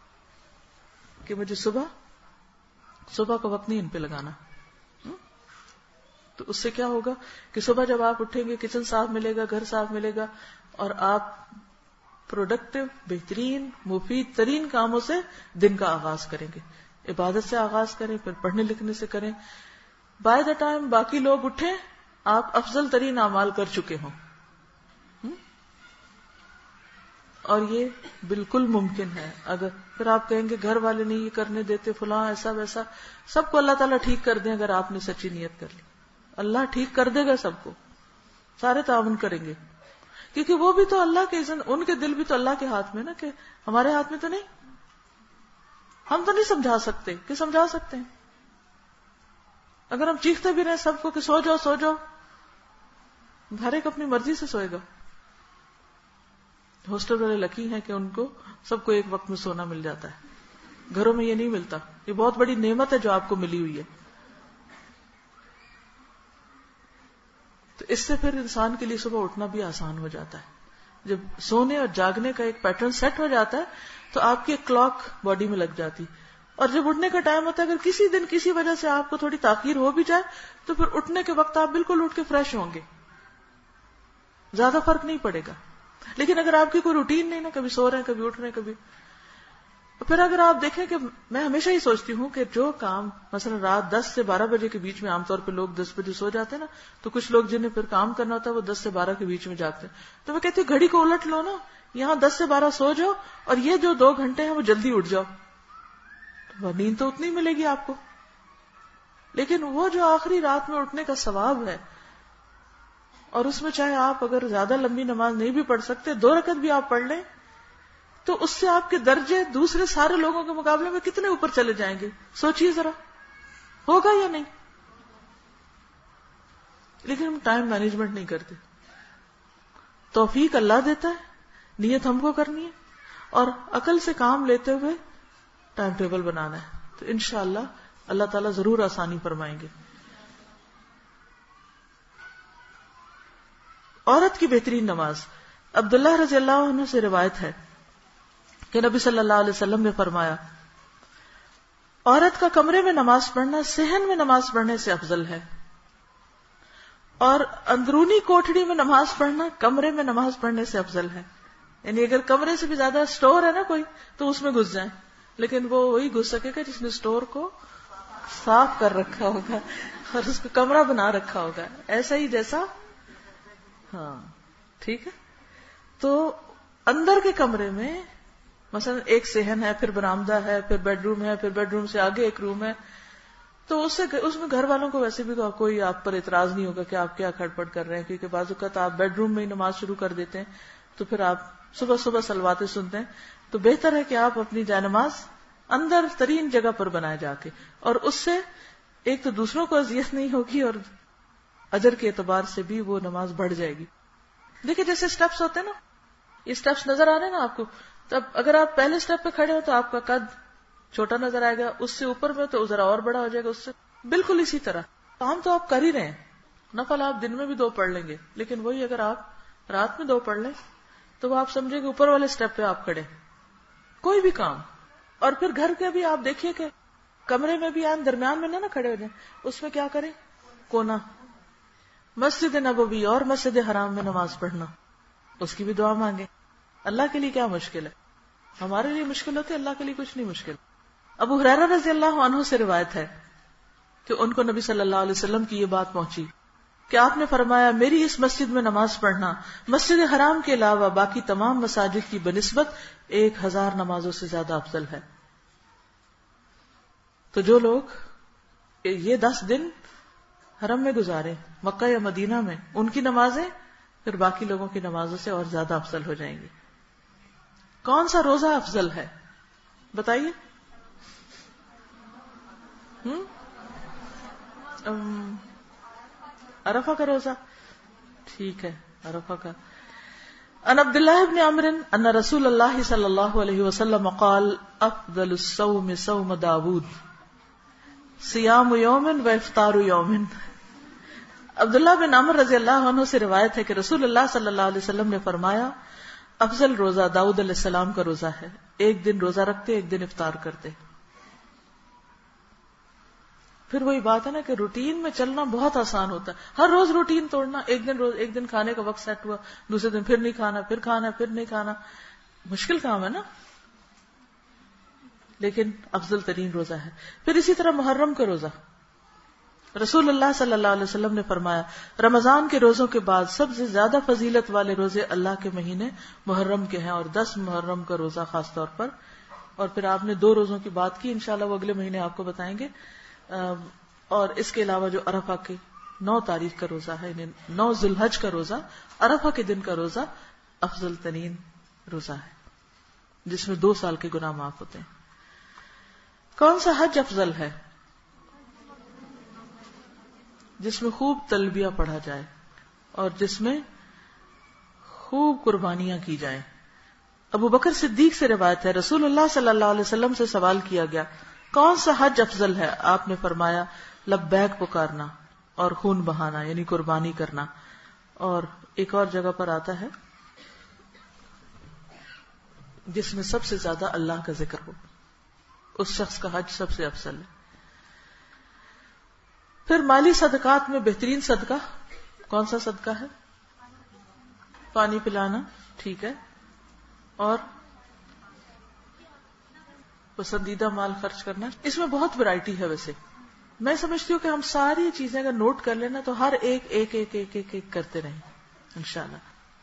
کہ مجھے صبح صبح کا وقت نہیں ان پہ لگانا. تو اس سے کیا ہوگا کہ صبح جب آپ اٹھیں گے کچن صاف ملے گا، گھر صاف ملے گا، اور آپ پروڈکٹیو، بہترین، مفید ترین کاموں سے دن کا آغاز کریں گے. عبادت سے آغاز کریں، پھر پڑھنے لکھنے سے کریں. بائی دا ٹائم باقی لوگ اٹھیں آپ افضل ترین اعمال کر چکے ہوں. اور یہ بالکل ممکن ہے. اگر پھر آپ کہیں گے گھر والے نہیں یہ کرنے دیتے، فلاں ایسا ویسا، سب کو اللہ تعالیٰ ٹھیک کر دیں اگر آپ نے سچی نیت کر لی. اللہ ٹھیک کر دے گا سب کو، سارے تعاون کریں گے، کیونکہ وہ بھی تو اللہ کے اذن، ان کے دل بھی تو اللہ کے ہاتھ میں نا، کہ ہمارے ہاتھ میں تو نہیں. ہم تو نہیں سمجھا سکتے کہ سمجھا سکتے ہیں. اگر ہم چیختے بھی رہے سب کو کہ سو جاؤ سو جاؤ، ہر ایک اپنی مرضی سے سوئے گا. ہاسٹل والے لکی ہیں کہ ان کو سب کو ایک وقت میں سونا مل جاتا ہے، گھروں میں یہ نہیں ملتا. یہ بہت بڑی نعمت ہے جو آپ کو ملی ہوئی ہے. تو اس سے پھر انسان کے لیے صبح اٹھنا بھی آسان ہو جاتا ہے. جب سونے اور جاگنے کا ایک پیٹرن سیٹ ہو جاتا ہے تو آپ کی ایک کلاک باڈی میں لگ جاتی. اور جب اٹھنے کا ٹائم ہوتا ہے، اگر کسی دن کسی وجہ سے آپ کو تھوڑی تاخیر ہو بھی جائے تو پھر اٹھنے کے وقت آپ بالکل اٹھ کے فریش ہوں گے، زیادہ فرق نہیں پڑے گا. لیکن اگر آپ کی کوئی روٹین نہیں نا، کبھی سو رہے ہیں کبھی اٹھ رہے ہیں کبھی، پھر اگر آپ دیکھیں کہ میں ہمیشہ ہی سوچتی ہوں کہ جو کام مثلا رات دس سے بارہ بجے کے بیچ میں عام طور پہ لوگ دس بجے سو جاتے ہیں نا، تو کچھ لوگ جنہیں پھر کام کرنا ہوتا ہے وہ دس سے بارہ کے بیچ میں جاگتے ہیں. تو میں کہتی ہوں گھڑی کو الٹ لو نا، یہاں دس سے بارہ سو جاؤ اور یہ جو دو گھنٹے ہیں وہ جلدی اٹھ جاؤ. نیند تو اتنی ملے گی آپ کو، لیکن وہ جو آخری رات میں اٹھنے کا ثواب ہے، اور اس میں چاہے آپ اگر زیادہ لمبی نماز نہیں بھی پڑھ سکتے، دو رکعت بھی آپ پڑھ لیں تو اس سے آپ کے درجے دوسرے سارے لوگوں کے مقابلے میں کتنے اوپر چلے جائیں گے. سوچئے ذرا، ہوگا یا نہیں؟ لیکن ہم ٹائم مینجمنٹ نہیں کرتے. توفیق اللہ دیتا ہے، نیت ہم کو کرنی ہے اور عقل سے کام لیتے ہوئے ٹائم ٹیبل بنانا ہے. تو انشاءاللہ اللہ تعالیٰ ضرور آسانی فرمائیں گے. عورت کی بہترین نماز. عبداللہ رضی اللہ عنہ سے روایت ہے کہ نبی صلی اللہ علیہ وسلم نے فرمایا، عورت کا کمرے میں نماز پڑھنا صحن میں نماز پڑھنے سے افضل ہے، اور اندرونی کوٹھڑی میں نماز پڑھنا کمرے میں نماز پڑھنے سے افضل ہے. یعنی اگر کمرے سے بھی زیادہ سٹور ہے نا کوئی تو اس میں گھس جائیں، لیکن وہ وہی گھس سکے گا جس نے سٹور کو صاف کر رکھا ہوگا اور اس کو کمرہ بنا رکھا ہوگا، ایسا ہی جیسا. ہاں ٹھیک ہے. تو اندر کے کمرے میں مثلا ایک صحن ہے، پھر برآمدہ ہے، پھر بیڈ روم ہے، پھر بیڈ روم سے آگے ایک روم ہے، تو اس سے اس میں گھر والوں کو ویسے بھی کوئی آپ پر اعتراض نہیں ہوگا کہ آپ کیا کھڑپڑ کر رہے ہیں، کیونکہ بعض اوقات آپ بیڈ روم میں ہی نماز شروع کر دیتے ہیں تو پھر آپ صبح صبح صلواتیں سنتے ہیں. تو بہتر ہے کہ آپ اپنی جائے-نماز اندر ترین جگہ پر بنائے جا کے، اور اس سے ایک تو دوسروں کو اذیت نہیں ہوگی اور اجر کے اعتبار سے بھی وہ نماز بڑھ جائے گی. دیکھیں جیسے سٹیپس ہوتے ہیں نا، یہ سٹیپس نظر آ رہے ہیں نا آپ کو، تب اگر آپ پہلے سٹیپ پہ کھڑے ہو تو آپ کا قد چھوٹا نظر آئے گا، اس سے اوپر میں تو ذرا اور بڑا ہو جائے گا اس سے. بالکل اسی طرح کام تو آپ کر ہی رہے ہیں. نفل آپ دن میں بھی دو پڑھ لیں گے، لیکن وہی اگر آپ رات میں دو پڑھ لیں تو وہ آپ سمجھے کہ اوپر والے سٹیپ پہ آپ کھڑے. کوئی بھی کام. اور پھر گھر کے بھی آپ دیکھیے کہ کمرے میں بھی آپ درمیان میں نہ نہ کھڑے ہو جائیں، اس میں کیا کریں، کونا. مسجد نبوی اور مسجد حرام میں نماز پڑھنا، اس کی بھی دعا مانگے. اللہ کے لیے کیا مشکل ہے، ہمارے لیے مشکل ہوتی ہے، اللہ کے لیے کچھ نہیں مشکل. ابو ہریرہ رضی اللہ عنہ سے روایت ہے کہ ان کو نبی صلی اللہ علیہ وسلم کی یہ بات پہنچی کہ آپ نے فرمایا، میری اس مسجد میں نماز پڑھنا مسجد حرام کے علاوہ باقی تمام مساجد کی بنسبت ایک ہزار نمازوں سے زیادہ افضل ہے. تو جو لوگ یہ دس دن حرم میں گزارے، مکہ یا مدینہ میں، ان کی نمازیں پھر باقی لوگوں کی نمازوں سے اور زیادہ افضل ہو جائیں گی. کون سا روزہ افضل ہے بتائیے؟ ہم عرفہ کا روزہ. ٹھیک ہے، عرفہ کا. ان عبداللہ ابن عمرو ان رسول اللہ صلی اللہ علیہ وسلم قال افضل الصوم صوم داود صیام یوم و افطار یوم. عبداللہ بن عمر رضی اللہ عنہ سے روایت ہے کہ رسول اللہ صلی اللہ علیہ وسلم نے فرمایا، افضل روزہ داؤد علیہ السلام کا روزہ ہے، ایک دن روزہ رکھتے ایک دن افطار کرتے. پھر وہی بات ہے نا کہ روٹین میں چلنا بہت آسان ہوتا ہے. ہر روز روٹین توڑنا، ایک دن روز ایک دن کھانے کا وقت سیٹ ہوا، دوسرے دن پھر نہیں کھانا، پھر کھانا پھر نہیں کھانا، مشکل کام ہے نا. لیکن افضل ترین روزہ ہے. پھر اسی طرح محرم کا روزہ، رسول اللہ صلی اللہ علیہ وسلم نے فرمایا، رمضان کے روزوں کے بعد سب سے زیادہ فضیلت والے روزے اللہ کے مہینے محرم کے ہیں، اور دس محرم کا روزہ خاص طور پر. اور پھر آپ نے دو روزوں کی بات کی، انشاءاللہ وہ اگلے مہینے آپ کو بتائیں گے. اور اس کے علاوہ جو عرفہ کے نو تاریخ کا روزہ ہے، یعنی نو ذی الحج کا روزہ، عرفہ کے دن کا روزہ افضل ترین روزہ ہے، جس میں دو سال کے گناہ معاف ہوتے ہیں. کون سا حج افضل ہے؟ جس میں خوب تلبیہ پڑھا جائے اور جس میں خوب قربانیاں کی جائیں. ابو بکر صدیق سے روایت ہے، رسول اللہ صلی اللہ علیہ وسلم سے سوال کیا گیا کون سا حج افضل ہے؟ آپ نے فرمایا لبیک پکارنا اور خون بہانا یعنی قربانی کرنا. اور ایک اور جگہ پر آتا ہے جس میں سب سے زیادہ اللہ کا ذکر ہو، اس شخص کا حج سب سے افضل ہے. پھر مالی صدقات میں بہترین صدقہ کون سا صدقہ ہے؟ پانی پلانا، ٹھیک ہے. اور پسندیدہ مال خرچ کرنا. اس میں بہت ورائٹی ہے. ویسے میں سمجھتی ہوں کہ ہم ساری چیزیں اگر نوٹ کر لینا تو ہر ایک ایک ایک ایک ایک, ایک کرتے رہیں انشاءاللہ.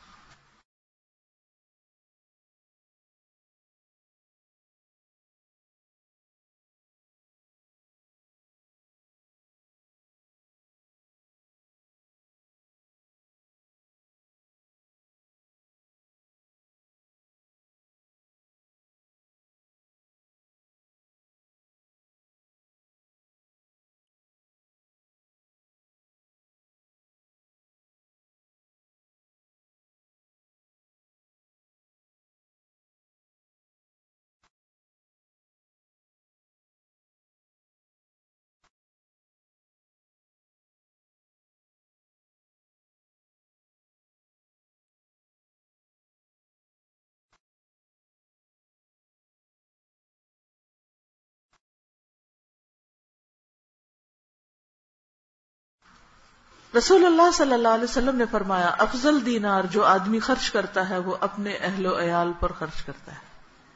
رسول اللہ صلی اللہ علیہ وسلم نے فرمایا افضل دینار جو آدمی خرچ کرتا ہے وہ اپنے اہل و عیال پر خرچ کرتا ہے.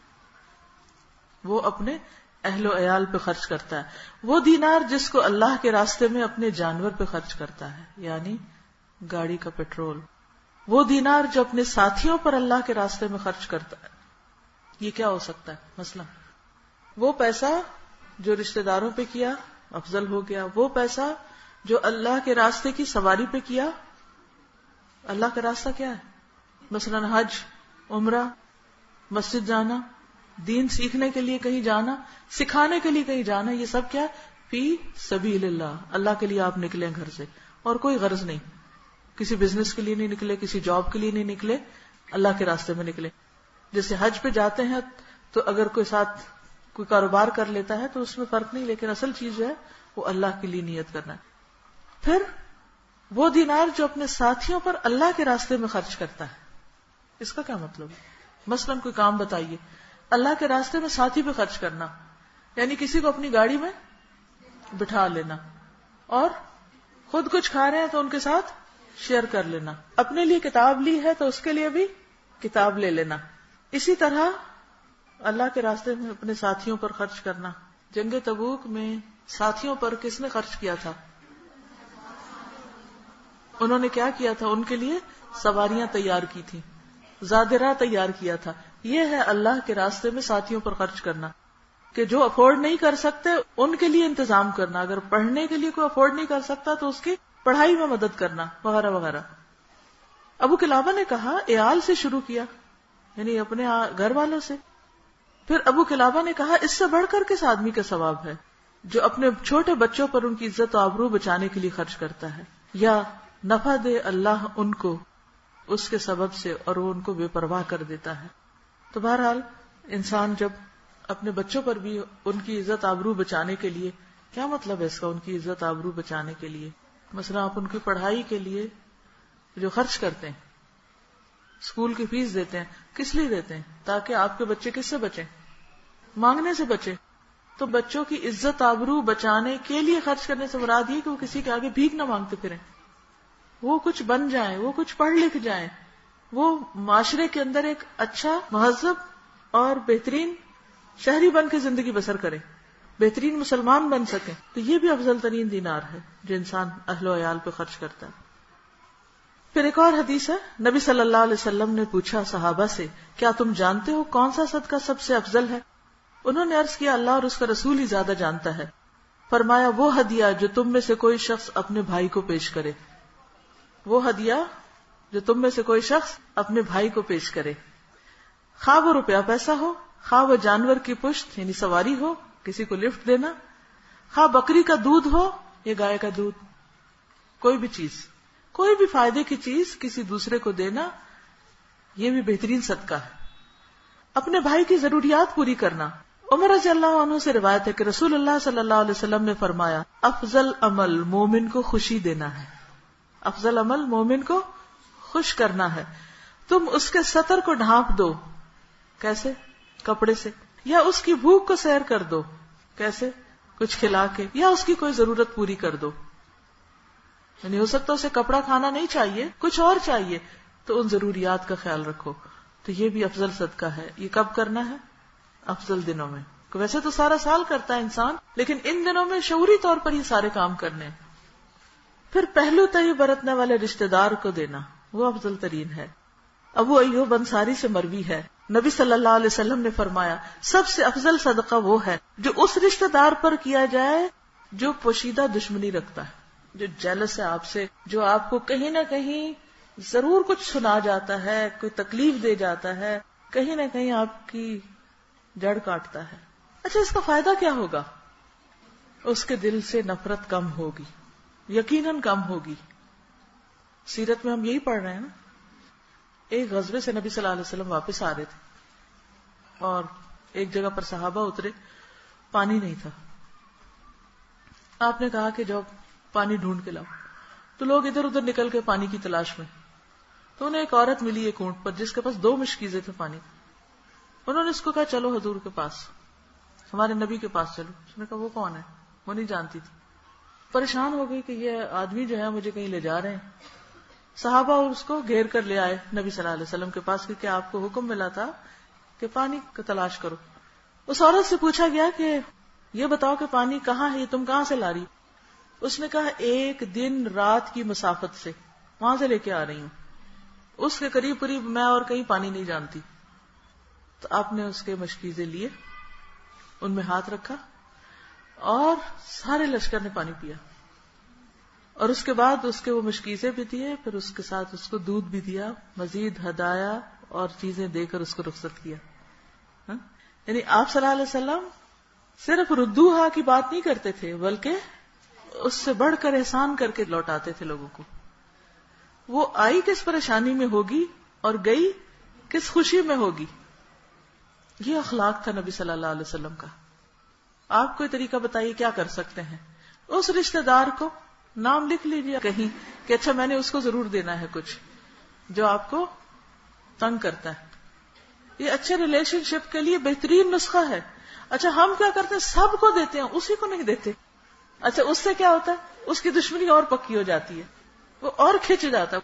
وہ اپنے اہل و عیال پہ خرچ کرتا ہے. وہ دینار جس کو اللہ کے راستے میں اپنے جانور پہ خرچ کرتا ہے یعنی گاڑی کا پیٹرول. وہ دینار جو اپنے ساتھیوں پر اللہ کے راستے میں خرچ کرتا ہے. یہ کیا ہو سکتا ہے؟ مثلا وہ پیسہ جو رشتہ داروں پہ کیا افضل ہو گیا. وہ پیسہ جو اللہ کے راستے کی سواری پہ کیا. اللہ کا راستہ کیا ہے؟ مثلا حج، عمرہ، مسجد جانا، دین سیکھنے کے لیے کہیں جانا، سکھانے کے لیے کہیں جانا. یہ سب کیا؟ فی سبیل اللہ. اللہ کے لیے آپ نکلے گھر سے اور کوئی غرض نہیں. کسی بزنس کے لیے نہیں نکلے، کسی جاب کے لیے نہیں نکلے، اللہ کے راستے میں نکلے. جیسے حج پہ جاتے ہیں تو اگر کوئی ساتھ کوئی کاروبار کر لیتا ہے تو اس میں فرق نہیں، لیکن اصل چیز جو ہے وہ اللہ کے لیے نیت کرنا ہے. پھر وہ دینار جو اپنے ساتھیوں پر اللہ کے راستے میں خرچ کرتا ہے. اس کا کیا مطلب ہے؟ مثلا کوئی کام بتائیے، اللہ کے راستے میں ساتھی پہ خرچ کرنا یعنی کسی کو اپنی گاڑی میں بٹھا لینا اور خود کچھ کھا رہے ہیں تو ان کے ساتھ شیئر کر لینا. اپنے لیے کتاب لی ہے تو اس کے لیے بھی کتاب لے لینا. اسی طرح اللہ کے راستے میں اپنے ساتھیوں پر خرچ کرنا. جنگ تبوک میں ساتھیوں پر کس نے خرچ کیا تھا؟ انہوں نے کیا کیا تھا؟ ان کے لیے سواریاں تیار کی تھی، زادرہ تیار کیا تھا. یہ ہے اللہ کے راستے میں ساتھیوں پر خرچ کرنا کہ جو افورڈ نہیں کر سکتے ان کے لیے انتظام کرنا. اگر پڑھنے کے لیے کوئی افورڈ نہیں کر سکتا تو اس کی پڑھائی میں مدد کرنا وغیرہ وغیرہ. ابو قلابہ نے کہا عیال سے شروع کیا یعنی اپنے گھر والوں سے. پھر ابو قلابہ نے کہا اس سے بڑھ کر کس آدمی کا ثواب ہے جو اپنے چھوٹے بچوں پر ان کی عزت و آبرو بچانے کے لیے خرچ کرتا ہے یا نفع دے اللہ ان کو اس کے سبب سے اور وہ ان کو بے پرواہ کر دیتا ہے. تو بہرحال انسان جب اپنے بچوں پر بھی ان کی عزت آبرو بچانے کے لیے، کیا مطلب ہے اس کا؟ ان کی عزت آبرو بچانے کے لیے مثلا آپ ان کی پڑھائی کے لیے جو خرچ کرتے ہیں، اسکول کی فیس دیتے ہیں، کس لیے دیتے ہیں؟ تاکہ آپ کے بچے کس سے بچیں؟ مانگنے سے بچیں. تو بچوں کی عزت آبرو بچانے کے لیے خرچ کرنے سے مراد یہ کہ وہ کسی کے آگے بھیک نہ مانگتے پھریں، وہ کچھ بن جائیں، وہ کچھ پڑھ لکھ جائیں، وہ معاشرے کے اندر ایک اچھا مہذب اور بہترین شہری بن کے زندگی بسر کریں، بہترین مسلمان بن سکیں. تو یہ بھی افضل ترین دینار ہے جو انسان اہل و عیال پہ خرچ کرتا ہے. پھر ایک اور حدیث ہے، نبی صلی اللہ علیہ وسلم نے پوچھا صحابہ سے کیا تم جانتے ہو کون سا صدقہ سب سے افضل ہے؟ انہوں نے عرض کیا اللہ اور اس کا رسول ہی زیادہ جانتا ہے. فرمایا وہ ہدیہ جو تم میں سے کوئی شخص اپنے بھائی کو پیش کرے. وہ ہدیہ جو تم میں سے کوئی شخص اپنے بھائی کو پیش کرے، خواہ وہ روپیہ پیسہ ہو، خواہ وہ جانور کی پشت یعنی سواری ہو، کسی کو لفٹ دینا، خواہ بکری کا دودھ ہو یا گائے کا دودھ، کوئی بھی چیز، کوئی بھی فائدے کی چیز کسی دوسرے کو دینا، یہ بھی بہترین صدقہ ہے. اپنے بھائی کی ضروریات پوری کرنا. عمر رضی اللہ عنہ سے روایت ہے کہ رسول اللہ صلی اللہ علیہ وسلم نے فرمایا افضل عمل مومن کو خوشی دینا ہے. افضل عمل مومن کو خوش کرنا ہے. تم اس کے سطر کو ڈھانپ دو. کیسے؟ کپڑے سے. یا اس کی بھوک کو سیر کر دو. کیسے؟ کچھ کھلا کے. یا اس کی کوئی ضرورت پوری کر دو. یعنی ہو سکتا اسے کپڑا کھانا نہیں چاہیے، کچھ اور چاہیے، تو ان ضروریات کا خیال رکھو. تو یہ بھی افضل صدقہ ہے. یہ کب کرنا ہے؟ افضل دنوں میں. ویسے تو سارا سال کرتا ہے انسان، لیکن ان دنوں میں شعوری طور پر یہ سارے کام کرنے. پھر پہلو تہی برتنے والے رشتہ دار کو دینا، وہ افضل ترین ہے. ابو ایوب انصاری سے مروی ہے نبی صلی اللہ علیہ وسلم نے فرمایا سب سے افضل صدقہ وہ ہے جو اس رشتہ دار پر کیا جائے جو پوشیدہ دشمنی رکھتا ہے، جو جیلس ہے آپ سے، جو آپ کو کہیں نہ کہیں ضرور کچھ سنا جاتا ہے، کوئی تکلیف دے جاتا ہے، کہیں نہ کہیں آپ کی جڑ کاٹتا ہے. اچھا اس کا فائدہ کیا ہوگا؟ اس کے دل سے نفرت کم ہوگی، یقیناً کم ہوگی. سیرت میں ہم یہی پڑھ رہے ہیں نا. ایک غزوے سے نبی صلی اللہ علیہ وسلم واپس آ رہے تھے اور ایک جگہ پر صحابہ اترے، پانی نہیں تھا. آپ نے کہا کہ جاؤ پانی ڈھونڈ کے لاؤ. تو لوگ ادھر ادھر نکل کے پانی کی تلاش میں. تو انہیں ایک عورت ملی ایک اونٹ پر جس کے پاس دو مشکیزیں تھے پانی. انہوں نے اس کو کہا چلو حضور کے پاس، ہمارے نبی کے پاس چلو. اس نے کہا وہ کون ہے؟ وہ نہیں جانتی تھی. پریشان ہو گئی کہ یہ آدمی جو ہے مجھے کہیں لے جا رہے ہیں. صحابہ اس کو گھیر کر لے آئے نبی صلی اللہ علیہ وسلم کے پاس کہ آپ کو حکم ملا تھا کہ پانی کو تلاش کرو. اس عورت سے پوچھا گیا کہ یہ بتاؤ کہ پانی کہاں ہے، تم کہاں سے لا رہی؟ اس نے کہا ایک دن رات کی مسافت سے وہاں سے لے کے آ رہی ہوں. اس کے قریب قریب میں اور کہیں پانی نہیں جانتی. تو آپ نے اس کے مشکیزیں لیے، ان میں ہاتھ رکھا اور سارے لشکر نے پانی پیا. اور اس کے بعد اس کے وہ مشکیزیں بھی دیے، پھر اس کے ساتھ اس کو دودھ بھی دیا، مزید ہدایا اور چیزیں دے کر اس کو رخصت کیا. ہاں؟ یعنی آپ صلی اللہ علیہ وسلم صرف ردوہا کی بات نہیں کرتے تھے بلکہ اس سے بڑھ کر احسان کر کے لوٹاتے تھے لوگوں کو. وہ آئی کس پریشانی میں ہوگی اور گئی کس خوشی میں ہوگی. یہ اخلاق تھا نبی صلی اللہ علیہ وسلم کا. آپ کوئی طریقہ بتائیے کیا کر سکتے ہیں. اس رشتہ دار کو نام لکھ لیجیے کہیں کہ اچھا میں نے اس کو ضرور دینا ہے کچھ جو آپ کو تنگ کرتا ہے. یہ اچھے ریلیشن شپ کے لیے بہترین نسخہ ہے. اچھا ہم کیا کرتے ہیں، سب کو دیتے ہیں، اسی کو نہیں دیتے. اچھا اس سے کیا ہوتا ہے، اس کی دشمنی اور پکی ہو جاتی ہے، وہ اور کھچ جاتا ہے.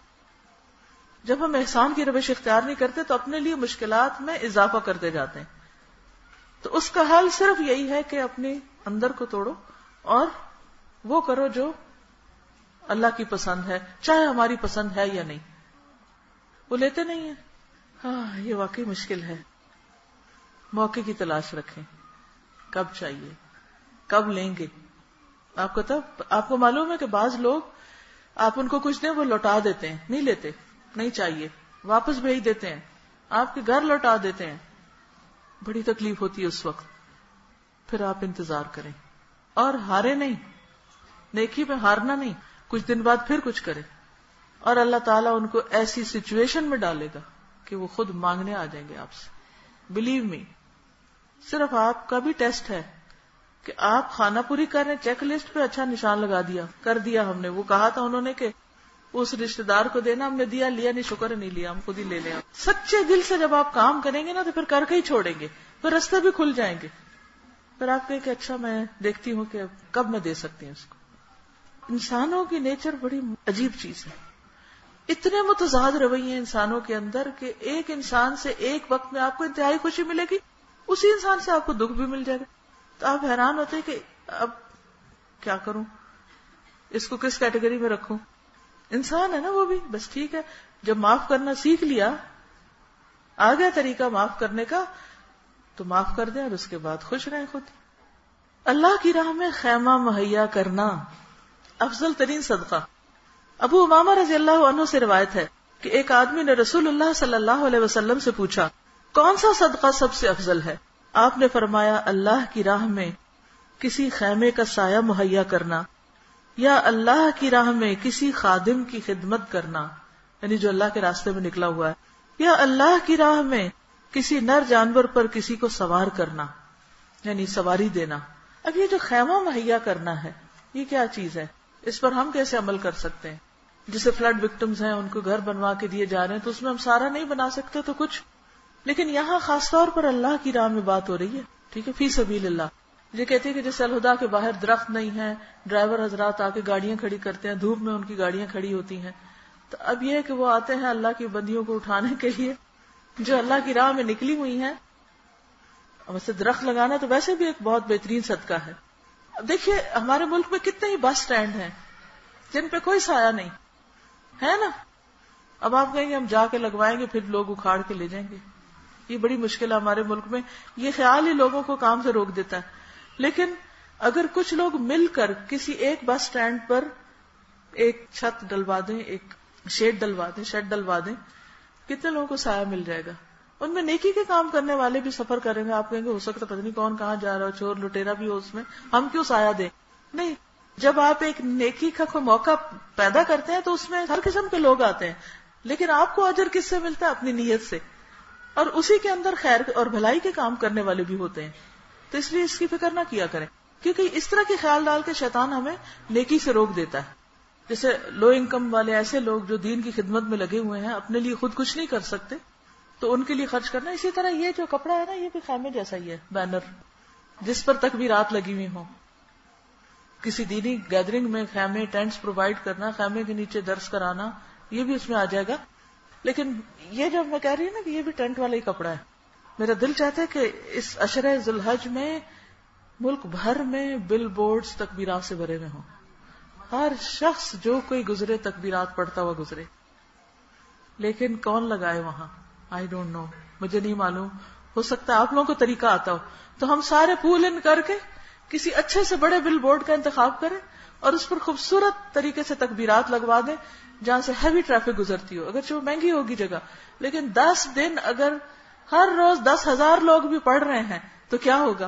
جب ہم احسان کی روش اختیار نہیں کرتے تو اپنے لیے مشکلات میں اضافہ کرتے جاتے ہیں. تو اس کا حل صرف یہی ہے کہ اپنے اندر کو توڑو اور وہ کرو جو اللہ کی پسند ہے، چاہے ہماری پسند ہے یا نہیں. وہ لیتے نہیں ہیں. ہاں یہ واقعی مشکل ہے. موقع کی تلاش رکھیں، کب چاہیے، کب لیں گے. آپ کو تب آپ کو معلوم ہے کہ بعض لوگ آپ ان کو کچھ دیں وہ لوٹا دیتے ہیں، نہیں لیتے، نہیں چاہیے، واپس بھیج دیتے ہیں، آپ کے گھر لوٹا دیتے ہیں. بڑی تکلیف ہوتی ہے اس وقت. پھر آپ انتظار کریں اور ہارے نہیں. نیکی میں ہارنا نہیں. کچھ دن بعد پھر کچھ کرے اور اللہ تعالیٰ ان کو ایسی سچویشن میں ڈالے گا کہ وہ خود مانگنے آ جائیں گے آپ سے. Believe me. صرف آپ کا بھی ٹیسٹ ہے کہ آپ خانہ پوری کر رہے ہیں، چیک لسٹ پہ اچھا نشان لگا دیا، کر دیا ہم نے. وہ کہا تھا انہوں نے کہ اس رشتہ دار کو دینا، ہم نے دیا، لیا نہیں، شکر نہیں لیا، ہم خود ہی لے لیں. سچے دل سے جب آپ کام کریں گے نا تو پھر کر کے ہی چھوڑیں گے، پھر راستے بھی کھل جائیں گے. پھر آپ کہیں کہ اچھا میں دیکھتی ہوں کہ کب میں دے سکتی ہوں اس کو. انسانوں کی نیچر بڑی عجیب چیز ہے. اتنے متضاد رویے انسانوں کے اندر کہ ایک انسان سے ایک وقت میں آپ کو انتہائی خوشی ملے گی، اسی انسان سے آپ کو دکھ بھی مل جائے گا. تو آپ حیران ہوتے ہیں کہ اب کیا کروں، اس کو کس کیٹیگری میں رکھوں. انسان ہے نا وہ بھی، بس ٹھیک ہے. جب معاف کرنا سیکھ لیا، آ گیا طریقہ معاف کرنے کا، تو معاف کر دیں اور اس کے بعد خوش رہیں خود. اللہ کی راہ میں خیمہ مہیا کرنا افضل ترین صدقہ. ابو امامہ رضی اللہ عنہ سے روایت ہے کہ ایک آدمی نے رسول اللہ صلی اللہ علیہ وسلم سے پوچھا کون سا صدقہ سب سے افضل ہے؟ آپ نے فرمایا اللہ کی راہ میں کسی خیمے کا سایہ مہیا کرنا، یا اللہ کی راہ میں کسی خادم کی خدمت کرنا، یعنی جو اللہ کے راستے میں نکلا ہوا ہے، یا اللہ کی راہ میں کسی نر جانور پر کسی کو سوار کرنا یعنی سواری دینا. اب یہ جو خیمہ مہیا کرنا ہے یہ کیا چیز ہے؟ اس پر ہم کیسے عمل کر سکتے ہیں؟ جسے فلڈ وکٹمز ہیں ان کو گھر بنوا کے دیے جا رہے ہیں تو اس میں ہم سارا نہیں بنا سکتے تو کچھ, لیکن یہاں خاص طور پر اللہ کی راہ میں بات ہو رہی ہے. ٹھیک ہے, فی سبیل اللہ. یہ کہتے ہیں کہ جیسے الہدا کے باہر درخت نہیں ہے, ڈرائیور حضرات آ کے گاڑیاں کھڑی کرتے ہیں, دھوپ میں ان کی گاڑیاں کھڑی ہوتی ہیں, تو اب یہ کہ وہ آتے ہیں اللہ کی بندیوں کو اٹھانے کے لیے جو اللہ کی راہ میں نکلی ہوئی ہیں. ویسے درخت لگانا تو ویسے بھی ایک بہت بہترین صدقہ ہے. اب دیکھیے ہمارے ملک میں کتنے ہی بس سٹینڈ ہیں جن پہ کوئی سایہ نہیں ہے نا. اب آپ کہیں گے ہم جا کے لگوائیں گے پھر لوگ اکھاڑ کے لے جائیں گے. یہ بڑی مشکل ہے ہمارے ملک میں, یہ خیال ہی لوگوں کو کام سے روک دیتا ہے. لیکن اگر کچھ لوگ مل کر کسی ایک بس سٹینڈ پر ایک چھت ڈلوا دیں, ایک شیڈ ڈلوا دیں, شیڈ ڈلوا دیں, کتنے لوگوں کو سایہ مل جائے گا. ان میں نیکی کے کام کرنے والے بھی سفر کریں گے. آپ کہیں گے ہو سکتا پتہ نہیں کون کہاں جا رہا ہو, چور لٹیرا بھی ہو اس میں, ہم کیوں سایہ دیں. نہیں, جب آپ ایک نیکی کا کوئی موقع پیدا کرتے ہیں تو اس میں ہر قسم کے لوگ آتے ہیں, لیکن آپ کو اجر کس سے ملتا ہے؟ اپنی نیت سے, اور اسی کے اندر خیر اور بھلائی کے کام کرنے والے بھی ہوتے ہیں. تو اس لیے اس کی فکر نہ کیا کریں, کیونکہ اس طرح کے خیال ڈال کے شیطان ہمیں نیکی سے روک دیتا ہے. جیسے لو انکم والے ایسے لوگ جو دین کی خدمت میں لگے ہوئے ہیں, اپنے لیے خود کچھ نہیں کر سکتے, تو ان کے لیے خرچ کرنا. اسی طرح یہ جو کپڑا ہے نا, یہ بھی خیمے جیسا ہی ہے, بینر جس پر تکبیرات لگی ہوئی ہوں. کسی دینی گیدرنگ میں خیمے ٹینٹس پرووائڈ کرنا, خیمے کے نیچے درس کرانا, یہ بھی اس میں آ جائے گا. لیکن یہ جو میں کہہ رہی ہوں نا کہ یہ بھی ٹینٹ والا ہی کپڑا ہے, میرا دل چاہتا ہے کہ اس عشرہ ذی الحج میں ملک بھر میں بل بورڈز تکبیرات سے بھرے ہوئے ہوں. ہر شخص جو کوئی گزرے تکبیرات پڑھتا ہوا گزرے. لیکن کون لگائے وہاں؟ آئی ڈونٹ نو, مجھے نہیں معلوم. ہو سکتا ہے آپ لوگوں کو طریقہ آتا ہو, تو ہم سارے پول ان کر کے کسی اچھے سے بڑے بل بورڈ کا انتخاب کریں اور اس پر خوبصورت طریقے سے تکبیرات لگوا دیں جہاں سے ہیوی ٹریفک گزرتی ہو. اگرچہ وہ مہنگی ہوگی جگہ, لیکن دس دن اگر ہر روز دس ہزار لوگ بھی پڑھ رہے ہیں تو کیا ہوگا؟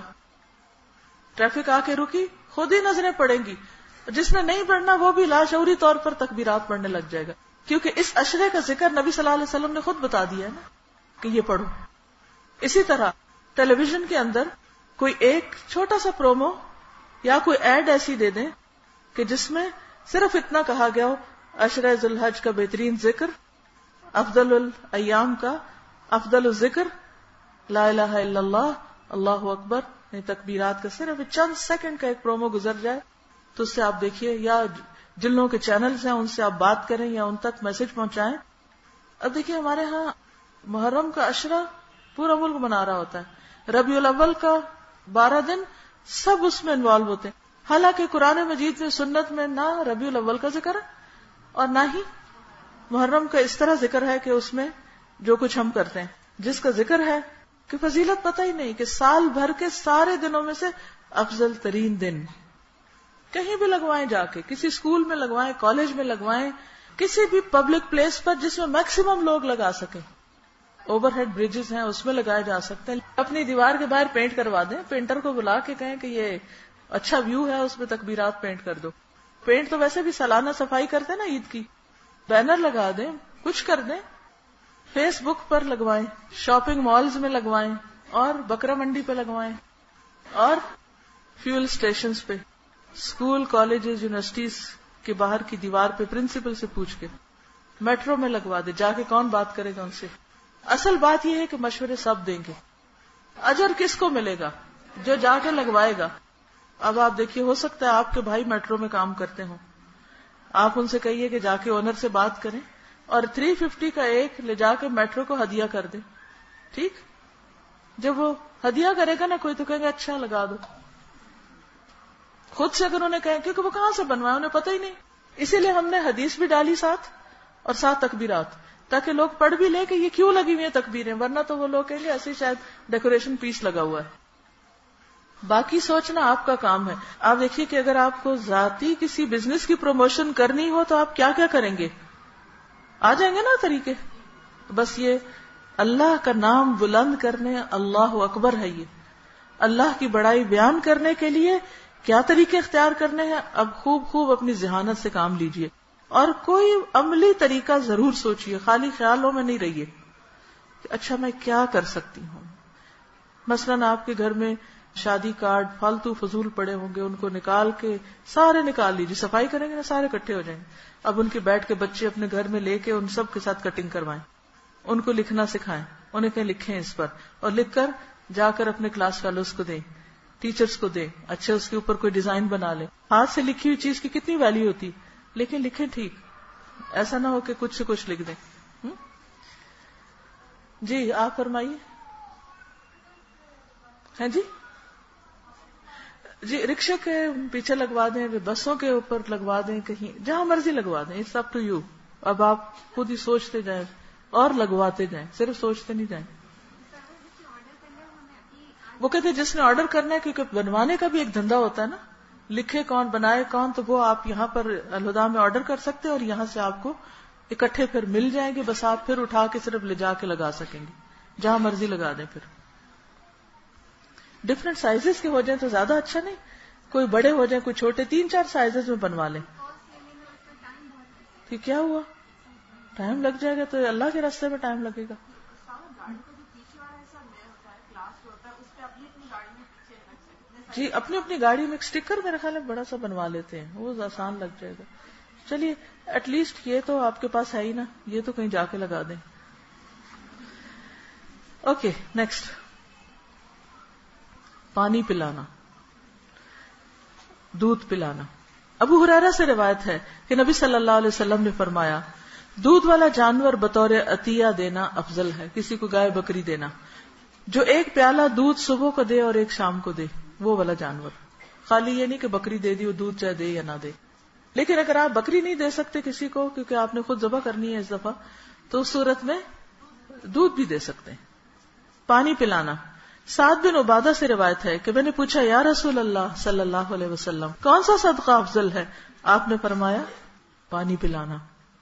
ٹریفک آ کے رکی, خود ہی نظریں پڑیں گی. جس نے نہیں پڑھنا وہ بھی لاشعوری طور پر تکبیرات پڑھنے لگ جائے گا, کیونکہ اس عشرے کا ذکر نبی صلی اللہ علیہ وسلم نے خود بتا دیا ہے نا کہ یہ پڑھو. اسی طرح ٹیلی ویژن کے اندر کوئی ایک چھوٹا سا پرومو یا کوئی ایڈ ایسی دے دیں کہ جس میں صرف اتنا کہا گیا ہو, عشرہ ذی الحج کا بہترین ذکر, افضل الایام کا افضل الذکر لا الہ الا اللہ, اللہ اکبر, تکبیرات کا صرف چند سیکنڈ کا ایک پرومو گزر جائے تو اس سے آپ دیکھیے, یا جن لوگوں کے چینلز ہیں ان سے آپ بات کریں یا ان تک میسج پہنچائیں. اب دیکھیے ہمارے ہاں محرم کا عشرہ پورا ملک منا رہا ہوتا ہے, ربیع الاول کا بارہ دن سب اس میں انوالو ہوتے ہیں, حالانکہ قرآن مجید میں سنت میں نہ ربیع الاول کا ذکر ہے اور نہ ہی محرم کا اس طرح ذکر ہے کہ اس میں جو کچھ ہم کرتے ہیں. جس کا ذکر ہے کہ فضیلت پتہ ہی نہیں کہ سال بھر کے سارے دنوں میں سے افضل ترین دن. کہیں بھی لگوائیں, جا کے کسی اسکول میں لگوائیں, کالج میں لگوائیں, کسی بھی پبلک پلیس پر جس میں میکسیمم لوگ لگا سکیں. اوور ہیڈ بریجز ہیں اس میں لگائے جا سکتے ہیں. اپنی دیوار کے باہر پینٹ کروا دیں, پینٹر کو بلا کے کہیں کہ یہ اچھا ویو ہے, اس میں تکبیرات پینٹ کر دو. پینٹ تو ویسے بھی سالانہ صفائی کرتے ہیں نا عید کی. بینر لگا دیں, کچھ کر دیں, فیس بک پر لگوائیں, شاپنگ مالز میں لگوائیں, اور بکرا منڈی پہ لگوائیں, اور فیول اسٹیشنز پہ, اسکول کالجز یونیورسٹیز کے باہر کی دیوار پہ پرنسپل سے پوچھ کے, میٹرو میں لگوا دے. جا کے کون بات کرے گا ان سے؟ اصل بات یہ ہے کہ مشورے سب دیں گے. اجر کس کو ملے گا؟ جو جا کے لگوائے گا. اب آپ دیکھیے, ہو سکتا ہے آپ کے بھائی میٹرو میں کام کرتے ہوں, آپ ان سے کہیے کہ جا کے اونر سے بات کریں اور تھری ففٹی کا ایک لے جا کے میٹرو کو ہدیہ کر دیں. ٹھیک, جب وہ ہدیہ کرے گا نا کوئی تو کہیں گے اچھا لگا دو. خود سے اگر انہیں کہیں, کیونکہ وہ کہاں سے بنوائے انہیں پتہ ہی نہیں, اسی لیے ہم نے حدیث بھی ڈالی ساتھ اور ساتھ تکبیرات, تاکہ لوگ پڑھ بھی لیں کہ یہ کیوں لگی ہوئی ہیں تکبیریں, ورنہ تو وہ لوگ کہیں گے ایسے شاید ڈیکوریشن پیس لگا ہوا ہے. باقی سوچنا آپ کا کام ہے. آپ دیکھیے کہ اگر آپ کو ذاتی کسی بزنس کی پروموشن کرنی ہو تو آپ کیا کیا کریں گے؟ آ جائیں گے نا طریقے. بس یہ اللہ کا نام بلند کرنے, اللہ اکبر ہے, یہ اللہ کی بڑائی بیان کرنے کے لیے کیا طریقے اختیار کرنے ہیں. اب خوب خوب اپنی ذہانت سے کام لیجئے اور کوئی عملی طریقہ ضرور سوچئے, خالی خیالوں میں نہیں رہیے. کہ اچھا میں کیا کر سکتی ہوں. مثلاً آپ کے گھر میں شادی کارڈ فالتو فضول پڑے ہوں گے, ان کو نکال کے سارے نکال لیجیے, صفائی کریں گے نا سارے اکٹھے ہو جائیں گے. اب ان کے بیٹھ کے بچے اپنے گھر میں لے کے ان سب کے ساتھ کٹنگ کروائیں, ان کو لکھنا سکھائیں, انہیں کہیں لکھیں اس پر, اور لکھ کر جا کر اپنے کلاس فیلوز کو دیں, ٹیچرز کو دیں, اچھے اس کے اوپر کوئی ڈیزائن بنا لیں. ہاتھ سے لکھی ہوئی چیز کی کتنی ویلیو ہوتی, لیکن لکھیں ٹھیک, ایسا نہ ہو کہ کچھ سے کچھ لکھ دیں. جی آپ فرمائیے. ہیں جی جی رکشے کے پیچھے لگوا دیں, بسوں کے اوپر لگوا دیں, کہیں جہاں مرضی لگوا دیں, اٹس اپ ٹو یو. اب آپ خود ہی سوچتے جائیں اور لگواتے جائیں, صرف سوچتے نہیں جائیں. وہ کہتے ہیں جس نے آرڈر کرنا ہے, کیونکہ بنوانے کا بھی ایک دھندا ہوتا ہے نا, لکھے کون بنائے کون, تو وہ آپ یہاں پر الہدا میں آرڈر کر سکتے ہیں اور یہاں سے آپ کو اکٹھے پھر مل جائیں گے, بس آپ پھر اٹھا کے صرف لے جا کے لگا سکیں گے, جہاں مرضی لگا دیں. پھر ڈفرینٹ سائزز کے ہو جائیں تو زیادہ اچھا نہیں, کوئی بڑے ہو جائیں کوئی چھوٹے, تین چار سائزز میں بنوا لیں. کہ کیا ہوا, ٹائم لگ جائے گا تو اللہ کے راستے میں ٹائم لگے گا. جی اپنی اپنی گاڑی میں ایک اسٹیکر میرے خیال ہے بڑا سا بنوا لیتے ہیں, وہ آسان لگ جائے گا. چلیے ایٹ لیسٹ یہ تو آپ کے پاس ہے ہی نا, یہ تو کہیں جا کے لگا دیں. اوکے نیکسٹ, پانی پلانا, دودھ پلانا. ابو ہریرہ سے روایت ہے کہ نبی صلی اللہ علیہ وسلم نے فرمایا, دودھ والا جانور بطور عطیہ دینا افضل ہے, کسی کو گائے بکری دینا, جو ایک پیالہ دودھ صبح کو دے اور ایک شام کو دے, وہ والا جانور. خالی یہ نہیں کہ بکری دے دی, وہ دودھ چاہے دے یا نہ دے. لیکن اگر آپ بکری نہیں دے سکتے کسی کو کیونکہ آپ نے خود ذبح کرنی ہے اس دفعہ, تو اس صورت میں دودھ بھی دے سکتے ہیں. پانی پلانا. سعد بن عبادہ سے روایت ہے کہ میں نے پوچھا, یا رسول اللہ صلی اللہ علیہ وسلم کون سا صدقہ افضل ہے؟ آپ نے فرمایا پانی پلانا.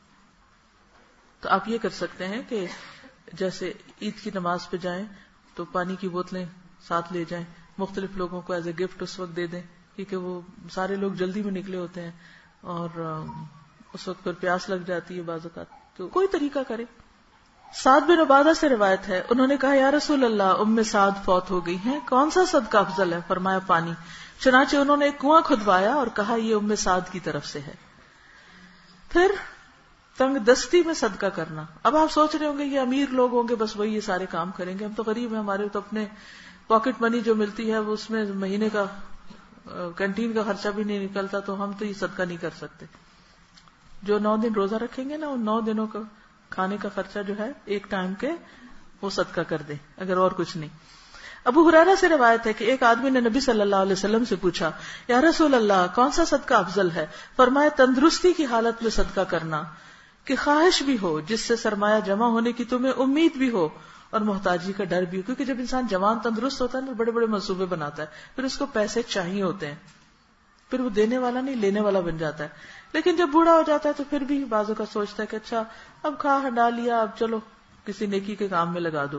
تو آپ یہ کر سکتے ہیں کہ جیسے عید کی نماز پہ جائیں تو پانی کی بوتلیں ساتھ لے جائیں, مختلف لوگوں کو ایز اے گفٹ اس وقت دے دیں, کیونکہ وہ سارے لوگ جلدی میں نکلے ہوتے ہیں اور اس وقت پر پیاس لگ جاتی ہے بعض اوقات, تو کوئی طریقہ کرے. سعد بن عبادہ سے روایت ہے, انہوں نے کہا, یا رسول اللہ ام سعد فوت ہو گئی ہیں, کون سا صدقہ افضل ہے؟ فرمایا پانی. چنانچہ انہوں نے ایک کنواں کھدوایا اور کہا یہ ام سعد کی طرف سے ہے. پھر تنگ دستی میں صدقہ کرنا. اب آپ سوچ رہے ہوں گے یہ امیر لوگ ہوں گے بس وہی یہ سارے کام کریں گے, ہم تو غریب ہیں, ہمارے تو اپنے پاکٹ منی جو ملتی ہے وہ اس میں مہینے کا کینٹین کا خرچہ بھی نہیں نکلتا, تو ہم تو یہ صدقہ نہیں کر سکتے. جو نو دن روزہ رکھیں گے نا, ان نو دنوں کا کھانے کا خرچہ جو ہے ایک ٹائم کے وہ صدقہ کر دیں, اگر اور کچھ نہیں. ابو ہریرہ سے روایت ہے کہ ایک آدمی نے نبی صلی اللہ علیہ وسلم سے پوچھا, یا رسول اللہ کون سا صدقہ افضل ہے؟ فرمایا تندرستی کی حالت میں صدقہ کرنا, کہ خواہش بھی ہو جس سے سرمایہ جمع ہونے کی تمہیں امید بھی ہو اور محتاجی کا ڈر بھی ہو. کیونکہ جب انسان جوان تندرست ہوتا ہے نا, بڑے بڑے منصوبے بناتا ہے, پھر اس کو پیسے چاہیے ہوتے ہیں, پھر وہ دینے والا نہیں لینے والا بن جاتا ہے. لیکن جب بوڑھا ہو جاتا ہے تو پھر بھی بازو کا سوچتا ہے کہ اچھا اب کھا ہنڈا لیا, اب چلو کسی نیکی کے کام میں لگا دو.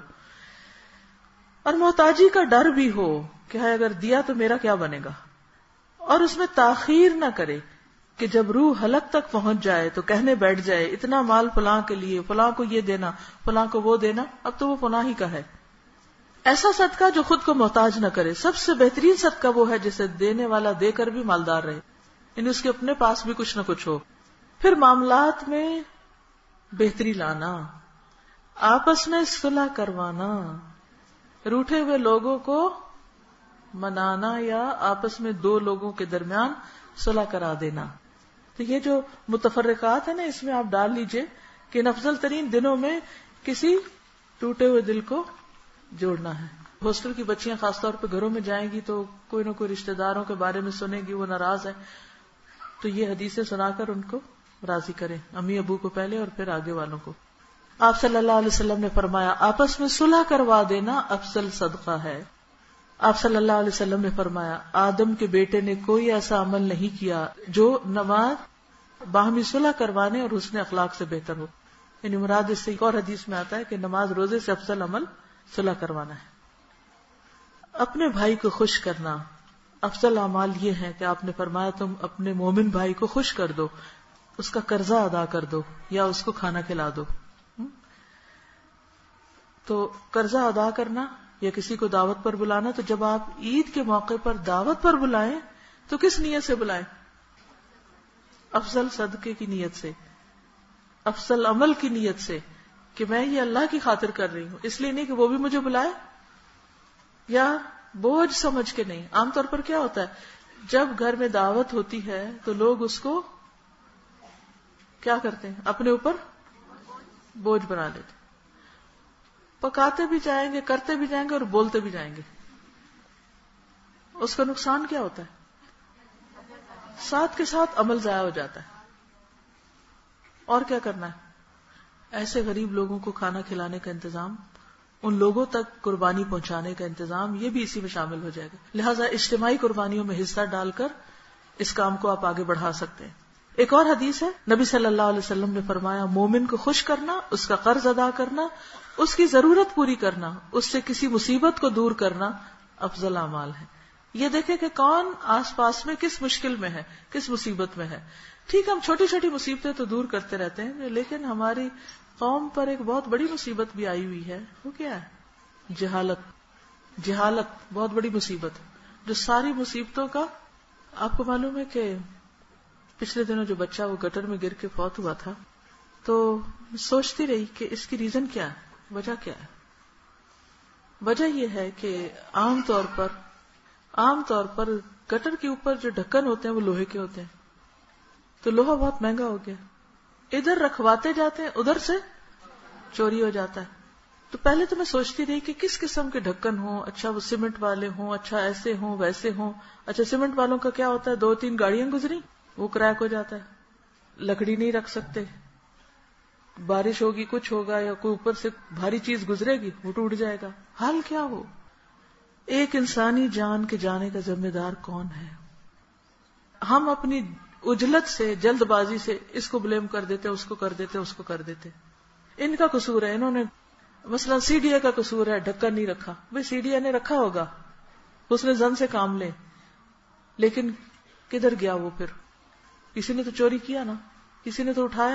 اور محتاجی کا ڈر بھی ہو کہ اگر دیا تو میرا کیا بنے گا, اور اس میں تاخیر نہ کرے کہ جب روح حلق تک پہنچ جائے تو کہنے بیٹھ جائے اتنا مال فلاں کے لیے, فلاں کو یہ دینا, فلاں کو وہ دینا, اب تو وہ فلاں ہی کا ہے. ایسا صدقہ جو خود کو محتاج نہ کرے. سب سے بہترین صدقہ وہ ہے جسے دینے والا دے کر بھی مالدار رہے, یعنی اس کے اپنے پاس بھی کچھ نہ کچھ ہو. پھر معاملات میں بہتری لانا, آپس میں صلح کروانا, روٹھے ہوئے لوگوں کو منانا یا آپس میں دو لوگوں کے درمیان صلح کرا دینا. تو یہ جو متفرقات ہیں نا, اس میں آپ ڈال لیجئے کہ ان افضل ترین دنوں میں کسی ٹوٹے ہوئے دل کو جوڑنا ہے. ہاسٹل کی بچیاں خاص طور پہ گھروں میں جائیں گی تو کوئی نہ کوئی رشتہ داروں کے بارے میں سنیں گی, وہ ناراض ہے, تو یہ حدیثیں سنا کر ان کو راضی کریں, امی ابو کو پہلے اور پھر آگے والوں کو. آپ صلی اللہ علیہ وسلم نے فرمایا آپس میں صلح کروا دینا افضل صدقہ ہے. آپ صلی اللہ علیہ وسلم نے فرمایا آدم کے بیٹے نے کوئی ایسا عمل نہیں کیا جو نماز باہمی صلح کروانے اور حسن اخلاق سے بہتر ہو. یعنی مراد اس سے ایک اور حدیث میں آتا ہے کہ نماز روزے سے افضل عمل صلح کروانا ہے. اپنے بھائی کو خوش کرنا. افضل اعمال یہ ہے کہ آپ نے فرمایا تم اپنے مومن بھائی کو خوش کر دو, اس کا قرضہ ادا کر دو یا اس کو کھانا کھلا دو. تو قرضہ ادا کرنا یا کسی کو دعوت پر بلانا، تو جب آپ عید کے موقع پر دعوت پر بلائیں تو کس نیت سے بلائیں؟ افضل صدقے کی نیت سے، افضل عمل کی نیت سے، کہ میں یہ اللہ کی خاطر کر رہی ہوں، اس لیے نہیں کہ وہ بھی مجھے بلائے، یا بوجھ سمجھ کے نہیں. عام طور پر کیا ہوتا ہے، جب گھر میں دعوت ہوتی ہے تو لوگ اس کو کیا کرتے ہیں، اپنے اوپر بوجھ بنا لیتے، پکاتے بھی جائیں گے، کرتے بھی جائیں گے اور بولتے بھی جائیں گے. اس کا نقصان کیا ہوتا ہے؟ ساتھ کے ساتھ عمل ضائع ہو جاتا ہے. اور کیا کرنا ہے؟ ایسے غریب لوگوں کو کھانا کھلانے کا انتظام، ان لوگوں تک قربانی پہنچانے کا انتظام، یہ بھی اسی میں شامل ہو جائے گا. لہٰذا اجتماعی قربانیوں میں حصہ ڈال کر اس کام کو آپ آگے بڑھا سکتے ہیں. ایک اور حدیث ہے، نبی صلی اللہ علیہ وسلم نے فرمایا، مومن کو خوش کرنا، اس کا قرض ادا کرنا، اس کی ضرورت پوری کرنا، اس سے کسی مصیبت کو دور کرنا افضل اعمال ہے. یہ دیکھیں کہ کون آس پاس میں کس مشکل میں ہے، کس مصیبت میں ہے. ٹھیک، ہم چھوٹی چھوٹی مصیبتیں تو دور کرتے رہتے ہیں، لیکن ہماری قوم پر ایک بہت بڑی مصیبت بھی آئی ہوئی ہے. وہ کیا ہے؟ جہالت. جہالت بہت بڑی مصیبت ہے، جو ساری مصیبتوں کا. آپ کو معلوم ہے کہ پچھلے دنوں جو بچہ وہ گٹر میں گر کے فوت ہوا تھا، تو سوچتی رہی کہ اس کی ریزن کیا ہے، وجہ کیا ہے. وجہ یہ ہے کہ عام طور پر عام طور پر گٹر کے اوپر جو ڈھکن ہوتے ہیں وہ لوہے کے ہوتے ہیں، تو لوہا بہت مہنگا ہو گیا، ادھر رکھواتے جاتے ہیں، ادھر سے چوری ہو جاتا ہے. تو پہلے تو میں سوچتی رہی کہ کس قسم کے ڈھکن ہوں، اچھا وہ سیمنٹ والے ہوں، اچھا ایسے ہوں ویسے ہوں. اچھا سیمنٹ والوں کا کیا ہوتا ہے، دو تین گاڑیاں گزری وہ کریک ہو جاتا ہے، لکڑی نہیں رکھ سکتے، بارش ہوگی کچھ ہوگا یا کوئی اوپر سے بھاری چیز گزرے گی وہ ٹوٹ جائے گا. حال کیا ہو؟ ایک انسانی جان کے جانے کا ذمہ دار کون ہے؟ ہم اپنی اجلت سے، جلد بازی سے اس کو بلیم کر دیتے، اس کو کر دیتے، اس کو کر دیتے. ان کا قصور ہے، انہوں نے مثلا سی ڈی اے کا قصور ہے، ڈھکن نہیں رکھا. بھئی سی ڈی اے نے رکھا ہوگا، اس نے زن سے کام لے، لیکن کدھر گیا وہ؟ پھر کسی نے تو چوری کیا نا، کسی نے تو اٹھایا.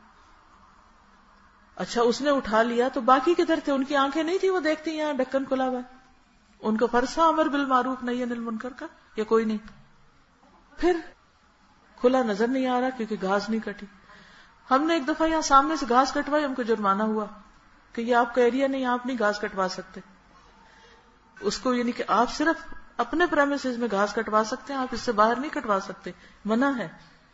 اچھا اس نے اٹھا لیا تو باقی کدھر تھے؟ ان کی آنکھیں نہیں تھی وہ دیکھتی یہاں ڈھکن کھلا ہوا ہے؟ ان کا فرض تھا امر بالمعروف نہی عن المنکر کا، یا کوئی نہیں؟ پھر کھلا نظر نہیں آ رہا کیونکہ گھاس نہیں کٹی. ہم نے ایک دفعہ یہاں سامنے سے گھاس کٹوائی، ہم کو جرمانہ ہوا کہ یہ آپ کا ایریا نہیں، آپ نہیں گھاس کٹوا سکتے. اس کو یعنی کہ آپ صرف اپنے پریمیسز میں گھاس کٹوا سکتے ہیں، آپ اس سے باہر نہیں کٹوا سکتے، منع ہے.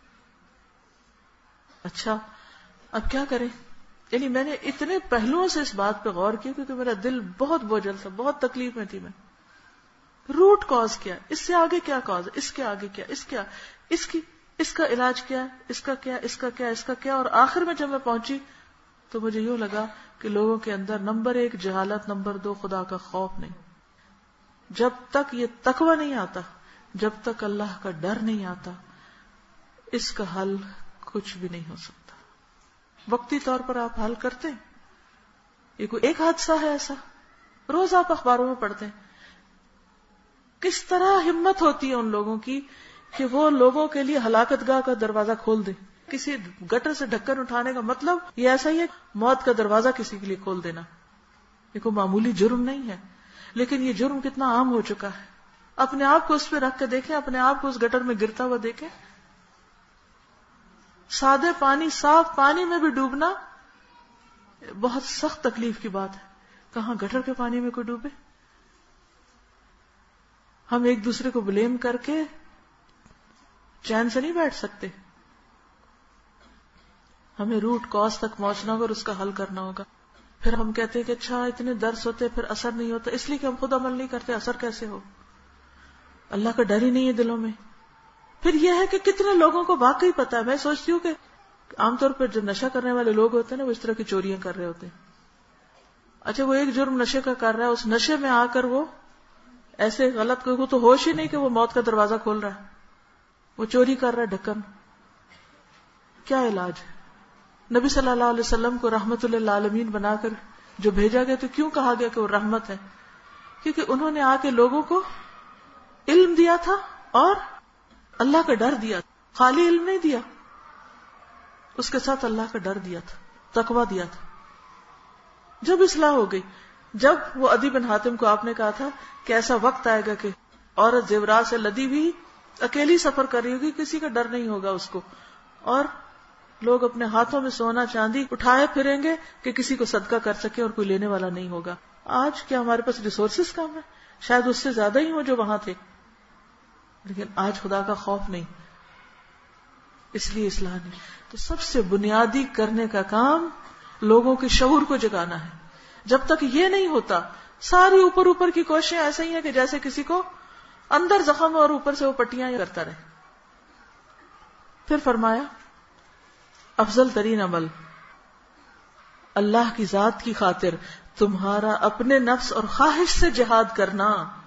اچھا اب کیا کریں؟ یعنی میں نے اتنے پہلوؤں سے اس بات پہ غور کیا کیونکہ میرا دل بہت بوجھل تھا، بہت تکلیف میں تھی. میں روٹ کاز کیا، اس سے آگے کیا کاز ہے، اس کے آگے کیا، اس کیا اس کی اس کا علاج کیا ہے، اس کا کیا اس کا کیا اس کا کیا. اور آخر میں جب میں پہنچی تو مجھے یوں لگا کہ لوگوں کے اندر نمبر ایک جہالت، نمبر دو خدا کا خوف نہیں. جب تک یہ تقوی نہیں آتا، جب تک اللہ کا ڈر نہیں آتا، اس کا حل کچھ بھی نہیں ہو سکتا. وقتی طور پر آپ حل کرتے ہیں، یہ کوئی ایک حادثہ ہے ایسا، روز آپ اخباروں میں پڑھتے ہیں کس طرح ہمت ہوتی ہے ان لوگوں کی کہ وہ لوگوں کے لیے ہلاکت گاہ کا دروازہ کھول دیں. کسی گٹر سے ڈھکن اٹھانے کا مطلب یہ ایسا ہی ہے موت کا دروازہ کسی کے لیے کھول دینا. یہ کوئی معمولی جرم نہیں ہے، لیکن یہ جرم کتنا عام ہو چکا ہے. اپنے آپ کو اس پہ رکھ کے دیکھیں، اپنے آپ کو اس گٹر میں گرتا ہوا دیکھیں. سادے پانی، صاف پانی میں بھی ڈوبنا بہت سخت تکلیف کی بات ہے، کہاں گٹر کے پانی میں کوئی ڈوبے. ہم ایک دوسرے کو بلیم کر کے چین سے نہیں بیٹھ سکتے. ہمیں روٹ کاز تک پہنچنا ہوگا اور اس کا حل کرنا ہوگا. پھر ہم کہتے ہیں کہ اچھا اتنے درس ہوتے پھر اثر نہیں ہوتا، اس لیے کہ ہم خود عمل نہیں کرتے. اثر کیسے ہو؟ اللہ کا ڈر ہی نہیں ہے دلوں میں. پھر یہ ہے کہ کتنے لوگوں کو واقعی پتا ہے. میں سوچتی ہوں کہ عام طور پر جو نشہ کرنے والے لوگ ہوتے ہیں نا، وہ اس طرح کی چوریاں کر رہے ہوتے ہیں. اچھا وہ ایک جرم نشے کا کر رہا ہے، اس نشے میں آ کر وہ ایسے غلط، کوئی تو ہوش ہی نہیں کہ وہ موت کا دروازہ کھول رہا ہے، وہ چوری کر رہا ہے ڈھکن. کیا علاج ہے؟ نبی صلی اللہ علیہ وسلم کو رحمت للعالمین بنا کر جو بھیجا گیا، تو کیوں کہا گیا کہ وہ رحمت ہے؟ کیونکہ انہوں نے آ کے لوگوں کو علم دیا تھا اور اللہ کا ڈر دیا. خالی علم نہیں دیا، اس کے ساتھ اللہ کا ڈر دیا تھا، تقویٰ دیا تھا. جب اصلاح ہو گئی. جب وہ عدی بن حاتم کو آپ نے کہا تھا کہ ایسا وقت آئے گا کہ عورت زیورات سے لدی بھی اکیلی سفر کر رہی ہوگی, کسی کا ڈر نہیں ہوگا اس کو, اور لوگ اپنے ہاتھوں میں سونا چاندی اٹھائے پھریں گے کہ کسی کو صدقہ کر سکے اور کوئی لینے والا نہیں ہوگا. آج کیا ہمارے پاس ریسورسز کم ہے؟ شاید اس سے زیادہ ہی ہو جو وہاں تھے, لیکن آج خدا کا خوف نہیں, اس لیے اصلاح نہیں. تو سب سے بنیادی کرنے کا کام لوگوں کے شعور کو جگانا ہے. جب تک یہ نہیں ہوتا ساری اوپر اوپر کی کوششیں ایسے ہی ہیں کہ جیسے کسی کو اندر زخم اور اوپر سے وہ پٹیاں کرتا رہے. پھر فرمایا افضل ترین عمل اللہ کی ذات کی خاطر تمہارا اپنے نفس اور خواہش سے جہاد کرنا.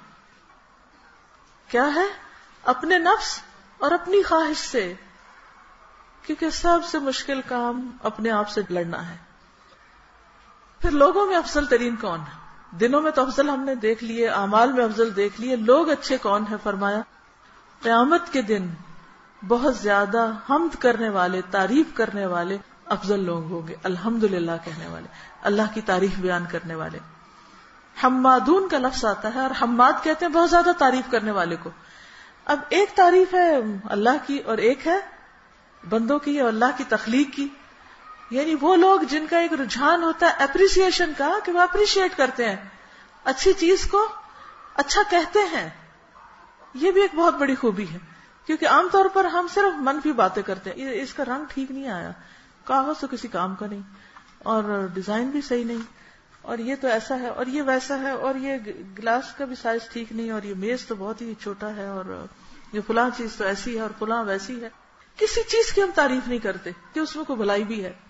کیا ہے؟ اپنے نفس اور اپنی خواہش سے, کیونکہ سب سے مشکل کام اپنے آپ سے لڑنا ہے. پھر لوگوں میں افضل ترین کون ہے؟ دنوں میں تو افضل ہم نے دیکھ لیے, اعمال میں افضل دیکھ لیے, لوگ اچھے کون ہیں؟ فرمایا قیامت کے دن بہت زیادہ حمد کرنے والے, تعریف کرنے والے افضل لوگ ہوں گے, الحمدللہ کہنے والے, اللہ کی تعریف بیان کرنے والے. حمادون کا لفظ آتا ہے, اور حماد کہتے ہیں بہت زیادہ تعریف کرنے والے کو. اب ایک تعریف ہے اللہ کی اور ایک ہے بندوں کی اور اللہ کی تخلیق کی. یعنی وہ لوگ جن کا ایک رجحان ہوتا ہے اپریسیشن کا, کہ وہ اپریشیٹ کرتے ہیں اچھی چیز کو, اچھا کہتے ہیں. یہ بھی ایک بہت بڑی خوبی ہے, کیونکہ عام طور پر ہم صرف منفی باتیں کرتے ہیں. اس کا رنگ ٹھیک نہیں آیا, کاغذ تو کسی کام کا نہیں, اور ڈیزائن بھی صحیح نہیں, اور یہ تو ایسا ہے اور یہ ویسا ہے, اور یہ گلاس کا بھی سائز ٹھیک نہیں, اور یہ میز تو بہت ہی چھوٹا ہے, اور یہ فلاں چیز تو ایسی ہے اور فلاں ویسی ہے. کسی چیز کی ہم تعریف نہیں کرتے کہ اس میں کوئی بھلائی بھی ہے.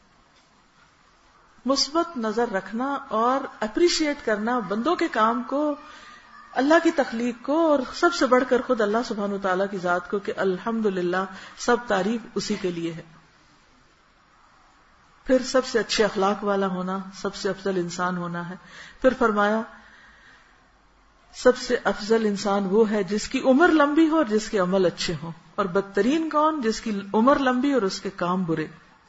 مثبت نظر رکھنا اور اپریشیٹ کرنا بندوں کے کام کو, اللہ کی تخلیق کو, اور سب سے بڑھ کر خود اللہ سبحانہ وتعالیٰ کی ذات کو, کہ الحمدللہ سب تعریف اسی کے لیے ہے. پھر سب سے اچھے اخلاق والا ہونا, سب سے افضل انسان ہونا ہے. پھر فرمایا سب سے افضل انسان وہ ہے جس کی عمر لمبی ہو اور جس کے عمل اچھے ہوں, اور بدترین کون؟ جس کی عمر لمبی اور اس کے کام برے.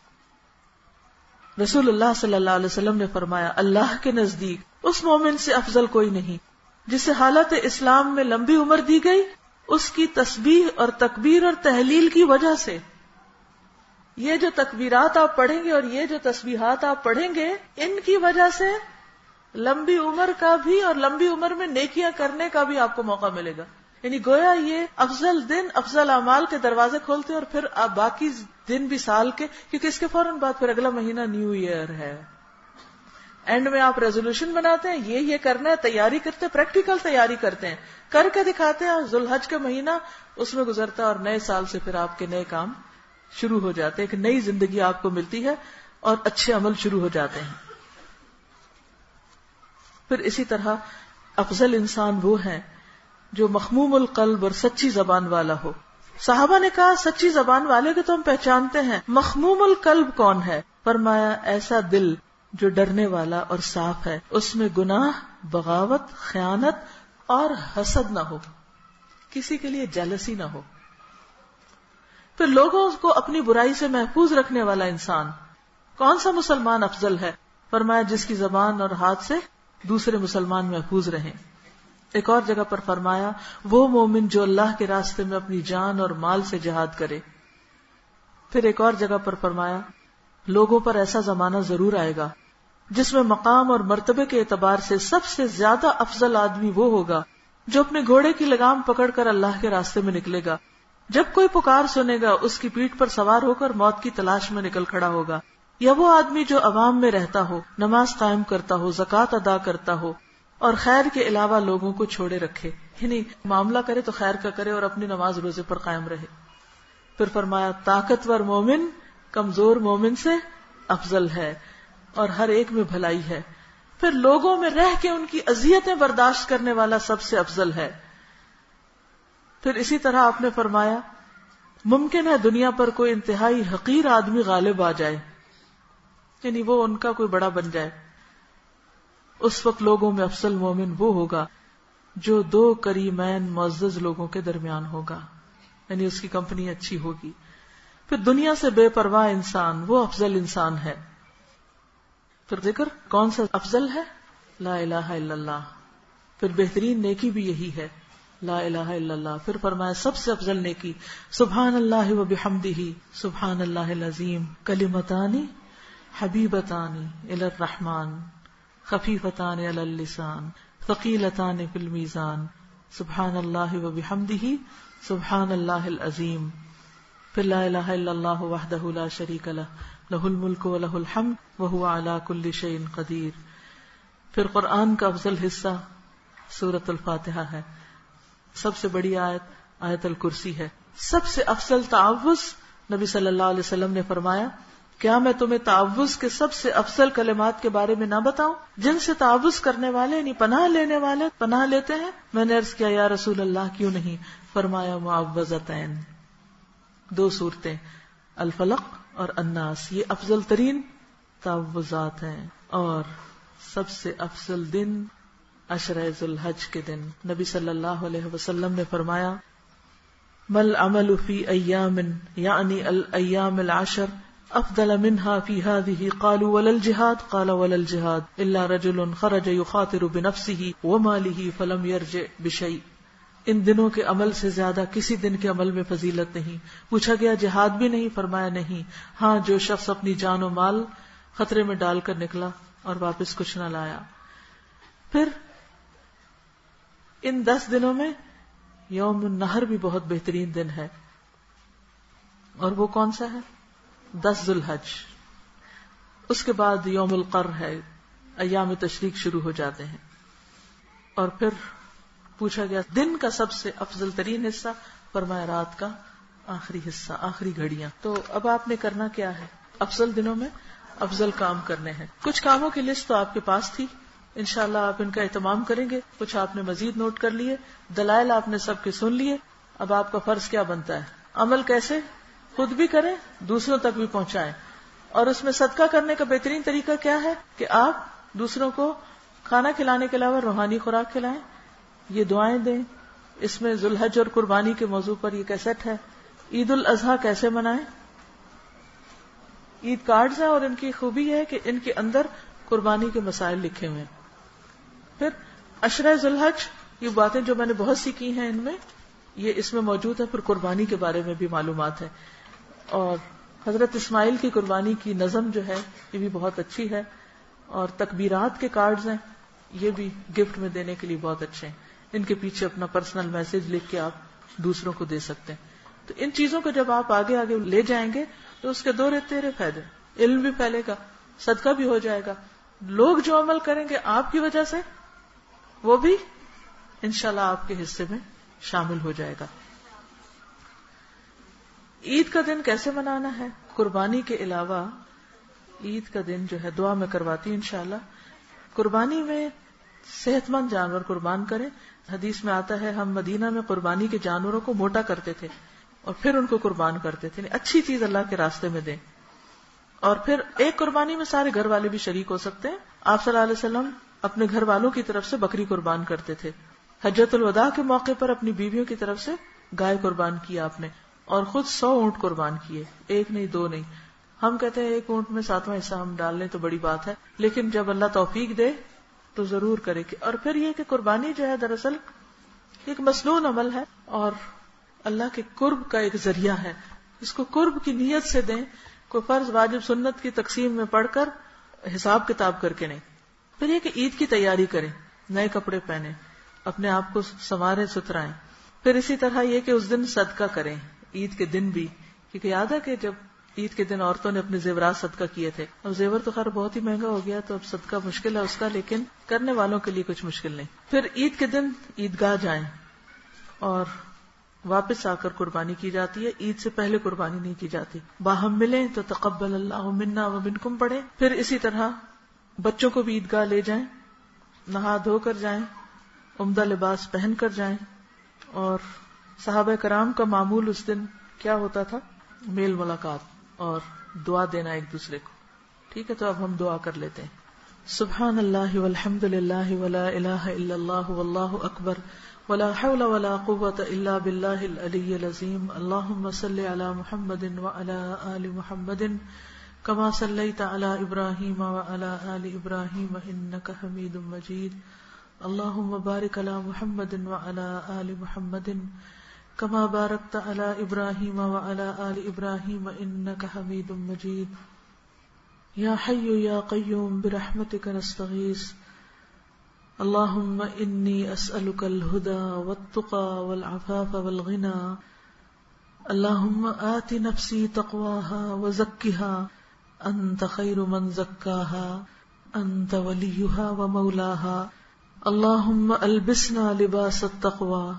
رسول اللہ صلی اللہ علیہ وسلم نے فرمایا اللہ کے نزدیک اس مومن سے افضل کوئی نہیں جسے حالت اسلام میں لمبی عمر دی گئی اس کی تسبیح اور تکبیر اور تحلیل کی وجہ سے. یہ جو تکبیرات آپ پڑھیں گے اور یہ جو تسبیحات آپ پڑھیں گے, ان کی وجہ سے لمبی عمر کا بھی اور لمبی عمر میں نیکیاں کرنے کا بھی آپ کو موقع ملے گا. یعنی گویا یہ افضل دن افضل اعمال کے دروازے کھولتے ہیں, اور پھر آپ باقی دن بھی سال کے, کیونکہ اس کے فوراً بعد پھر اگلا مہینہ نیو ایئر ہے. اینڈ میں آپ ریزولوشن بناتے ہیں, یہ یہ کرنا ہے, تیاری کرتے ہیں, پریکٹیکل تیاری کرتے ہیں, کر کے دکھاتے ہیں. ذوالحج کا مہینہ اس میں گزرتا ہے, اور نئے سال سے پھر آپ کے نئے کام شروع ہو جاتے ہیں, ایک نئی زندگی آپ کو ملتی ہے اور اچھے عمل شروع ہو جاتے ہیں. پھر اسی طرح افضل انسان وہ ہیں جو مخموم القلب اور سچی زبان والا ہو. صحابہ نے کہا سچی زبان والے کو تو ہم پہچانتے ہیں, مخموم القلب کون ہے؟ فرمایا ایسا دل جو ڈرنے والا اور صاف ہے, اس میں گناہ, بغاوت, خیانت اور حسد نہ ہو, کسی کے لیے جیلسی نہ ہو. پھر لوگوں کو اپنی برائی سے محفوظ رکھنے والا انسان. کون سا مسلمان افضل ہے؟ فرمایا جس کی زبان اور ہاتھ سے دوسرے مسلمان محفوظ رہیں. ایک اور جگہ پر فرمایا وہ مومن جو اللہ کے راستے میں اپنی جان اور مال سے جہاد کرے. پھر ایک اور جگہ پر فرمایا لوگوں پر ایسا زمانہ ضرور آئے گا جس میں مقام اور مرتبے کے اعتبار سے سب سے زیادہ افضل آدمی وہ ہوگا جو اپنے گھوڑے کی لگام پکڑ کر اللہ کے راستے میں نکلے گا. جب کوئی پکار سنے گا اس کی پیٹھ پر سوار ہو کر موت کی تلاش میں نکل کھڑا ہوگا. یا وہ آدمی جو عوام میں رہتا ہو, نماز قائم کرتا ہو, زکوٰۃ ادا کرتا ہو اور خیر کے علاوہ لوگوں کو چھوڑے رکھے, یعنی معاملہ کرے تو خیر کا کرے اور اپنی نماز روزے پر قائم رہے. پھر فرمایا طاقتور مومن کمزور مومن سے افضل ہے اور ہر ایک میں بھلائی ہے. پھر لوگوں میں رہ کے ان کی اذیتیں برداشت کرنے والا سب سے افضل ہے. پھر اسی طرح آپ نے فرمایا ممکن ہے دنیا پر کوئی انتہائی حقیر آدمی غالب آ جائے, یعنی وہ ان کا کوئی بڑا بن جائے. اس وقت لوگوں میں افضل مومن وہ ہوگا جو دو کریمین معزز لوگوں کے درمیان ہوگا, یعنی اس کی کمپنی اچھی ہوگی. پھر دنیا سے بے پرواہ انسان وہ افضل انسان ہے. پھر ذکر کون سا افضل ہے؟ لا الہ الا اللہ. پھر بہترین نیکی بھی یہی ہے لا الہ الا اللہ. پھر فرمایا سب سے افضل نیکی سبحان اللہ و بحمدہ سبحان اللہ العظیم کلمتان حبیبتان الی الرحمن خفیفتان علی اللسان ثقیلتان فی المیزان سبحان اللہ و بحمدہ سبحان اللہ العظیم. پھر لا الہ الا اللہ وحدہ لا شریک لہ لہ الملک و لہ الحمد وہو علی کل شیء قدیر. پھر قرآن کا افضل حصہ سورۃ الفاتحہ ہے. سب سے بڑی آیت آیت الکرسی ہے. سب سے افضل تعوذ نبی صلی اللہ علیہ وسلم نے فرمایا کیا میں تمہیں تعوذ کے سب سے افضل کلمات کے بارے میں نہ بتاؤں جن سے تعوذ کرنے والے یعنی پناہ لینے والے پناہ لیتے ہیں؟ میں نے عرض کیا یا رسول اللہ کیوں نہیں؟ فرمایا معوذتین، دو صورتیں الفلق اور الناس، یہ افضل ترین تعوذات ہیں. اور سب سے افضل دن عشرہ ذی الحج کے دن. نبی صلی اللہ علیہ وسلم نے فرمایا مل عمل فی ایام یعنی الایام العشر افضل منها في هذه قالوا ولا الجهاد قال ولا الجهاد الا رجل خرج يخاطر بنفسه وماله فلم يرجع بشيء. ان دنوں کے عمل سے زیادہ کسی دن کے عمل میں فضیلت نہیں. پوچھا گیا جہاد بھی نہیں؟ فرمایا نہیں، ہاں جو شخص اپنی جان و مال خطرے میں ڈال کر نکلا اور واپس کچھ نہ لایا. پھر ان دس دنوں میں یوم النحر بھی بہت بہترین دن ہے، اور وہ کون سا ہے؟ دس ذی الحج. اس کے بعد یوم القر ہے، ایام تشریق شروع ہو جاتے ہیں. اور پھر پوچھا گیا دن کا سب سے افضل ترین حصہ؟ فرمایا رات کا آخری حصہ، آخری گھڑیاں. تو اب آپ نے کرنا کیا ہے؟ افضل دنوں میں افضل کام کرنے ہیں. کچھ کاموں کی لسٹ تو آپ کے پاس تھی، انشاءاللہ آپ ان کا اہتمام کریں گے. کچھ آپ نے مزید نوٹ کر لیے، دلائل آپ نے سب کے سن لیے. اب آپ کا فرض کیا بنتا ہے؟ عمل کیسے خود بھی کریں، دوسروں تک بھی پہنچائیں. اور اس میں صدقہ کرنے کا بہترین طریقہ کیا ہے کہ آپ دوسروں کو کھانا کھلانے کے علاوہ روحانی خوراک کھلائیں، یہ دعائیں دیں. اس میں ذی الحج اور قربانی کے موضوع پر یہ کیسٹ ہے. عید الاضحیٰ کیسے منائیں، عید کارڈز ہیں، اور ان کی خوبی ہے کہ ان کے اندر قربانی کے مسائل لکھے ہوئے ہیں. پھر عشرہ ذی الحج، یہ باتیں جو میں نے بہت سی کی ہیں ان میں یہ اس میں موجود ہے. پھر قربانی کے بارے میں بھی معلومات ہے. اور حضرت اسماعیل کی قربانی کی نظم جو ہے یہ بھی بہت اچھی ہے. اور تکبیرات کے کارڈز ہیں، یہ بھی گفٹ میں دینے کے لیے بہت اچھے ہیں. ان کے پیچھے اپنا پرسنل میسج لکھ کے آپ دوسروں کو دے سکتے ہیں. تو ان چیزوں کو جب آپ آگے آگے لے جائیں گے تو اس کے دو تیرے فائدے، علم بھی پھیلے گا، صدقہ بھی ہو جائے گا. لوگ جو عمل کریں گے آپ کی وجہ سے وہ بھی انشاءاللہ آپ کے حصے میں شامل ہو جائے گا. عید کا دن کیسے منانا ہے؟ قربانی کے علاوہ عید کا دن جو ہے دعا میں کرواتی ہوں انشاءاللہ. قربانی میں صحت مند جانور قربان کریں. حدیث میں آتا ہے ہم مدینہ میں قربانی کے جانوروں کو موٹا کرتے تھے اور پھر ان کو قربان کرتے تھے. اچھی چیز اللہ کے راستے میں دیں. اور پھر ایک قربانی میں سارے گھر والے بھی شریک ہو سکتے ہیں. آپ صلی اللہ علیہ وسلم اپنے گھر والوں کی طرف سے بکری قربان کرتے تھے. حجۃ الوداع کے موقع پر اپنی بیویوں کی طرف سے گائے قربان کیا آپ نے، اور خود سو اونٹ قربان کیے، ایک نہیں دو نہیں. ہم کہتے ہیں ایک اونٹ میں ساتواں حصہ ہم ڈال لیں تو بڑی بات ہے، لیکن جب اللہ توفیق دے تو ضرور کرے. اور پھر یہ کہ قربانی جو ہے دراصل ایک مسنون عمل ہے اور اللہ کے قرب کا ایک ذریعہ ہے. اس کو قرب کی نیت سے دیں، کوئی فرض واجب سنت کی تقسیم میں پڑھ کر حساب کتاب کر کے نہیں. پھر یہ کہ عید کی تیاری کریں، نئے کپڑے پہنیں، اپنے آپ کو سنواریں ستھرائیں. پھر اسی طرح یہ کہ اس دن صدقہ کریں، عید کے دن بھی، کیونکہ یاد ہے کہ جب عید کے دن عورتوں نے اپنے زیورات صدقہ کیے تھے. اب زیور تو خیر بہت ہی مہنگا ہو گیا تو اب صدقہ مشکل ہے اس کا، لیکن کرنے والوں کے لیے کچھ مشکل نہیں. پھر عید کے دن عیدگاہ جائیں اور واپس آ کر قربانی کی جاتی ہے. عید سے پہلے قربانی نہیں کی جاتی. باہم ملیں تو تقبل اللہ منا و منکم پڑھیں. پھر اسی طرح بچوں کو بھی عیدگاہ لے جائیں، نہا دھو کر جائیں، عمدہ لباس پہن کر جائیں. اور صحابہ کرام کا معمول اس دن کیا ہوتا تھا؟ میل ملاقات اور دعا دینا ایک دوسرے کو. ٹھیک ہے، تو اب ہم دعا کر لیتے ہیں. سبحان اللہ والحمد للہ ولا الہ الا اللہ واللہ اکبر ولا حول ولا قوة الا باللہ العلی العظیم. اللہم صل علی محمد وعلی آل محمد كما صليت على إبراهيم وعلى آل إبراهيم إنك حميد مجيد اللهم بارك على محمد وعلى آل محمد كما باركت على إبراهيم وعلى آل إبراهيم إنك حميد مجيد يا حي يا قيوم برحمتك نستغيث اللهم إني أسألك الهدى والتقى والعفاف والغنى اللهم آت نفسي تقواها وزكها أنت خير من زكاها أنت وليها ومولاها اللهم ألبسنا لباس التقوى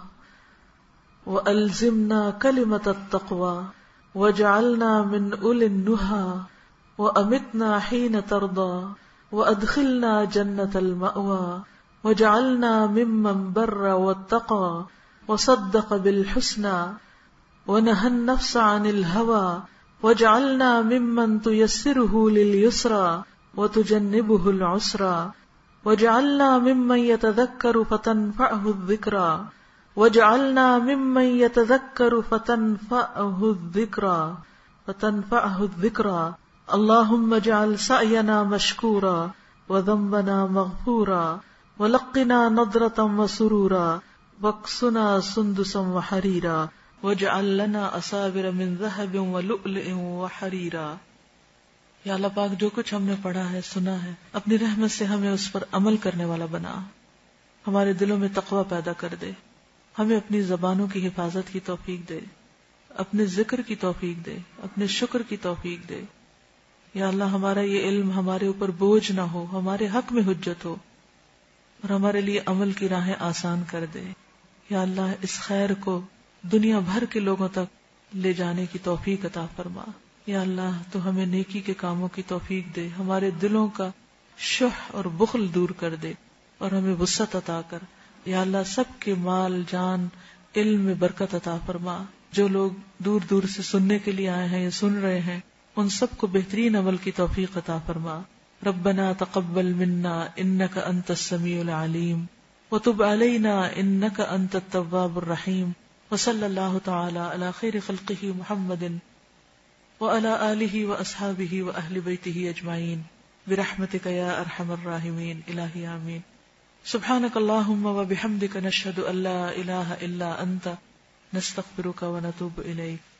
وألزمنا كلمة التقوى واجعلنا من أولي النهى وأمتنا حين ترضى وأدخلنا جنة المأوى واجعلنا ممن بر واتقى وصدق بالحسنى ونهى النفس عن الهوى واجعلنا ممن تيسره لليسرى وتجنبه العسرى واجعلنا ممن يتذكر فتنفعه الذكرى واجعلنا ممن يتذكر فتنفعه الذكرى فتنفعه الذكرى اللهم اجعل سعينا مشكورا وذنبنا مغفورا ولقنا نضرة وسرورا واكسنا سندسا وحريرا واجعل لنا أصابر من ذهب ولؤلؤ وحريرا. یا اللہ پاک جو کچھ ہم نے پڑھا ہے سنا ہے اپنی رحمت سے ہمیں اس پر عمل کرنے والا بنا، ہمارے دلوں میں تقوی پیدا کر دے، ہمیں اپنی زبانوں کی حفاظت کی توفیق دے، اپنے ذکر کی توفیق دے، اپنے شکر کی توفیق دے. یا اللہ ہمارا یہ علم ہمارے اوپر بوجھ نہ ہو، ہمارے حق میں حجت ہو اور ہمارے لیے عمل کی راہیں آسان کر دے. یا اللہ اس خیر کو دنیا بھر کے لوگوں تک لے جانے کی توفیق عطا فرما. یا اللہ تو ہمیں نیکی کے کاموں کی توفیق دے، ہمارے دلوں کا شح اور بخل دور کر دے اور ہمیں وسعت عطا کر. یا اللہ سب کے مال جان علم میں برکت عطا فرما. جو لوگ دور دور سے سننے کے لیے آئے ہیں یا سن رہے ہیں ان سب کو بہترین عمل کی توفیق عطا فرما. ربنا تقبل منا انك انت السميع العليم وتب علينا انك انت التواب الرحيم وصلى الله تعالى على خير خلقه محمد وعلى آله وأصحابه وأهل بيته أجمعين برحمتك يا أرحم الراحمين إلهي آمين. سبحانك اللهم وبحمدك نشهد أن لا إله إلا أنت نستغفرك ونتوب إليك.